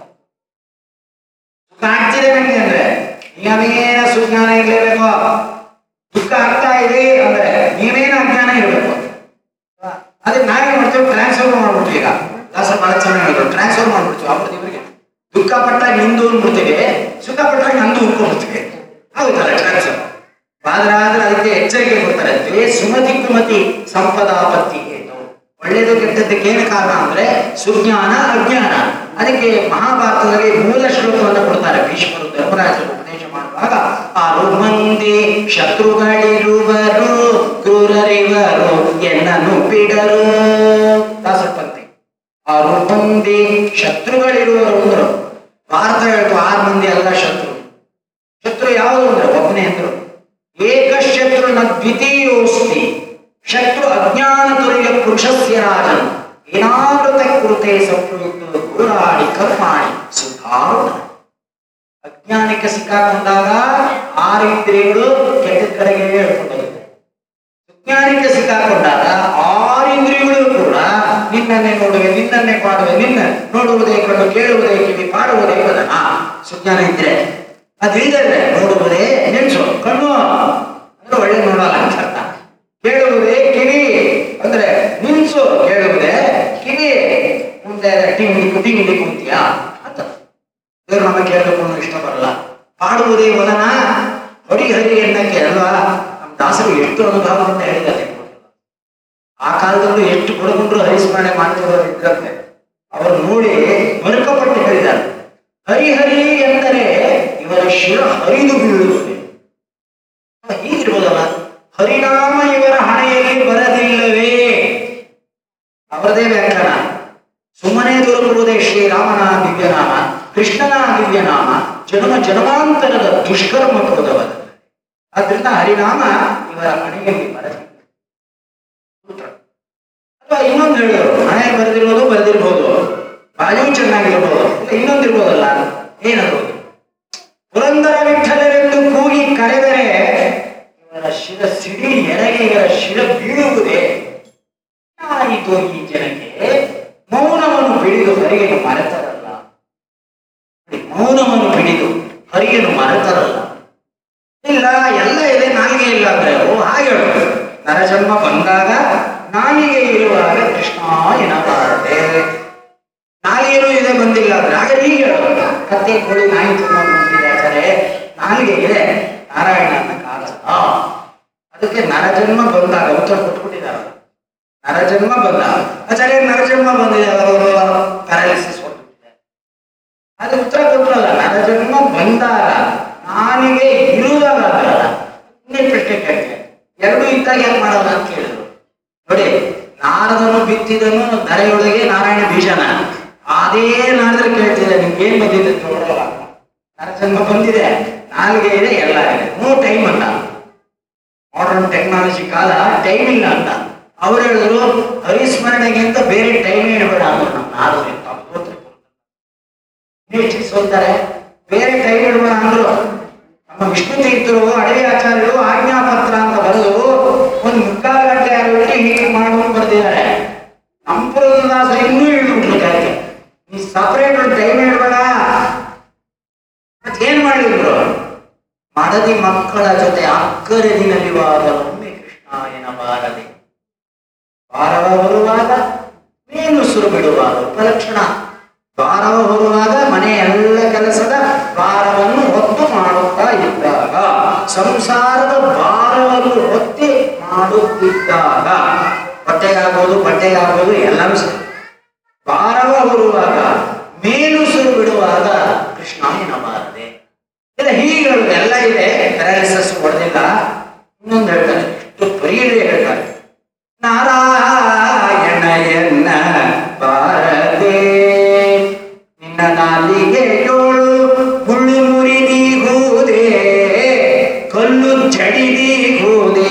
ಸುಖ ಆಗ್ತಿದೆ ನನಗೆ ಅಂದ್ರೆ ನೀವೇನ ಸುಜ್ಞಾನ ಇರಲೇಬೇಕು. ದುಃಖ ಆಗ್ತಾ ಇದೆ ಅಂದ್ರೆ ನೀವೇನ ಅಜ್ಞಾನ ಇರಬೇಕು. ಅದಕ್ಕೆ ನಾವೇನ್ ಮಾಡ್ತೇವೆ, ಟ್ರಾನ್ಸ್ಫರ್ ಮಾಡ್ಬಿಡ್ತೀವಿ. ಈಗ ದಾಸ ಬಹಳ ಚೆನ್ನಾಗಿ ಹೇಳಿದ್ರು, ಟ್ರಾನ್ಸ್ಫರ್ ಮಾಡ್ಬಿಡ್ತೀವಿ. ಅವ್ರದ್ದು ಇವರಿಗೆ ದುಃಖ ಪಟ್ಟಾಗ ನಿಂದು ಅಂದ್ಬಿಡ್ತೀವಿ, ಸುಖ ಪಟ್ಟಾಗ ನಂದು ಅಂದ್ಕೊಂಡ್ಬಿಡ್ತೀವಿ. ಹೌದಲ್ಲ ಟ್ರಾನ್ಸ್ಫರ್. ಆದ್ರೆ ಅದಕ್ಕೆ ಎಚ್ಚರಿಕೆ ಕೊಡ್ತಾರೆ. ದ್ವೇ ಸುಮತಿ ಕುಮತಿ ಸಂಪದಾಪತ್ತಿ. ಒಳ್ಳೇದು ಕೆಟ್ಟದ್ದಕ್ಕೆ ಏನು ಕಾರಣ ಅಂದ್ರೆ ಸುಜ್ಞಾನ ಅಜ್ಞಾನ. ಅದಕ್ಕೆ ಮಹಾಭಾರತದಲ್ಲಿ ಮೂಲ ಶ್ಲೋಕವನ್ನು ಕೊಡ್ತಾರೆ ಭೀಷ್ಮರು ಧರ್ಮರಾಜರು ಉಪದೇಶ ಮಾಡುವಾಗ. ಆರು ಮಂದಿ ಶತ್ರುಗಳಿರುವರು ಕ್ರೂರರಿವರು ಎನ್ನನು ಬಿಡರು. ದಾಸಪಂಥಿ 6 ಮಂದಿ ಶತ್ರುಗಳಿರುವರು ಅಂದ್ರು. ಭಾರತ ಹೇಳ್ತು 6 ಮಂದಿ ಅಲ್ಲ ಶತ್ರು. ಶತ್ರು ಯಾವುದು ಅಂದ್ರೆ ಒಬ್ಬನೇ ಅಂದ್ರು. ಏಕಶತ್ರು ನ ದ್ವಿತೀಯೋಸ್ತಿ ಶತ್ರು ಅಜ್ಞಾನ ತುರ್ಯ ಪುರುಷಸ್ಯ ರಾಜನ್ ಏನಾವೃತ ಕೃತೆ ಸಂಪ್ರಯುಕ್ತ ಗುರಾಡಿ ಕರ್ಮಾಣಿ ಸುಧಾರಣ. ಅಜ್ಞಾನಕ್ಕೆ ಸಿಕ್ಕಾಕೊಂಡಾಗ 6 ಇಂದ್ರಿಯಗಳು ಕೆಟ್ಟ ಕಡೆಗೆ ಹೇಳ್ಕೊಂಡೋಗುತ್ತೆ. ಸುಜ್ಞಾನಕ್ಕೆ ಸಿಕ್ಕಾಕೊಂಡಾಗ 6 ಇಂದ್ರಿಯಗಳು ಕೂಡ ನಿನ್ನನ್ನೇ ನೋಡುವೆ, ನಿನ್ನನ್ನೇ ಪಾಡುವೆ, ನಿನ್ನ ನೋಡುವುದೇ ಕಣ್ಣು, ಕೇಳುವುದೇ ಕಿವಿ, ಪಾಡುವುದೇ ವದನ. ಸುಜ್ಞಾನ ಇದ್ರೆ ಅದಿಲ್ಲದೆ ನೋಡುವುದೇ ನೆನ್ಸು, ಕಣ್ಣು ಅಂದ್ರೆ ಒಳ್ಳೆ ನೋಡಲ್ಲ ಅಂತ ಅರ್ಥ. ಕೇಳುವುದೇ ಕಿವಿ ಅಂದ್ರೆ ನಿನ್ಸು, ಕೇಳುವುದೇ ಕಿವಿ, ಮುಂದೆ ಟಿಂಗಿ ಕುಂತೀಯಾ ಅಂತ. ದೇವರು ನಮಗೆ ಕೇಳಬೇಕು ಅನ್ನೋ ಇಷ್ಟ ಬರಲ್ಲ. ಪಾಡುವುದೇ ವದನ, ಹೊಡಿ ಹರಿ ಎನ್ನಕ್ಕೆ ಅಲ್ವಾ. ನಮ್ಮ ದಾಸರು ಎಷ್ಟು ಅನುಭವದಿಂದ ಹೇಳಿದ್ದಾರೆ. ಆ ಕಾಲದಲ್ಲೂ ಎಷ್ಟು ಬಡಗುಂಡ್ರು ಹರಿಸ್ಮರಣೆ ಮಾಡ್ತಿರೋರು ಇದ್ದಂತೆ ಅವರು ನೋಡಿ ಮರುಕಪಟ್ಟು ಹೇಳಿದ್ದಾರೆ. ಹರಿಹರಿ ಎಂದರೆ ಇವರ ಶಿರ ಹರಿದು ಬೀಳುವುದು. ಹೀಗಿರ್ಬೋದಲ್ಲ, ಹರಿನಾಮ ಇವರ ಹಣೆಯಲ್ಲಿ ಬರದಿಲ್ಲವೇ. ಅವರದೇ ವ್ಯಾಖ್ಯಾನ. ಸುಮ್ಮನೆ ದೊರಕುವುದೇ ಶ್ರೀರಾಮನ ದಿವ್ಯನಾಮ, ಕೃಷ್ಣನ ದಿವ್ಯನಾಮ, ಜನ್ಮಾಂತರದ ದುಷ್ಕರ್ಮ ಹೋದವಲ್ಲ. ಆದ್ರಿಂದ ಹರಿನಾಮ ಇವರ ಹಣೆಯಲ್ಲಿ ಬರದಿಲ್ಲ. ಅಥವಾ ಇನ್ನೊಂದು ಹೇಳಿದ್ರು, ಹಣೆ ಬರೆದಿರ್ಬೋದು, ಬಾಯೂ ಚೆನ್ನಾಗಿರ್ಬೋದು, ಇಲ್ಲ ಇನ್ನೊಂದಿರ್ಬೋದಲ್ಲ. ಏನದು? ಪುರಂದರ ವಿಠಲರೆಂದು ಕೂಗಿ ಕರೆದರೆ ಇವರ ಶಿರ ಸಿಡಿ ಎಡಗೆ ಇವರ ಶಿರ ಬೀಳುವುದೇ. ಆಯಿತು ಈ ಜನಕ್ಕೆ ಮೌನವನ್ನು ಬಿಡಿದು ಹರಿಗೆನು ಮರೆತರಲ್ಲ. ಮೌನವನ್ನು ಬಿಡಿದು ಹರಿಗೆನು ಮರೆತರಲ್ಲ. ಇಲ್ಲ ಎಲ್ಲ ಇದೆ, ನಾಲಿಗೆ ಇಲ್ಲ ಅಂದ್ರೆ ಹಾಗೆ ಹೇಳು. ನರಜನ್ಮ ಬಂದಾಗ ನಾಲಿಗೆ ಇರುವಾಗ ಕೃಷ್ಣ ಎನ್ನಬಾರದೆ. ನಾಲಿಗೆನೂ ಇದೆ ಬಂದಿಲ್ಲ ಅಂದ್ರೆ ಆಗ ಹೀಗೆ ಹೇಳು. ಕತ್ತೆ ಕೋಳಿ ನಾಯಿ ತಿನ್ನೋದು ಬಂದಿದೆ ಆಚಾರೆ, ನಾಲಿಗೆ ಇದೆ, ನಾರಾಯಣ ಅಂತ ಕಾರಣ. ಅದಕ್ಕೆ ನರಜನ್ಮ ಬಂದಾಗ ಉತ್ತರ ಕೊಟ್ಬಿಟ್ಟಿದ್ದಾರೆ. ನರಜನ್ಮ ಬಂದಾಗ ಆಚಾರ್ಯ ನರಜನ್ಮ ಬಂದಿದೆ, ಪ್ಯಾರಾಲಿಸಿಸ್ ಹೊರಟಿದೆ. ಅದು ಉತ್ತರ ಕೊಟ್ಟರಲ್ಲ. ನರಜನ್ಮ ಬಂದಾಗ ನಾಲಿಗೆ ಇರುವಾಗ ಇನ್ನೇನು ಪ್ರಶ್ನೆ ಕೇಳ್ತೇನೆ, ಎರಡೂ ಇದ್ದಾಗ ಯಾಕೆ ಮಾಡೋಣ ಅಂತ ಕೇಳಿದ್ರು. ನೋಡಿ, ನಾರದನು ಬಿತ್ತಿದನು ಧರೆಯೊಳಗೆ ನಾರಾಯಣ ಬೀಜನ. ಅದೇ ನಾರದ್ರೆ ಕೇಳ್ತಿದೆ ನಿಮ್ಗೆ ಏನ್ ಬಂದಿದೆ ನೋಡಲ್ಲ. ನರಜನ್ಮ ಬಂದಿದೆ, ನಾಲ್ಗೆ ಇದೆ, ಎಲ್ಲ ಇದೆ, ನೋ ಟೈಮ್ ಅಂತ. ಮಾಡರ್ನ್ ಟೆಕ್ನಾಲಜಿ ಕಾಲ ಟೈಮ್ ಇಲ್ಲ ಅಂತ ಅವ್ರು ಹೇಳಿದ್ರು. ಹರಿಸ್ಮರಣೆಗೆ ಅಂತ ಬೇರೆ ಟೈಮ್ ಹೇಳ್ಬೇಡ ಅಂದ್ರು. ನಮ್ಮ ನಾರದ್ರು ಸೋಲ್ತಾರೆ, ಬೇರೆ ಟೈಮ್ ಹೇಳ್ಬೇಡ ಅಂದ್ರು. ನಮ್ಮ ವಿಷ್ಣು ತೀರ್ಥರು ಅಡವಿ ಆಚಾರ್ಯರು ಆಜ್ಞಾಪತ್ರ ಅಂತ ಬರೆದು ಒಂದು 3/4 ಗಂಟೆ ಆಗಿ ಹೀಗೆ ಮಾಡುವ ಬರ್ದಿದ್ದಾರೆ. ಸಂಪೂರ್ಣದಾಸ ಇನ್ನೂ ಇಳಿದ್ಬಿಟ್ರು ಕಾಯ್ಕೆ. ನೀ ಸಪರೇಟ್ ಟೈಮ್ ಹೇಳ್ಬೇಡ. ಮತ್ತೇನ್ ಮಾಡಿದ್ರು? ಮಡದಿ ಮಕ್ಕಳ ಜೊತೆ ಅಕ್ಕರದಿನಲ್ಲಿ ವಾರವೊಮ್ಮೆ ಕೃಷ್ಣ ಎನ್ನಬಾರದೆ. ವಾರವ ಬರುವಾಗ ಮೀನು ಸುರು ಬಿಡುವಾಗ ಉಪಲಕ್ಷಣ. ವಾರವ ಬರುವಾಗ ಮನೆ ಎಲ್ಲ ಕೆಲಸದ ಭಾರವನ್ನು ಹೊತ್ತು ಮಾಡುತ್ತಾ ಇದ್ದಾಗ, ಸಂಸಾರದ ಭಾರವನ್ನು ಹೊತ್ತಿ ಮಾಡುತ್ತಿದ್ದಾಗ ಹೊಟ್ಟೆಗಾಗ್ಬೋದು, ಬಟ್ಟೆಗಾಗ್ಬೋದು, ಎಲ್ಲವೂ ಸರಿ. ಭಾರವ ಹೊರುವಾಗ ಮೇಲುಸಿರು ಬಿಡುವಾಗ ಕೃಷ್ಣ ಎನ್ನಬಾರದೆ. ಇಲ್ಲ ಹೀಗೆ ಹೇಳುದು ಎಲ್ಲ ಇದೆ, ಪ್ಯಾರಾಲಿಸಿಸ್ ಹೊಡೆದಿಲ್ಲ. ಇನ್ನೊಂದು ಹೇಳ್ತಾರೆ, ಎಷ್ಟು ಪರಿಯೇ ಹೇಳ್ತಾರೆ, ನಾರಾಯಣ ಎನ್ನ ಬಾರದೆ ನಿನ್ನ ನಾಲಿಗೆಯೋಳು ಮುಳ್ಳು ಮುರಿದೀಗುವುದೇ, ಕಲ್ಲು ಜಡಿದೀಗುವುದೇ,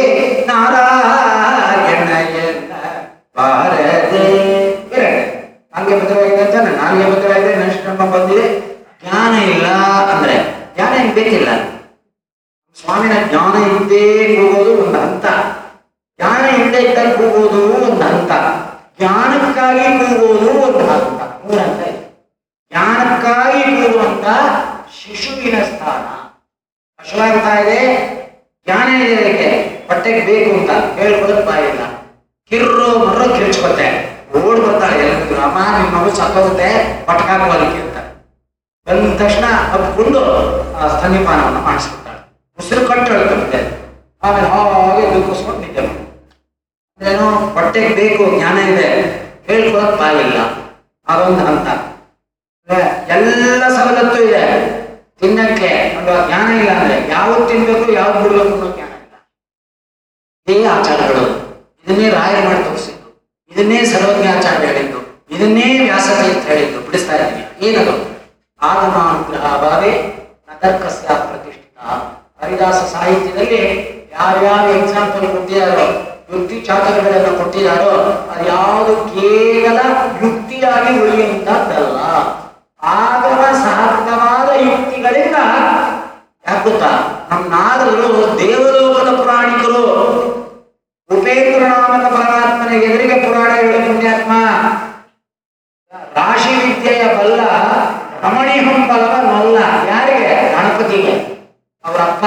ನಾರಾಯಣ ಎನ್ನ ಬಾರದೆ. ನಾಲ್ಗೆ ಬದ್ಧವಾಗಿದೆ ಅಂತ ನಾಲ್ಗೆ ಬದ್ಧವಾಗಿದೆ, ನಷ್ಟ ಬಂದಿದೆ. ಜ್ಞಾನ ಇಲ್ಲ ಅಂದ್ರೆ ಜ್ಞಾನ ಏನ್ ಬೇಕಿಲ್ಲ. ಸ್ವಾಮಿನ ಜ್ಞಾನ ಇದ್ದೇ ಕೂಗೋದು ಒಂದು ಹಂತ, ಜ್ಞಾನ ಇಲ್ಲದೆ ಇದ್ದಾಗ ಕೂಗೋದು ಒಂದು ಹಂತ, ಜ್ಞಾನಕ್ಕಾಗಿ ಕೂಗೋದು ಒಂದು ಹಂತ, ಮೂರು ಹಂತ ಇದೆ. ಜ್ಞಾನಕ್ಕಾಗಿ ಕೂಗುವಂತ ಶಿಶುವಿನ ಸ್ಥಾನ ಹಸುವಾಗ್ತಾ ಇದೆ, ಜ್ಞಾನ ಇದೆ, ಅದಕ್ಕೆ ಹೊಟ್ಟೆಗೆ ಬೇಕು ಅಂತ ಹೇಳ್ಕೊಳ್ಳೋದು ಬಾಯಿಲ್ಲ. ಕಿರ್ರೋ ಮರ್ರೋ ಕಿರ್ಚ್ಕೊತ್ತೆ, ಓಡ್ ಬರ್ತಾಳೆ ಎಲ್ಲರಿಗೂ, ಅಮ್ಮ ನಿಮ್ಮ ಮಗು ಸತ್ತೋಗುತ್ತೆ ಪಟ್ಕಾಕೋದಕ್ಕೆ ಅಂತ. ಬಂದ ತಕ್ಷಣ ಅಪ್ಕೊಂಡು ಸ್ತನ್ಯಪಾನವನ್ನು ಮಾಡಿಸ್ಬಿಡ್ತಾಳೆ, ಉಸಿರು ಕಟ್ಟು ಹೇಳ್ಕೊಳ್ತೆ. ಆಮೇಲೆ ಹಾಗೆ ದುಃಖಿಸ್ಕೊಂಡು ನಿದ್ದೆ ಮಾಡಿ. ಏನೋ ಹೊಟ್ಟೆಗೆ ಬೇಕು, ಜ್ಞಾನ ಇದೆ, ಹೇಳ್ಕೊಳಕ್ ಬಾಯಿಲ್ಲ, ಅದೊಂದು ಹಂತ. ಎಲ್ಲ ಸವಲತ್ತು ಇದೆ ತಿನ್ನಕ್ಕೆ, ಒಂದು ಜ್ಞಾನ ಇಲ್ಲ ಅಂದ್ರೆ ಯಾವ್ದು ತಿನ್ಬೇಕು ಯಾವ್ದು ಬಿಡ್ಬೇಕು ಅನ್ನೋ ಜ್ಞಾನ ಇಲ್ಲ. ಇದೇ ಆಚಾರಗಳು, ಇದನ್ನೇ ರಾಯರು ಮಾಡಿ ತೋರಿಸಿದ್ದು, ಇದನ್ನೇ ಸರ್ವಜ್ಞಾಚಾರ್ಯ ಹೇಳಿದ್ದು, ಇದನ್ನೇ ವ್ಯಾಸತೀರ್ಥ ಹೇಳಿದ್ದು. ಬಿಡಿಸ್ತಾ ಇದ್ದೀನಿ. ಏನದು? ಆಗಮಾನುಗ್ರಹ ಭಾವೇ ನ ತರ್ಕಸ್ಯ ಪ್ರತಿಷ್ಠಿತ. ಹರಿದಾಸ ಸಾಹಿತ್ಯದಲ್ಲಿ ಯಾರ್ಯಾವ ಎಕ್ಸಾಂಪಲ್ ಕೊಟ್ಟಿದ್ದಾರೋ, ಯುಕ್ತಿ ಚಾತುರ್ಯಗಳನ್ನು ಕೊಟ್ಟಿದ್ದಾರೋ, ಅದು ಯಾವುದು ಕೇವಲ ಯುಕ್ತಿಯಾಗಿ ಉಳಿಯುವಂತದ್ದಲ್ಲ, ಆಗಮ ಸಾಧಕವಾದ ಯುಕ್ತಿಗಳಿಂದ. ಯಾಕೆ ಗೊತ್ತಾ, ನಮ್ಮ ನಾರದರು ದೇವಲೋಕದ ಪುರಾಣಿಕರು. ಉಪೇಂದ್ರ ನಾಮಕ ಪರಮಾತ್ಮನ ಎದುರಿಗೆ ಪುರಾಣ ಹೇಳೋ ಪುಣ್ಯಾತ್ಮ. ರಾಶಿ ವಿದ್ಯೆಯ ಬಲ್ಲ ರಮಣಿ ಹಂಬಲವ ನಲ್ಲ. ಯಾರಿಗೆ? ಗಣಪತಿಗೆ, ಅವರ ಅಪ್ಪ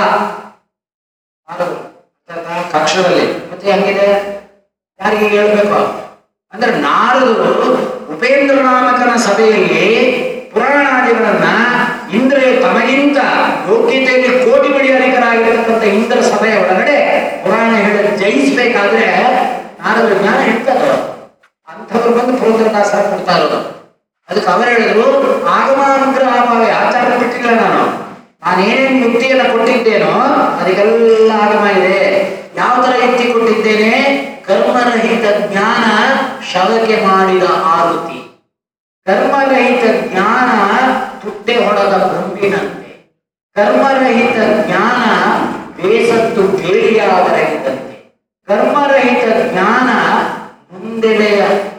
ಕಕ್ಷದಲ್ಲಿ. ಮತ್ತೆ ಹೆಂಗಿದೆ, ಯಾರಿಗೆ ಹೇಳ್ಬೇಕು ಅಂದ್ರೆ ನಾರದರು ಉಪೇಂದ್ರ ನಾಮಕನ ಸಭೆಯಲ್ಲಿ ಪುರಾಣಾದಿಗಳನ್ನ ಇಂದ್ರ ತಮಗಿಂತ ಯೋಗ್ಯತೆಯಲ್ಲಿ ಕೋಟಿ ಬಡಿ ಅಧಿಕರಾಗಿರತಕ್ಕಂಥ ಇಂದ್ರ ಸಭೆಯ ಒಳಗಡೆ ಪುರಾಣ ಹೇಳಿ ಜಯಿಸ್ಬೇಕಾದ್ರೆ ನಾರದರು ಜ್ಞಾನ ಇರ್ತದ. ಅಂಥವ್ರು ಬಂದು ಪುರಂದರದಾಸರ ಕೊಡ್ತಾ ಇರೋದು. ಅದಕ್ಕೆ ಅವರು ಹೇಳಿದ್ರು, ಆಗಮಾನುಗ್ರಹ ಭಾವೇ. ಆಚಾರ ಬಿಟ್ಟಿಲ್ಲ, ನಾನೇನೇನು ಯುಕ್ತಿಯನ್ನು ಕೊಟ್ಟಿದ್ದೇನೋ ಅದಕ್ಕೆಲ್ಲ ಆಗಮ ಇದೆ. ಯಾವ ತರ ಯುಕ್ತಿ ಕೊಟ್ಟಿದ್ದೇನೆ? ಕರ್ಮರಹಿತ ಜ್ಞಾನ ಶವಕ್ಕೆ ಮಾಡಿದ ಆರುತಿ, ಕರ್ಮರಹಿತ ಜ್ಞಾನ ತುಟ್ಟೆ ಹೊಡೆದ ಕೊಂಬಿನಂತೆ, ಕರ್ಮರಹಿತ ಜ್ಞಾನ ಬೇಸತ್ತು ಬೇಡಿಯಾದರಹಿತಂತೆ, ಕರ್ಮರಹಿತ ಜ್ಞಾನ ಮುಂದೆಲೆಯ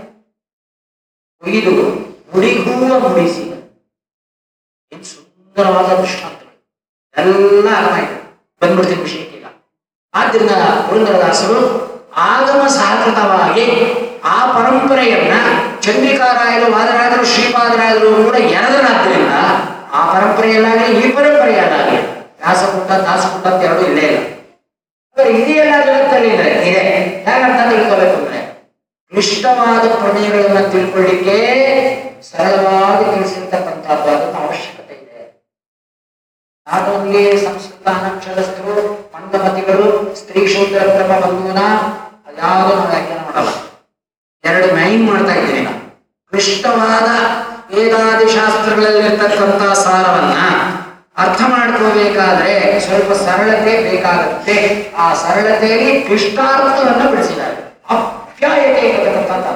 ಒಯ್ದು ಮುಡಿಗೂವ ಮುಡಿಸಿದ. ಏನು ಸುಂದರವಾದ ದೃಷ್ಟಾಂತಗಳು ಎಲ್ಲ ಅರ್ಥ ಆಯ್ತು. ಬಂದ್ಬಿಡ್ತೀನಿ ವಿಷಯಕ್ಕೀಗ. ಆದ್ದರಿಂದ ಪುರಂದರದಾಸರು ಆಗಮ ಸಹಕೃತವಾಗಿ ಆ ಪರಂಪರೆಯನ್ನ ಚಂದ್ರಿಕಾರಾಯರು, ವಾದರಾಯರು, ಶ್ರೀಪಾದರಾಯರು ಕೂಡ ಎರಡರಾದ್ರಿಂದ ಆ ಪರಂಪರೆಯಲ್ಲಾಗಲಿ ಈ ಪರಂಪರೆಯಲ್ಲಾಗಲಿ ವ್ಯಾಸಕುಂಡ ದಾಸಕುಂಡ ಅಂತ ಎರಡು ಇಲ್ಲೇ ಇಲ್ಲ. ಆದರೆ ಇದೆಯಲ್ಲ ಜಗತ್ತಲ್ಲಿ ಇದೆ. ಹೇಗಂತ ತಿಳ್ಕೋಬೇಕು ಅಂದ್ರೆ, ಕ್ಲಿಷ್ಟವಾದ ಪ್ರಮೇಯಗಳನ್ನ ತಿಳ್ಕೊಳ್ಳಿಕ್ಕೆ ಸರಳವಾಗಿ ತಿಳಿಸಿರ್ತಕ್ಕಂಥದ್ದು ಅದನ್ನು ಅವಶ್ಯಕತೆ ಇದೆ. ನಾಟೋನ್ಲಿ ಸಂಸ್ಕೃತ ಅನಕ್ಷರಸ್ಥರು, ಮಂದಮತಿಗಳು, ಸ್ತ್ರೀ ಶೂದ್ರ ಕ್ರಮ ಬಂಧುವನ ಅದ್ಯಾವುದೂ ನಾವು ವ್ಯಾಖ್ಯಾನ ಮಾಡಲ್ಲ. ಎರಡು ಮೈನ್ ಮಾಡ್ತಾ ಇದ್ದೀನಿ ನಾನು. ಕ್ಲಿಷ್ಟವಾದ ವೇದಾದಿ ಶಾಸ್ತ್ರಗಳಲ್ಲಿರ್ತಕ್ಕಂಥ ಸಾರವನ್ನ ಅರ್ಥ ಮಾಡ್ಕೋಬೇಕಾದ್ರೆ ಸ್ವಲ್ಪ ಸರಳತೆ ಬೇಕಾಗುತ್ತೆ. ಆ ಸರಳತೆಯಲ್ಲಿ ಕ್ಲಿಷ್ಟಾರ್ಥವನ್ನು ಬಿಡಿಸಿದ್ದಾರೆ. ಅಪ್ಯಾಯತೆ ಇರತಕ್ಕಂಥ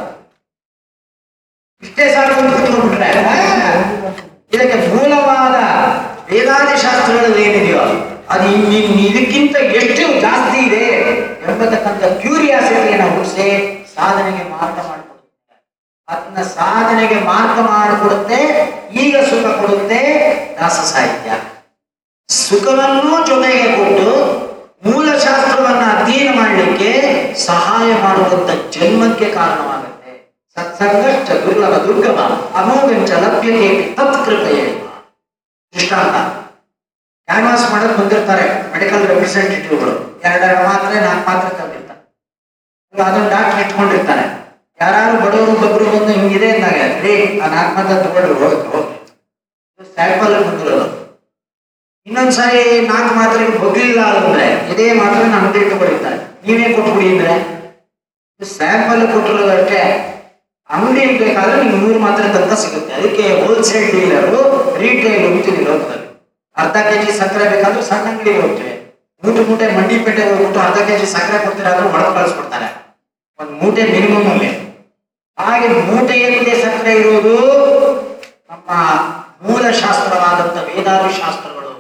ಇಷ್ಟೇ ಸಾಕು ಅಂತ ಕೂತ್ಕೊಂಡ್ಬಿಟ್ರೆ ಇದಕ್ಕೆ ಮೂಲವಾದ ವೇದಾದಿ ಶಾಸ್ತ್ರಗಳಲ್ಲಿ ಏನಿದೆಯೋ ಅದು ಇದಕ್ಕಿಂತ ಎಷ್ಟು ಜಾಸ್ತಿ ಇದೆ ಎಂಬತಕ್ಕಂಥ ಕ್ಯೂರಿಯಾಸಿಟಿಯನ್ನು ಹುಟ್ಟಿಸಿ ಸಾಧನೆಗೆ ಮಾರ್ಗ ಮಾಡಿಕೊಡುತ್ತೆ. ಅದನ್ನ ಸಾಧನೆಗೆ ಮಾರ್ಗ ಮಾಡಿಕೊಡುತ್ತೆ. ಈಗ ಸುಖ ಕೊಡುತ್ತೆ ದಾಸ ಸಾಹಿತ್ಯ. ಸುಖವನ್ನು ಜೊತೆಗೆ ಕೊಟ್ಟು ಮೂಲ ಶಾಸ್ತ್ರವನ್ನ ಅಧ್ಯಯನ ಮಾಡಲಿಕ್ಕೆ ಸಹಾಯ ಮಾಡುವಂತ ಜನ್ಮಕ್ಕೆ ಕಾರಣವಾಗುತ್ತೆ. ಸತ್ಸಂಗಶ್ಚ ದುರ್ಲಭ ದುರ್ಗಮ ಅಮೋಘಂಚ ಲಭ್ಯತೆ ತತ್ಕೃಪೆಯ. ದೃಷ್ಟಾಂತ, ಕ್ಯಾನ್ವಾಸ್ ಮಾಡೋದು ಬಂದಿರ್ತಾರೆ ಮೆಡಿಕಲ್ ರೆಪ್ರೆಸೆಂಟೇಟಿವ್ಗಳು. 2 ಮಾತ್ರೆ 4 ಮಾತ್ರೆ ತಂದಿರ್ತಾರೆ. ಅದನ್ನ ಡಾಕ್ಟರ್ ಇಟ್ಕೊಂಡಿರ್ತಾನೆ. ಯಾರು ಬಡವರು ಬಗ್ರು ಬಂದು ಹಿಂಗಿದೆ ಅಂದಾಗ ರೀ ಆ 4 ಮಾತ್ರೆ ತಗೊಂಡು ಹೋಗಿ ಸ್ಯಾಂಪಲ್ ಬಂದಿರೋದು. ಇನ್ನೊಂದ್ಸಾರಿ 4 ಮಾತ್ರೆಗೆ ಬಗ್ಲಿಲ್ಲ ಅಂದ್ರೆ ಇದೇ ಮಾತ್ರ ನಮ್ಮ ಅಂಗಡಿ ಇಟ್ಟುಕೊಂಡಿರ್ತಾರೆ. ನೀವೇ ಕೊಟ್ಬಿಡಿ ಅಂದ್ರೆ ಸ್ಯಾಂಪಲ್ ಕೊಟ್ಟಿರೋದಕ್ಕೆ ಅಂಗಡಿಯಲ್ಲಿ ಬೇಕಾದ್ರೆ ನಿಮ್ಗೆ 100 ಮಾತ್ರ ತನಕ ಸಿಗುತ್ತೆ. ಅದಕ್ಕೆ ಹೋಲ್ಸೇಲ್ ಡೀಲರು ರಿಟೇಲ್ ಹೋಗ್ತೀವಿ ಲೋಕದಲ್ಲಿ. ಅರ್ಧ ಕೆಜಿ ಸಕ್ಕರೆ ಬೇಕಾದ್ರೂ ಸಣ್ಣ ಅಂಗಡಿಗೆ ಹೋಗ್ತೀವಿ. ಮೂಟೆ ಮಂಡಿಪೇಟೆಗೆ ಹೋಗ್ಬಿಟ್ಟು ಅರ್ಧ ಕೆಜಿ ಸಕ್ಕರೆ ಕೊಡ್ತೀರಾದ್ರೂ ಹೊಡೆದು ಕಳಿಸ್ಬಿಡ್ತಾರೆ ಒಂದು ಮೂಟೆ ಮಿನಿಮಮ್ ಅಲ್ಲಿ. ಹಾಗೆ ಮೂಟೆಯಲ್ಲಿದೆ ಸಕ್ಕರೆ ಇರೋದು ನಮ್ಮ ಮೂಲ ಶಾಸ್ತ್ರವಾದಂಥ ವೇದಾದಿ ಶಾಸ್ತ್ರಗಳು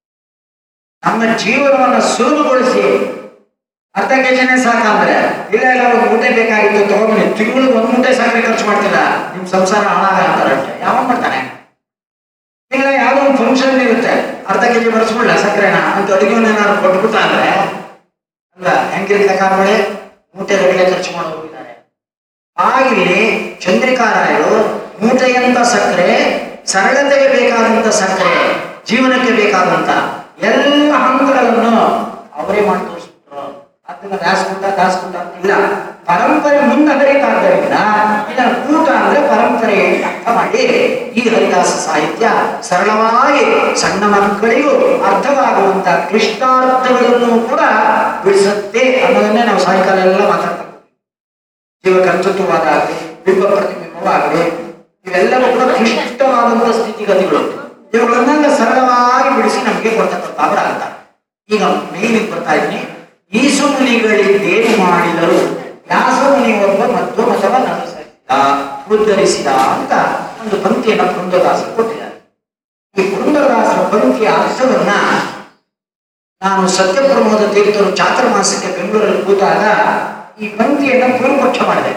ನಮ್ಮ ಜೀವನವನ್ನು ಸುಲಭಗೊಳಿಸಿ ಅರ್ಧ ಕೆಜಿನೇ ಸಾಕಂದ್ರೆ ಇಲ್ಲ ಒಂದು ಮೂಟೆ ಬೇಕಾಗಿತ್ತು ತಗೊಂಡು ತಿಂಗಳಿಗೆ 1 ಮೂಟೆ ಸಕ್ಕರೆ ಖರ್ಚು ಮಾಡ್ತಿಲ್ಲ, ನಿಮ್ ಸಂಸಾರ ಹಾಳಾಗಂತಾರಂತೆ. ಯಾವಾಗ ಮಾಡ್ತಾನೆ? ಇಲ್ಲ ಯಾವ್ದೋ ಒಂದು ಫಂಕ್ಷನ್ ಇರುತ್ತೆ, ಅರ್ಧ ಕೆಜಿ ಬರ್ಸ್ಬಿಡ್ಲ ಸಕ್ಕರೆನ ಅಂತ ಅಡುಗೆವನ್ನೇನಾದ್ರು ಕೊಟ್ಬಿಟ್ಟ ಅಂದ್ರೆ ಅಲ್ಲ ಹೆಂಗಿರುತ್ತೆ ಕಾರಣೆ ಮೂಟೆ ಗಟ್ಟಲೆ ಖರ್ಚು ಮಾಡೋಗಿದ್ದಾರೆ. ಹಾಗಿಲ್ಲಿ ಚಂದ್ರಿಕಾರಾಯರು ಮೂಟೆಯಂತ ಸಕ್ಕರೆ, ಸರಳತೆಗೆ ಬೇಕಾದಂತ ಸಕ್ಕರೆ, ಜೀವನಕ್ಕೆ ಬೇಕಾದಂತ ಎಲ್ಲ ಹಂತಗಳನ್ನು ಅವರೇ ಮಾಡಿ ತೋರಿಸ್ಬಿಟ್ರು. ಅದನ್ನ ದಾಸ್ಕೊಂಡ ಇಲ್ಲ, ಪರಂಪರೆ ಮುಂದರಿತಾದ್ದರಿಂದ ಇದನ್ನ ಕೂಟ ಅಂದ್ರೆ ಪರಂಪರೆ ಅರ್ಥ ಮಾಡಿ ಈ ಹರಿದಾಸ ಸಾಹಿತ್ಯ ಸರಳವಾಗಿ ಸಣ್ಣ ಮಕ್ಕಳಿಗೂ ಅರ್ಥವಾಗುವಂತ ಕ್ಲಿಷ್ಟಾರ್ಥಗಳನ್ನು ಕೂಡ ಬಿಡಿಸುತ್ತೆ ಅನ್ನೋದನ್ನೇ ನಾವು ಸಾಯಂಕಾಲ ಎಲ್ಲ ಮಾತಾಡ್ತಾ ಜೀವ ಕರ್ತೃತ್ವವಾದ ಆಗಲಿ, ಬಿಂಬ ಪ್ರತಿಬಿಂಬವಾಗಲಿ, ಇವೆಲ್ಲವೂ ಕೂಡ ಕ್ಲಿಷ್ಟವಾದಂತ ಸ್ಥಿತಿಗತಿಗಳು. ಇವುಗಳನ್ನೆಲ್ಲ ಸರಳವಾಗಿ ಬಿಡಿಸಿ ನಮಗೆ ಕೊಡ್ತಕ್ಕಂಥವ್ರಾಗ್ತಾರೆ. ಈಗ ಮೇಲಿಗೆ ಬರ್ತಾ ಇದ್ದೀನಿ. ಈಸು ಮುನಿಗಳಿದ್ದೇನು ಮಾಡಿದರು, ವ್ಯಾಸ ಮುನಿ ಒಬ್ಬ ಮತ್ತು ಮತವ ಉದ್ಧರಿಸಿದ ಅಂತ ಒಂದು ಪಂಕ್ತಿಯನ್ನು ಪುರಂದರದಾಸರು ಕೊಟ್ಟಿದ್ದಾರೆ. ಈ ಪುರಂದರದಾಸರ ಪಂಕ್ತಿಯ ಅರ್ಥವನ್ನ ನಾನು ಸತ್ಯಪ್ರಮೋದ ತೀರ್ಥರು ಚಾತುರ್ಮಾಸಕ್ಕೆ ಬೆಂಗಳೂರಲ್ಲಿ ಕೂತಾಗ ಈ ಪಂಕ್ತಿಯನ್ನ ಪೂರ್ವಪಕ್ಷ ಮಾಡಿದೆ.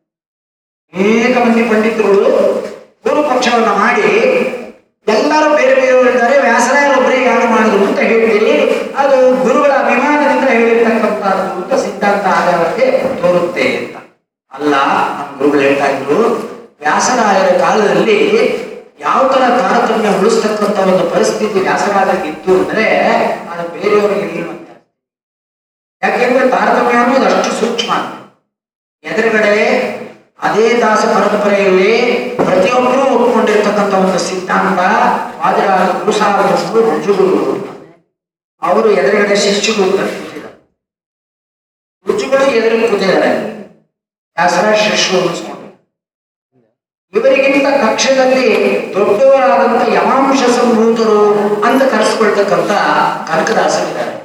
ಅನೇಕ ಮಂದಿ ಪಂಡಿತರುಗಳು ಪೂರ್ವಪಕ್ಷವನ್ನ ಮಾಡಿ ಎಲ್ಲರೂ ಬೇರೆ ಬೇರೆಯವರಿದ್ದಾರೆ, ವ್ಯಾಸರಾಯರೊಬ್ಬರಿಗೆ ಯಾರು ಮಾಡಿದ್ರು ಅಂತ ಹೇಳ್ತೀರಿ, ಅದು ಗುರುಗಳ ಅಭಿಮಾನದಿಂದ ಹೇಳಿರ್ತಕ್ಕಂಥದ್ದು ಅಂತ ಸಿದ್ಧಾಂತ ಆಧಾರಕ್ಕೆ ತೋರುತ್ತೆ ಅಂತ. ಅಲ್ಲ, ನಮ್ಮ ಗುರುಗಳು ಹೇಳ್ತಾ ಇದ್ರು ವ್ಯಾಸರಾಯರ ಕಾಲದಲ್ಲಿ ಯಾವ ತರ ತಾರತಮ್ಯ ಉಳಿಸ್ತಕ್ಕಂಥ ಒಂದು ಪರಿಸ್ಥಿತಿ ವ್ಯಾಸರಾಯರಿಗೆ ಇತ್ತು ಅಂದ್ರೆ ಅದು ಬೇರೆಯವರಿಗೆ ಇರುವಂತೆ. ಯಾಕೆಂದ್ರೆ ತಾರತಮ್ಯ ಅನ್ನೋದು ಅಷ್ಟು ಸೂಕ್ಷ್ಮ. ಎದುರುಗಡೆ ಅದೇ ದಾಸ ಪರಂಪರೆಯಲ್ಲಿ ಪ್ರತಿಯೊಬ್ಬರೂ ಒಪ್ಕೊಂಡಿರ್ತಕ್ಕಂಥ ಒಂದು ಸಿದ್ಧಾಂತ ವಾದಿರಾಜ ಗುರುಸಾರದಷ್ಟು ರುಜುಗುರು, ಅವರು ಎದುರುಗಡೆ ಶಿಷ್ಯಗಳು ಕೂತಿದ್ದಾರೆ, ರುಜುಗಳು ಎದುರು ಕೂತಿದ್ದಾರೆ, ವ್ಯಾಸರಾಯ ಶಿಷ್ಯರು ಅನ್ನಿಸ್ಕೊಂಡು. ಇವರಿಗಿಂತ ಕಕ್ಷದಲ್ಲಿ ದೊಡ್ಡವರಾದಂತ ಯಮಾಂಶ ಸಂಭೂತರು ಅಂತ ಕರೆಸ್ಕೊಳ್ತಕ್ಕಂಥ ಕನಕದಾಸರಿದ್ದಾರೆ.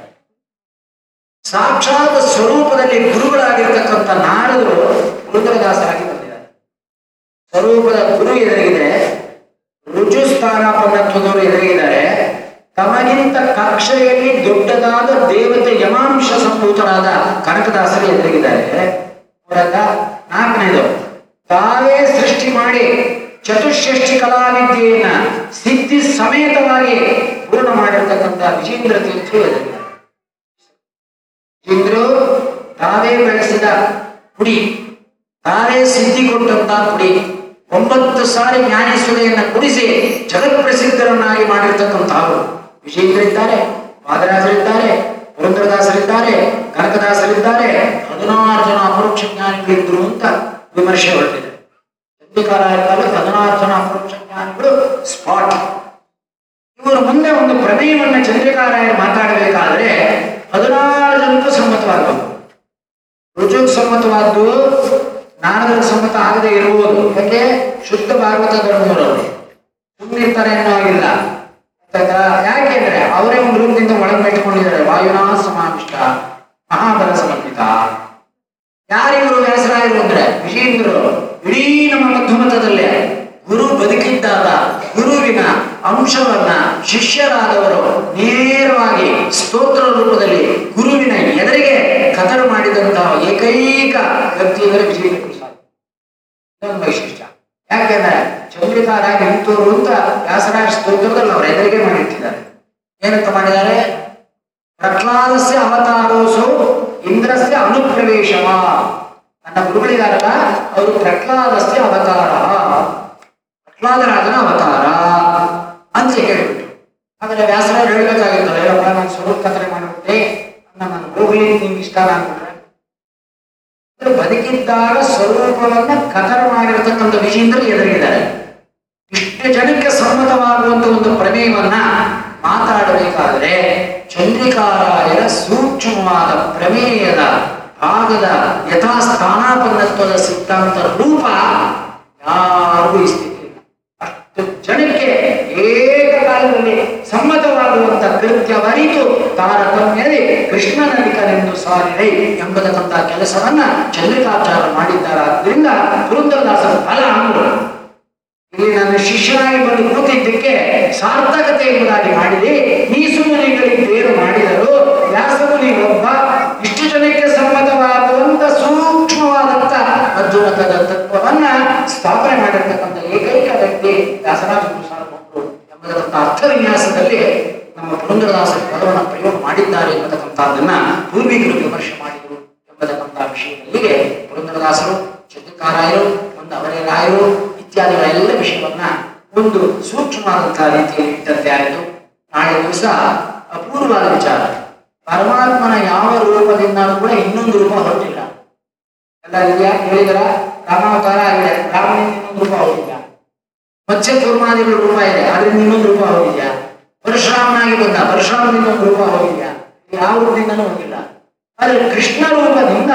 ಸಾಕ್ಷಾತ್ ಸ್ವರೂಪದಲ್ಲಿ ಗುರುಗಳಾಗಿರ್ತಕ್ಕಂಥ ನಾರದರು ಪುರಂದರದಾಸರಾಗಿ ಬಂದಿದ್ದಾರೆ. ಸ್ವರೂಪದ ಗುರು ಎದುರಿಗಿದೆ, ರುಜು ಸ್ಥಾನಪನ್ನತ್ವದವರು ಎದುರಿಗಿದ್ದಾರೆ, ತಮಗಿಂತ ಕಕ್ಷೆಯಲ್ಲಿ ದೊಡ್ಡದಾದ ದೇವತೆ ಯಮಾಂಶ ಸಂಭೂತರಾದ ಕನಕದಾಸರು ಎದುರಿಗಿದ್ದಾರೆ. ನಾಲ್ಕನೇದು, ತಾವೇ ಸೃಷ್ಟಿ ಮಾಡಿ ಚತುಷ್ಷಷ್ಟಿ ಕಲಾವಿದ್ಯೆಯನ್ನ ಸಿದ್ಧಿ ಸಮೇತವಾಗಿ ಪೂರ್ಣ ಮಾಡಿರ್ತಕ್ಕಂಥ ವಿಜೇಂದ್ರ ತೀರ್ಥರು ಎದುರಿದ್ದಾರೆ. ವಿಜೇಂದ್ರು ತಾವೇ ಬೆಳೆಸಿದ ಕುಡಿ, ತಾವೇ ಸಿದ್ಧಿ ಕೊಟ್ಟಂತ ಕುಡಿ, 9 ಸಾರಿ ಜ್ಞಾನೇಶ್ವರಿಯನ್ನ ಕುಡಿಸಿ ಜಗತ್ ಪ್ರಸಿದ್ಧರನ್ನಾಗಿ ಮಾಡಿರ್ತಕ್ಕಂಥವರು ವಿಜೇಂದ್ರಿದ್ದಾರೆ, ವಾದರಾಜರಿದ್ದಾರೆ, ಪುರಂದರದಾಸರಿದ್ದಾರೆ, ಕನಕದಾಸರಿದ್ದಾರೆ. 16 ಜನ ಅಪರೋಕ್ಷ ಜ್ಞಾನಿಗಳಿದ್ರು ಅಂತ ವಿಮರ್ಶೆ ಹೊರಟಿದೆ. ಚಂದ್ರಿಕಾರಾಯರ ಕಾಲಕ್ಕೆ 16 ಜನ ಅಪರೋಕ್ಷ ಜ್ಞಾನಿಗಳು ಸ್ಪಾಟ್. ಇವರ ಮುಂದೆ ಒಂದು ಪ್ರಮೇಯವನ್ನ ಚಂದ್ರಿಕಾರಾಯರು ಮಾತಾಡಬೇಕಾದ್ರೆ 16 ಜನಕ್ಕೂ ಸಮ್ಮತವಾಗಬೇಕು. ರುಜುಗ್ ಸಮ್ಮತವಾದ್ದು ನಾರದರ ಸಮ್ಮತ ಆಗದೆ ಇರುವುದು. ಯಾಕೆ? ಶುದ್ಧ ಭಾಗವತ ಧರ್ಮದವರು ಸುಮ್ಮನಿರ್ತಾರೆ ಅನ್ನೋ ಆಗಿಲ್ಲ. ಯಾಕೆಂದ್ರೆ ಅವರೇ ಒಂದು ರೂಪದಿಂದ ಒಳಗೆ ಇಟ್ಕೊಂಡಿದ್ದಾರೆ. ವಾಯುನಾ ಸಮಾವಿಷ್ಟ ಮಹಾಬಲ ಸಮರ್ಪಿತ. ಯಾರಿವರು ವ್ಯಾಸರಾಯರು ಅಂದ್ರೆ ವಿಜೇಂದ್ರರು. ಇಡೀ ನಮ್ಮ ಮಧ್ಯಮತದಲ್ಲೇ ಗುರು ಬದುಕಿದ್ದಾಗ ಗುರುವಿನ ಅಂಶವನ್ನ ಶಿಷ್ಯರಾದವರು ನೇರವಾಗಿ ಸ್ತೋತ್ರ ರೂಪದಲ್ಲಿ ಗುರುವಿನ ಎದುರಿಗೆ ಕಥನ ಮಾಡಿದಂತಹ ಏಕೈಕ ವ್ಯಕ್ತಿ ಅಂದರೆ ವಿಜೇಂದ್ರ ಪ್ರಸಾದ್. ಇದೊಂದು ವೈಶಿಷ್ಟ್ಯ. ಯಾಕೆಂದ್ರೆ ಚಂದ್ರಿಕಾರಾಗಿ ನಿಂತವರು ಅಂತ ವ್ಯಾಸರಾಯ ಸ್ತೋತ್ರದಲ್ಲಿ ಅವರು ಎದುರಿಗೆ ಮಾಡಿರ್ತಿದ್ದಾರೆ. ಏನಂತ ಮಾಡಿದ್ದಾರೆ? ಪ್ರಹ್ಲಾದಸ್ಯ ಅವತಾರೋಸು ಇಂದ್ರಸ್ಯ ಅನುಪ್ರವೇಶವ. ನನ್ನ ಗುರುಗಳಿಗಾರಲ್ಲ, ಅವರು ಪ್ರಹ್ಲಾದಸ್ಯ ಅವತಾರ, ಪ್ರಹ್ಲಾದರಾಜನ ಅವತಾರ ಅಂತ ಹೇಳಿಬಿಟ್ರು. ಆಮೇಲೆ ವ್ಯಾಸರಾಯ ಹೇಳ್ಬೇಕಾಗಿತ್ತಲ್ಲ, ಹೇಳಪ್ಪ ನಾನು ಸ್ವರೂಪ ಕಥನೆ ಮಾಡಿಬಿಟ್ಟೆ, ನಾನು ಹೋಗ್ಲಿ ನಿಮ್ಗೆ ಇಷ್ಟ ಅಂದ್ಬಿಟ್ರೆ. ಬದುಕಿದ್ದಾಗ ಸ್ವರೂಪವನ್ನ ಕಥನ ಮಾಡಿರತಕ್ಕಂಥ ವಿಜೇಂದ್ರ ಎದುರಿಗಿದ್ದಾರೆ. ಇಷ್ಟು ಜನಕ್ಕೆ ಸಮ್ಮತವಾಗುವಂತ ಒಂದು ಪ್ರಮೇಯವನ್ನ ಮಾತಾಡಬೇಕಾದ್ರೆ ಚಂದ್ರಿಕಾರಾಯರ ಸೂಕ್ಷ್ಮವಾದ ಪ್ರಮೇಯದ ಭಾಗದ ಯಥಾಸ್ಥಾನಾಪನ್ನತ್ವದ ಸಿದ್ಧಾಂತ ರೂಪ ಯಾರಿಗೂ ಈ ಸ್ಥಿತಿ ಇಲ್ಲ. ಅಷ್ಟು ಜನಕ್ಕೆ ಏಕಕಾಲದಲ್ಲಿ ಸಮ್ಮತವಾಗುವಂತ ಕೃತ್ಯವರಿತು ತಾರತಮ್ಯದಲ್ಲಿ ಕೃಷ್ಣನಲಿಕನೆಂದು ಸಾರಿರೈ ಎಂಬತಕ್ಕಂಥ ಕೆಲಸವನ್ನ ಚಂದ್ರಿಕಾಚಾರ್ಯ ಮಾಡಿದ್ದಾರಾದ್ರಿಂದ ಪುರಂದರದಾಸರ ಫಲ ಅಂದರು. ಇಲ್ಲಿ ನನ್ನ ಶಿಷ್ಯನಾಗಿ ಬಂದು ಕೂತಿದ್ದಕ್ಕೆ ಸಾರ್ಥಕತೆ ಎಂಬುದಾಗಿ ಮಾಡಿದೆ. ಈ ಸುಮ್ಮನೆಗಳಿದ್ದೇನು ಮಾಡಿದರು ವ್ಯಾಸಮುನಿ ಒಬ್ಬ ಇಷ್ಟು ಜನಕ್ಕೆ ಸಮ್ಮತವಾಗುವಂತ ಸೂಕ್ಷ್ಮವಾದಂತ ಅದ್ಭುತದ ತತ್ವವನ್ನ ಸ್ಥಾಪನೆ ಮಾಡಿರ್ತಕ್ಕಂಥ ಏಕೈಕ ವ್ಯಕ್ತಿ ವ್ಯಾಸರಾಜ ಗುರುಸಾರ್ವಭೌಮರು ಎಂಬತಕ್ಕಂಥ ಅರ್ಥವಿನ್ಯಾಸದಲ್ಲಿ ನಮ್ಮ ಪುರಂದರದಾಸರ ಪದವನ್ನು ಪ್ರಯೋಗ ಮಾಡಿದ್ದಾರೆ ಎಂಬತಕ್ಕಂಥದ್ದನ್ನ ಪೂರ್ವಿಕರು ವಿಮರ್ಶೆ ಮಾಡಿದರು ಎಂಬತಕ್ಕಂಥ ವಿಷಯದಲ್ಲಿಗೆ ಪುರಂದರದಾಸರು, ಚಂದ್ರಿಕಾರಾಯರು, ಒಂದು ಅವರೇ ರಾಯರು ಇತ್ಯಾದಿಗಳೆಲ್ಲ ವಿಷಯವನ್ನ ಒಂದು ಸೂಕ್ಷ್ಮವಾದಂತಹ ರೀತಿಯಲ್ಲಿ ಇಟ್ಟಂತೆ ಆಯಿತು. ನಾಳೆ ದಿವಸ ಅಪೂರ್ವವಾದ ವಿಚಾರ. ಪರಮಾತ್ಮನ ಯಾವ ರೂಪದಿಂದಲೂ ಕೂಡ ಇನ್ನೊಂದು ರೂಪ ಹೊರಟಿಲ್ಲ. ಎಲ್ಲ ಇದೆಯಾ ಹೇಳಿದರ ರಾಮಾವತಾರ ಆಗಿದೆ, ರಾಮನಿಂದ ಇನ್ನೊಂದು ರೂಪ ಹೋಗಿಲ್ಲ. ಮತ್ಸ್ಯ ಕೂರ್ಮಾದಿಗಳ ರೂಪ ಇದೆ, ಆದ್ರಿಂದ ಇನ್ನೊಂದು ರೂಪ ಹೋಗಿದ್ಯಾ. ಪರಶುರಾಮನಾಗಿ ಬಂದ, ಪರಶುರಾಮನಿಂದ ಒಂದು ರೂಪ ಹೋಗಿದ್ಯಾ. ಯಾವ ರೂಪದಿಂದನೂ ಹೋಗಿಲ್ಲ. ಆದ್ರೆ ಕೃಷ್ಣ ರೂಪದಿಂದ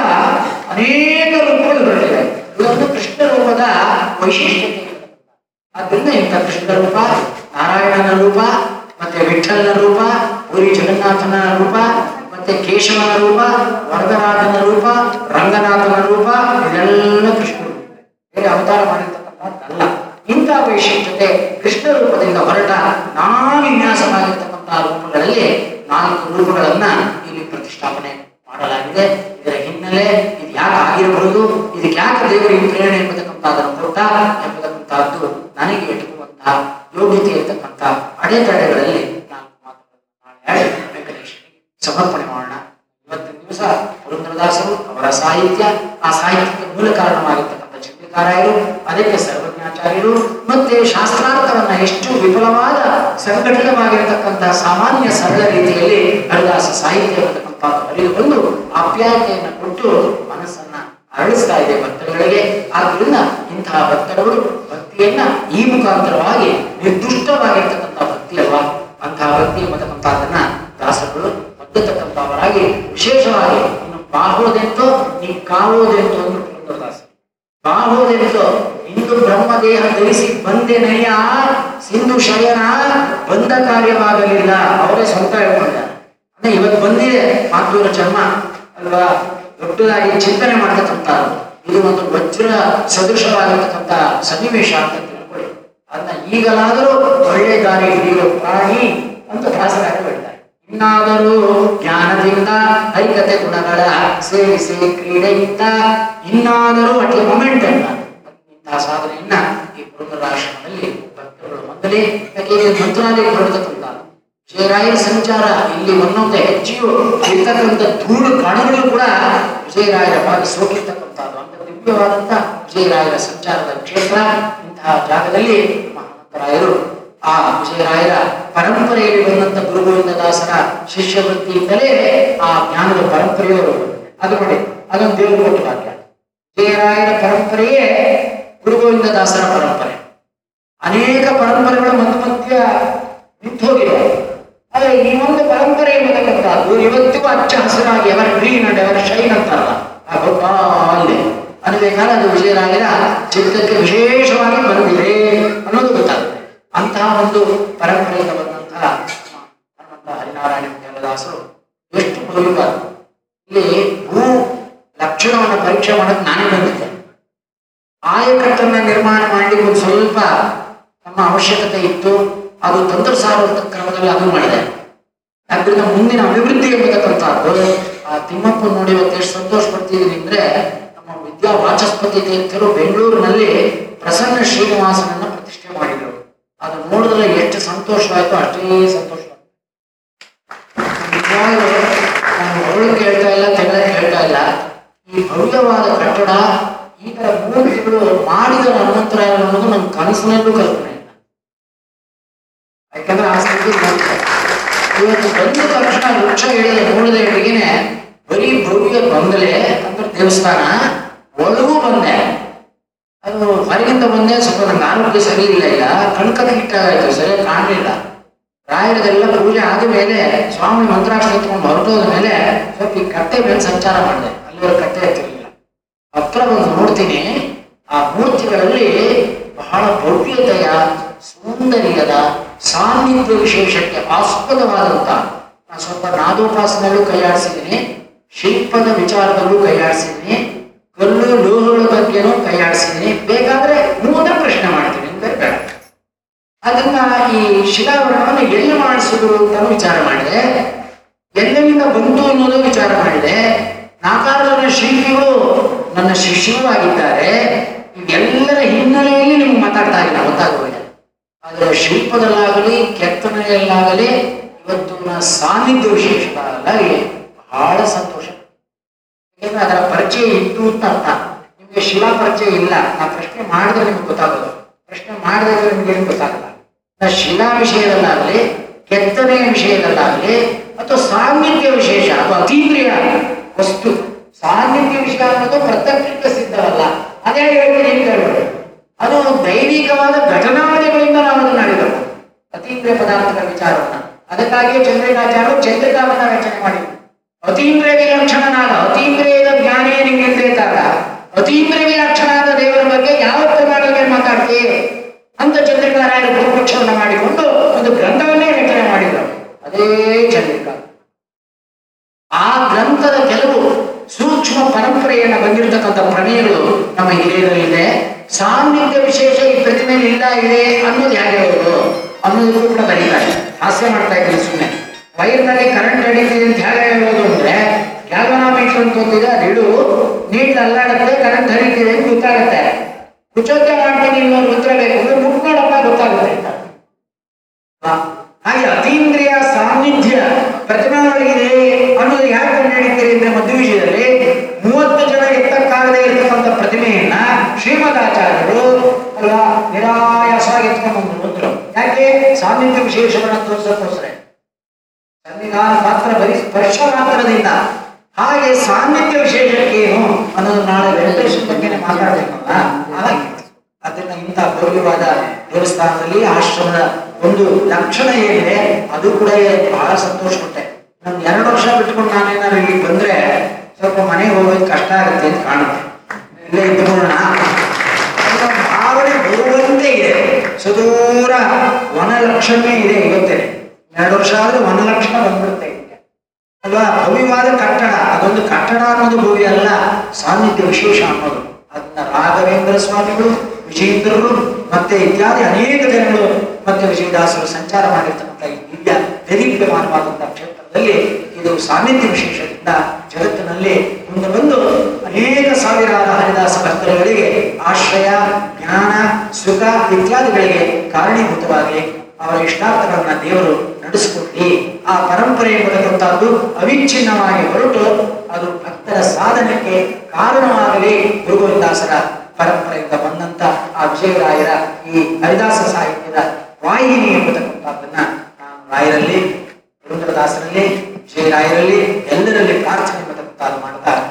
ಅನೇಕ ರೂಪಗಳು ಹೊರಟಿದೆ. ಇದೊಂದು ಕೃಷ್ಣ ರೂಪದ ವೈಶಿಷ್ಟ್ಯತೆ. ಆದ್ದರಿಂದ ಇಂಥ ಕೃಷ್ಣ ರೂಪ, ನಾರಾಯಣನ ರೂಪ, ಮತ್ತೆ ವಿಠಲನ ರೂಪ, ಪುರಿ ಜಗನ್ನಾಥನ ರೂಪ, ಮತ್ತೆ ಕೇಶವನ ರೂಪ, ವರದರಾಜನ ರೂಪ, ರಂಗನಾಥನ ರೂಪ, ಇದೆಲ್ಲ ಕೃಷ್ಣ ರೂಪ. ಬೇರೆ ಅವತಾರ ಮಾಡಿರ್ತಕ್ಕಂಥದ್ದಲ್ಲ. ಇಂಥ ವೈಶಿಷ್ಟ್ಯತೆ ಕೃಷ್ಣ ರೂಪದಿಂದ ಹೊರಟ ನಾನಾ ವಿನ್ಯಾಸವಾಗಿರ್ತಕ್ಕಂತಹ ರೂಪಗಳಲ್ಲಿ 4 ರೂಪಗಳನ್ನ ಇಲ್ಲಿ ಪ್ರತಿಷ್ಠಾಪನೆ ಮಾಡಲಾಗಿದೆ. ಇದರ ಹಿನ್ನೆಲೆ ಇದು ಯಾಕೆ ಆಗಿರಬಹುದು, ಇದಕ್ಕೆ ಯಾಕೆ ದೇವರಿಗೆ ಪ್ರೇರಣೆ ಎಂಬತಕ್ಕಂಥದ್ದನ್ನು ಕೊಟ್ಟ ಎಂಬತಕ್ಕಂಥದ್ದು ನನಗೆ ಎಟುಕುವಂತಹ ಯೋಗ್ಯತೆ ಇರತಕ್ಕಂಥ ಅಡೆತಡೆಗಳಲ್ಲಿ 4 ಮಾತುಗಳನ್ನು ನಾಳೆ ವೆಂಕಟೇಶ್ವರಿಗೆ ಸಮರ್ಪಣೆ ಮಾಡೋಣ. ಇವತ್ತಿನ ದಿವಸ ಪುರಂದರದಾಸರು, ಅವರ ಸಾಹಿತ್ಯ, ಆ ಸಾಹಿತ್ಯಕ್ಕೆ ಮೂಲ ಕಾರಣವಾಗಿರ್ತಕ್ಕಂಥ ಚಂದ್ರಿಕಾರಾಯರು, ಅದಕ್ಕೆ ಸರ್ವಜ್ಞಾಚಾರ್ಯರು, ಮತ್ತೆ ಶಾಸ್ತ್ರಾರ್ಥವನ್ನ ಎಷ್ಟು ವಿಫಲವಾದ ಸಂಘಟಿತವಾಗಿರತಕ್ಕಂತಹ ಸಾಮಾನ್ಯ ಸರಳ ರೀತಿಯಲ್ಲಿ ಹರಿದಾಸ ಸಾಹಿತ್ಯ ಅರಿದುಕೊಂಡು ಆಪ್ಯಾಯತೆಯನ್ನು ಕೊಟ್ಟು ಮನಸ್ಸನ್ನ ಅರಳಿಸ್ತಾ ಇದೆ ಭಕ್ತರುಗಳಿಗೆ. ಆದ್ದರಿಂದ ಇಂತಹ ಭಕ್ತರವರು ಭಕ್ತಿಯನ್ನ ಈ ಮುಖಾಂತರವಾಗಿ ನಿರ್ದುಷ್ಟವಾಗಿರ್ತಕ್ಕಂಥ ಭಕ್ತಿ ಅಲ್ವಾ, ಅಂತಹ ಭಕ್ತಿ ಎಂಬತಕ್ಕಂಥದ್ದನ್ನ ದಾಸರುಗಳು ಹೊಂದತಕ್ಕಂಥವರಾಗಿ ವಿಶೇಷವಾಗಿ ಇನ್ನು ಬಾಹೋದೆಂತೋ ನೀ ಕಾವೋದೆಂತೋ ಅಂದ್ರು ಪುರಂದರದಾಸ. ಬಾಹೋದೆಂತೋ ಇಂದು ಬ್ರಹ್ಮದೇಹ ಧರಿಸಿ ಬಂದೆನಯ್ಯ ಸಿಂಧು ಶಯನ ಬಂದ ಕಾರ್ಯವಾಗಲಿಲ್ಲ, ಅವರೇ ಸ್ವಂತ ಹೇಳ್ಕೊಂಡಿದ್ದಾರೆ. ಅಂದ್ರೆ ಇವತ್ತು ಬಂದಿದೆ ಮಾತೂರ ಚರ್ಮ ಅಲ್ವಾ, ದೊಡ್ಡದಾಗಿ ಚಿಂತನೆ ಮಾಡತಕ್ಕಂಥದ್ದು. ಇದು ಒಂದು ವಜ್ರ ಸದೃಶವಾಗಿರ್ತಕ್ಕಂಥ ಸನ್ನಿವೇಶ ಅಂತ ತಿಳ್ಕೊಳ್ಳಿ. ಅದನ್ನ ಈಗಲಾದರೂ ಒಳ್ಳೆ ದಾರಿ ಹಿಡಿಯುವ ಪ್ರಾಣಿ ಅಂತ ದಾಸರಾಗಿ ಹೇಳ್ತಾರೆ. ಇನ್ನಾದರೂ ಜ್ಞಾನದಿಂದ ಐಕತೆ ಗುಣಗಳ ಸೇರಿಸಿ ಕ್ರೀಡೆಯಿಂದ ಇನ್ನಾದರೂ ಅಟ್ಲ ಮೊಮೆಂಟ್ ಅಂತ ಇಂತಹ ಸಾಧನೆಯನ್ನ ಈ ಪುರಂದರಾಶ್ರಮದಲ್ಲಿ ಭಕ್ತರುಗಳು ಮೊದಲೇ ಯಾಕೆ ಮಂತ್ರಾಲಯ ಹೊರಡತಕ್ಕಂಥ ವಿಜಯರಾಯರ ಸಂಚಾರ ಇಲ್ಲಿ ಒಂದೊಂದು ಹೆಚ್ಚಿಯು ಇರ್ತಕ್ಕಂಥ ಧೂಳು ಕಣಗಳು ಕೂಡ ವಿಜಯರಾಯರ ಭಾಗ ಸೋಕಿರ್ತಕ್ಕಂಥದ್ದು. ಅಂತ ದಿವ್ಯವಾದಂಥ ವಿಜಯರಾಯರ ಸಂಚಾರದ ಕ್ಷೇತ್ರ. ಇಂತಹ ಜಾಗದಲ್ಲಿ ಮಹಾಂತರಾಯರು ಆ ವಿಜಯರಾಯರ ಪರಂಪರೆಯಲ್ಲಿ ಬಂದಂತ ಗುರುಗೋವಿಂದದಾಸರ ಶಿಷ್ಯವೃತ್ತಿಯಿಂದಲೇ ಆ ಜ್ಞಾನದ ಪರಂಪರೆಯವರು ಅದು ನೋಡಿ, ಅದೊಂದು ದೇವರು ಕೊಟ್ಟ ವಾಕ್ಯ. ವಿಜಯರಾಯರ ಪರಂಪರೆಯೇ ಗುರುಗೋವಿಂದದಾಸರ ಪರಂಪರೆ. ಅನೇಕ ಪರಂಪರೆಗಳು ಮಧ್ಯ ನಿಂತು ಹೋಗಿದೆ. ಆದರೆ ಈ ಒಂದು ಪರಂಪರೆ ಎಂಬತಕ್ಕಂಥದ್ದು ಇವತ್ತಿಗೂ ಹಚ್ಚ ಹಸಿರಾಗಿ evergreen and ever shine ಅಂತಾರಲ್ಲ, ಆ ಗೊಬ್ಬ ಅಲ್ಲೇ ಅನ್ಬೇಕಾದ್ರೆ ಅದು ವಿಜಯರಾಯರ ಚಿತ್ತಕ್ಕೆ ವಿಶೇಷವಾಗಿ ಬಂದಿದೆ ಅನ್ನೋದು ಗೊತ್ತಾಗುತ್ತೆ. ಅಂತಹ ಒಂದು ಪರಂಪರೆಯಿಂದ ಬಂದಂತಹ ಹನುಮಂತ ಹರಿನಾರಾಯಣ ದೇವದಾಸರು ಎಷ್ಟು ಭವ್ಯ. ಇಲ್ಲಿ ಭೂ ಲಕ್ಷಣವನ್ನು ಪರೀಕ್ಷೆ ಮಾಡಕ್ಕೆ ನಾನೇ ಬಂದಿದ್ದೆ. ಆಯಕಟ್ಟನ್ನ ನಿರ್ಮಾಣ ಮಾಡಲಿಕ್ಕೆ ಒಂದು ಸ್ವಲ್ಪ ನಮ್ಮ ಅವಶ್ಯಕತೆ ಇತ್ತು. ಅದು ತಂತ್ರ ಸಾರುವಂತ ಕ್ರಮದಲ್ಲಿ ಅದು ಮಾಡಿದೆ. ಅದರಿಂದ ಮುಂದಿನ ಅಭಿವೃದ್ಧಿ ಎಂಬತಕ್ಕಂಥದ್ದು ಆ ತಿಮ್ಮಪ್ಪ ನೋಡಿ ಇವತ್ತು ಎಷ್ಟು ಸಂತೋಷ ಪಡ್ತಿದ್ದೀನಿ ಅಂದ್ರೆ, ನಮ್ಮ ವಿದ್ಯಾ ವಾಚಸ್ಪತಿ ತೀರ್ಥರು ಬೆಂಗಳೂರಿನಲ್ಲಿ ಪ್ರಸನ್ನ ಶ್ರೀನಿವಾಸನನ್ನ ಪ್ರತಿಷ್ಠೆ ಮಾಡಿದ್ರು. ಅದು ನೋಡಿದ್ರೆ ಎಷ್ಟು ಸಂತೋಷವಾಯ್ತು, ಅಷ್ಟೇ ಸಂತೋಷವಾಯ್ತು. ನಾನು ಹೊರಳಕ್ಕೆ ಹೇಳ್ತಾ ಇಲ್ಲ, ತೆಗಳಕ್ಕೆ ಹೇಳ್ತಾ ಇಲ್ಲ. ಈ ಭವ್ಯವಾದ ಕಟ್ಟಡ ಈ ತರ ಮೂರ್ತಿಗಳು ಮಾಡಿದ ಹನುಮಂತರಾಯ ಅನ್ನೋದು ನಮ್ಮ ಕನಸಿನಲ್ಲೂ ಕಲ್ಪನೆ ಇಲ್ಲ. ಯಾಕಂದ್ರೆ ಆ ಸ್ಥಿತಿ ಇವತ್ತು ಬಂದ ತಕ್ಷಣ ವೃಕ್ಷ ಹೇಳಿದ ನೋಡಿದ ಹಿಡಿಗೆನೆ ಬರೀ ಭವ್ಯ ಬಂಗಲೆ ಅಂದ್ರೆ ದೇವಸ್ಥಾನ ಒಳಗೂ ಬಂದೆ. ಅದು ಹೊರಗಿಂದ ಬಂದೆ, ಸ್ವಲ್ಪ ನಂಗೆ ಆರೋಗ್ಯ ಸರಿ ಇಲ್ಲ, ಈಗ ಕಣ್ಕಟ್ಟಿಟ್ಟಾಗಾಯ್ತು, ಸರಿಯಾಗಿ ಕಾಣಲಿಲ್ಲ. ರಾಯರದೆಲ್ಲ ಪೂಜೆ ಆದ ಮೇಲೆ ಸ್ವಾಮಿ ಮಂತ್ರಾಕ್ಷ ಎತ್ಕೊಂಡು ಹೊರಟೋದ ಮೇಲೆ ಸ್ವಲ್ಪ ಈ ಕಟ್ಟೆ ಮೇಲೆ ಸಂಚಾರ ಮಾಡಿದೆ. ಅಲ್ಲಿವರೆಗೆ ಕಟ್ಟೆ ಇರ್ತಿರ್ಲಿಲ್ಲ. ಹತ್ರ ಬಂದು ನೋಡ್ತೀನಿ, ಆ ಮೂರ್ತಿಗಳಲ್ಲಿ ಬಹಳ ಭವ್ಯತೆಯ, ಸೌಂದರ್ಯದ, ಸಾನ್ನಿಧ್ಯ ವಿಶೇಷಕ್ಕೆ ಆಸ್ಪದವಾದಂತ, ನಾನು ಸ್ವಲ್ಪ ನಾದೋಪಾಸನಲ್ಲೂ ಕೈಯಾಡಿಸಿದ್ದೀನಿ, ಶಿಲ್ಪದ ವಿಚಾರದಲ್ಲೂ ಕೈಯಾಡಿಸಿದ್ದೀನಿ, ಕಲ್ಲು ಲೋಹಗಳ ಬಗ್ಗೆನೂ ಕೈಯಾಡಿಸಿದ್ದೀನಿ. ಬೇಕಾದ್ರೆ ಮೂಲ ಪ್ರಶ್ನೆ ಮಾಡ್ತೀನಿ ಅಂತ ಬೇಡ. ಅದನ್ನ ಈ ಶಿಲಾವರಣವನ್ನು ಎಲ್ಲಿ ಮಾಡಿಸಿದ್ರು ಅಂತ ವಿಚಾರ ಮಾಡಿದೆ, ಎಲ್ಲರಿಂದ ಬಂತು ಅನ್ನೋದು ವಿಚಾರ ಮಾಡಿದೆ. 4 ಜನ ಶಿಲ್ಪಿಗಳು ನನ್ನ ಶಿಷ್ಯರು ಆಗಿದ್ದಾರೆ. ಇವೆಲ್ಲರ ಹಿನ್ನೆಲೆಯಲ್ಲಿ ನಿಮ್ಗೆ ಮಾತಾಡ್ತಾ ಇಲ್ಲ, ಗೊತ್ತಾಗೋಗಿದೆ. ಆದರೆ ಶಿಲ್ಪದಲ್ಲಾಗಲಿ ಕೆತ್ತನೆಯಲ್ಲಾಗಲಿ ಇವತ್ತು ಸಾನ್ನಿಧ್ಯ ವಿಶೇಷವಾಗಿ ಬಹಳ ಸಂತೋಷ. ಯಾಕೆಂದ್ರೆ ಅದರ ಪರಿಚಯ ಇತ್ತು ಅಂತ ಅರ್ಥ. ನಿಮ್ಗೆ ಶಿಲಾ ಪರಿಚಯ ಇಲ್ಲ, ನಾ ಪ್ರಶ್ನೆ ಮಾಡಿದ್ರೆ ನಿಮ್ಗೆ ಗೊತ್ತಾಗೋದು, ಪ್ರಶ್ನೆ ಮಾಡಿದ್ರೆ ನಿಮ್ಗೆ ಏನು ಗೊತ್ತಾಗಲ್ಲ. ನಾ ಶಿಲಾ ವಿಷಯದಲ್ಲಾಗಲಿ ಕೆತ್ತನೆಯ ವಿಷಯದಲ್ಲಾಗಲಿ ಅಥವಾ ಸಾನ್ನಿಧ್ಯ ವಿಶೇಷ ಅಥವಾ ಅತೀಂದ್ರಿಯ ವಸ್ತು, ಸಾನ್ನಿಧ್ಯ ವಿಷಯ ಅನ್ನೋದು ಪ್ರತ್ಯಕ್ಷಕ್ಕೆ ಸಿದ್ಧವಲ್ಲ. ಅದೇ ಹೇಳ್ತೀನಿ ಅಂತ ಹೇಳೋದು, ಅದು ದೈವಿಕವಾದ ಘಟನಾವಳಿಗಳಿಂದ ನಾವು ಅದನ್ನು ನಡೆದವು ಅತೀಂದ್ರಿಯ ಪದಾರ್ಥಗಳ ವಿಚಾರವನ್ನ. ಅದಕ್ಕಾಗಿಯೇ ಚಂದ್ರಿಕಾಚಾರ್ಯರು ಚಂದ್ರಿಕಾವನ್ನ ರಚನೆ ಮಾಡಿದ್ರು. ಅತೀಂದ್ರಿಯ ವಿಲಕ್ಷಣನಾದ ಅತೀಂದ್ರಿಯದ ಜ್ಞಾನೇ ನಿಂಗೆ ಇದ್ದಾಗ ಅತೀಂದ್ರಿಯ ವಿಲಕ್ಷಣಾದ ದೇವರ ಬಗ್ಗೆ ಯಾವ ಪ್ರಮಾಣಕ್ಕೆ ಮಾತಾಡ್ತೀವಿ ಅಂತ ಚಂದ್ರಿಕಾರಾಯರು ಪೂರ್ವಪಕ್ಷವನ್ನು ಮಾಡಿಕೊಂಡು ಒಂದು ಗ್ರಂಥವನ್ನೇ ರಚನೆ ಮಾಡಿದರು. ಅದೇ ಚಂದ್ರಿಕಾ. ಆ ಗ್ರಂಥದ ಕೆಲವು ಸೂಕ್ಷ್ಮ ಪರಂಪರೆಯನ್ನು ಬಂದಿರತಕ್ಕಂಥ ಪ್ರಮೇಯಗಳು ನಮ್ಮ ಹಿರಿಯರಲ್ಲಿದೆ. ಸಾನ್ನಿಧ್ಯ ವಿಶೇಷ ಈ ಪ್ರತಿಮೆಯಲ್ಲಿ ಇಲ್ಲ ಇದೆ ಅನ್ನೋದು ಹೇಗೆ ಹೇಳೋದು ಅನ್ನೋದಕ್ಕೂ ಕೂಡ ಬರೀತಾರೆ. ಹಾಸ್ಯ ಮಾಡ್ತಾ ಇದ್ದೀನಿ ಸುಮ್ಮನೆ. ವೈರ್ನಲ್ಲಿ ಕರೆಂಟ್ ಹರಿತಿದೆ ಅಂತ ಹೇಗೆ ಹೇಳೋದು ಅಂದ್ರೆ, ಗ್ಯಾಲ್ವನಾಮೀಟರ್ ಅಂತ ಒಂದಿದೆ, ಅದು ಇಡು, ನೀಟ್ ಅಲ್ಲಾಡುತ್ತೆ, ಕರೆಂಟ್ ಹರಿತಿದೆ ಅಂತ ಗೊತ್ತಾಗುತ್ತೆ. ಕುಚೋದ್ಯ ಮಾಡ್ತೀನಿ ಇನ್ನೊಂದು ಉತ್ತರ ಬೇಕು ಅಂದ್ರೆ ಮುಟ್ನೋಡಪ್ಪ ಗೊತ್ತಾಗುತ್ತೆ ಅಂತ. ಹಾಗೆ ಅತೀಂದ್ರಿಯ ಸಾನ್ನಿಧ್ಯ ಪ್ರತಿಮೆಗಳಿದೆ ಅನ್ನೋದು ಯಾಕೆ ಕಂಡುಹಿಡಿತೀರಿ ಅಂದ್ರೆ, ಮಧ್ಯ ವಿಷಯದಲ್ಲಿ 30 ಜನ ಎತ್ತಕ್ಕಾಗದೇ ಇರತಕ್ಕಂಥ ಪ್ರತಿಮೆಯನ್ನ ಶ್ರೀಮದಾಚಾರ್ಯರು ಅಲ್ವಾ ನಿರಾಯಾಸವಾಗಿ ಎತ್ಕೊಂಡು ಬಂದ್ರು. ಯಾಕೆ? ಸಾನ್ನಿಧ್ಯ ವಿಶೇಷಗಳನ್ನ ತೋರಿಸೋಕ್ಕೋಸ್ಕರ. ಸನ್ನಿಧಾನ ಮಾತ್ರ ಬರೀ ಸ್ಪರ್ಶ ಮಾತ್ರದಿಂದ. ಹಾಗೆ ಸಾನ್ನಿಧ್ಯ ವಿಶೇಷಕ್ಕೇನು ಅನ್ನೋದು ನಾಳೆ ವೆಂಕಟೇಶ್ವರ ಬಗ್ಗೆನೇ ಮಾತಾಡಬೇಕಲ್ಲ. ಹಾಗೆ ಅದನ್ನ ಇಂಥ ಭವ್ಯವಾದ ದೇವಸ್ಥಾನದಲ್ಲಿ ಆಶ್ರಮದ ಒಂದು ಲಕ್ಷಣ ಏನಿದೆ ಅದು ಕೂಡ ಬಹಳ ಸಂತೋಷ ಕೊಟ್ಟೆ. ನಾನು 2 ವರ್ಷ ಬಿಟ್ಕೊಂಡು ನಾನೇನಾದ್ರು ಇಲ್ಲಿ ಬಂದ್ರೆ ಸ್ವಲ್ಪ ಮನೆಗೆ ಹೋಗೋದು ಕಷ್ಟ ಆಗುತ್ತೆ ಅಂತ ಕಾಣುತ್ತೆ. ಇಲ್ಲೇ ಇದ್ದುಕೊಳ್ಳೋಣ ಭಾವನೆ ಬರುವಂತೆ ಇದೆ. ಸುದೂರ ವನಲಕ್ಷಣವೇ ಇದೆ. ಇವತ್ತೇನೆ 2 ವರ್ಷ ಆದ್ರೆ ವನಲಕ್ಷಣ ಬಂದ್ಬಿಡುತ್ತೆ ಅಲ್ವಾ. ಭವ್ಯವಾದ ಕಟ್ಟಡ, ಅದೊಂದು ಕಟ್ಟಡ ಅನ್ನೋದು ಭವ್ಯ ಅಲ್ಲ, ಸಾನ್ನಿಧ್ಯ ವಿಶೇಷ ಅನ್ನೋದು. ಅದನ್ನ ರಾಘವೇಂದ್ರ ಸ್ವಾಮಿಗಳು, ವಿಜಯೇಂದ್ರರು ಮತ್ತೆ ಇತ್ಯಾದಿ ಅನೇಕ ಜನಗಳು ಮತ್ತೆ ವಿಜಯದಾಸರು ಸಂಚಾರ ಮಾಡಿರ್ತಕ್ಕಂಥ ಈ ದಿವ್ಯ ದೇದೀಪ್ಯಮಾನವಾದಂತಹ ಕ್ಷೇತ್ರದಲ್ಲಿ ಇದು ಸಾನ್ನಿಧ್ಯ ವಿಶೇಷದಿಂದ ಜಗತ್ತಿನಲ್ಲಿ ಮುಂದೆ ಬಂದು ಅನೇಕ ಸಾವಿರಾರು ಹರಿದಾಸ ಭಕ್ತರುಗಳಿಗೆ ಆಶ್ರಯ, ಜ್ಞಾನ, ಸುಖ ಇತ್ಯಾದಿಗಳಿಗೆ ಕಾರಣೀಭೂತವಾಗಿ ಅವರ ಇಷ್ಟಾರ್ಥಗಳನ್ನ ದೇವರು ನಡೆಸಿಕೊಟ್ಟಿ ಆ ಪರಂಪರೆ ಎಂಬತಕ್ಕಂಥದ್ದು ಅವಿಚ್ಛಿನ್ನವಾಗಿ ಹೊರಟು ಅದು ಭಕ್ತರ ಸಾಧನೆಗೆ ಕಾರಣವಾಗಲಿ. ಗುರುಗೋವಿಂದಾಸರ ಪರಂಪರೆಯಿಂದ ಬಂದಂತ ಆ ವಿಜಯರಾಯರ ಈ ಹರಿದಾಸ ಸಾಹಿತ್ಯದ ವಾಹಿನಿ ಎಂಬತಕ್ಕಂಥದ್ದನ್ನ ನಾನು ರಾಯರಲ್ಲಿ, ಪುರಂದರದಾಸರಲ್ಲಿ, ವಿಜಯರಾಯರಲ್ಲಿ ಎಲ್ಲರಲ್ಲಿ ಪ್ರಾರ್ಥನೆ ಎಂಬತಕ್ಕಂಥದ್ದು ಮಾಡ್ತಾ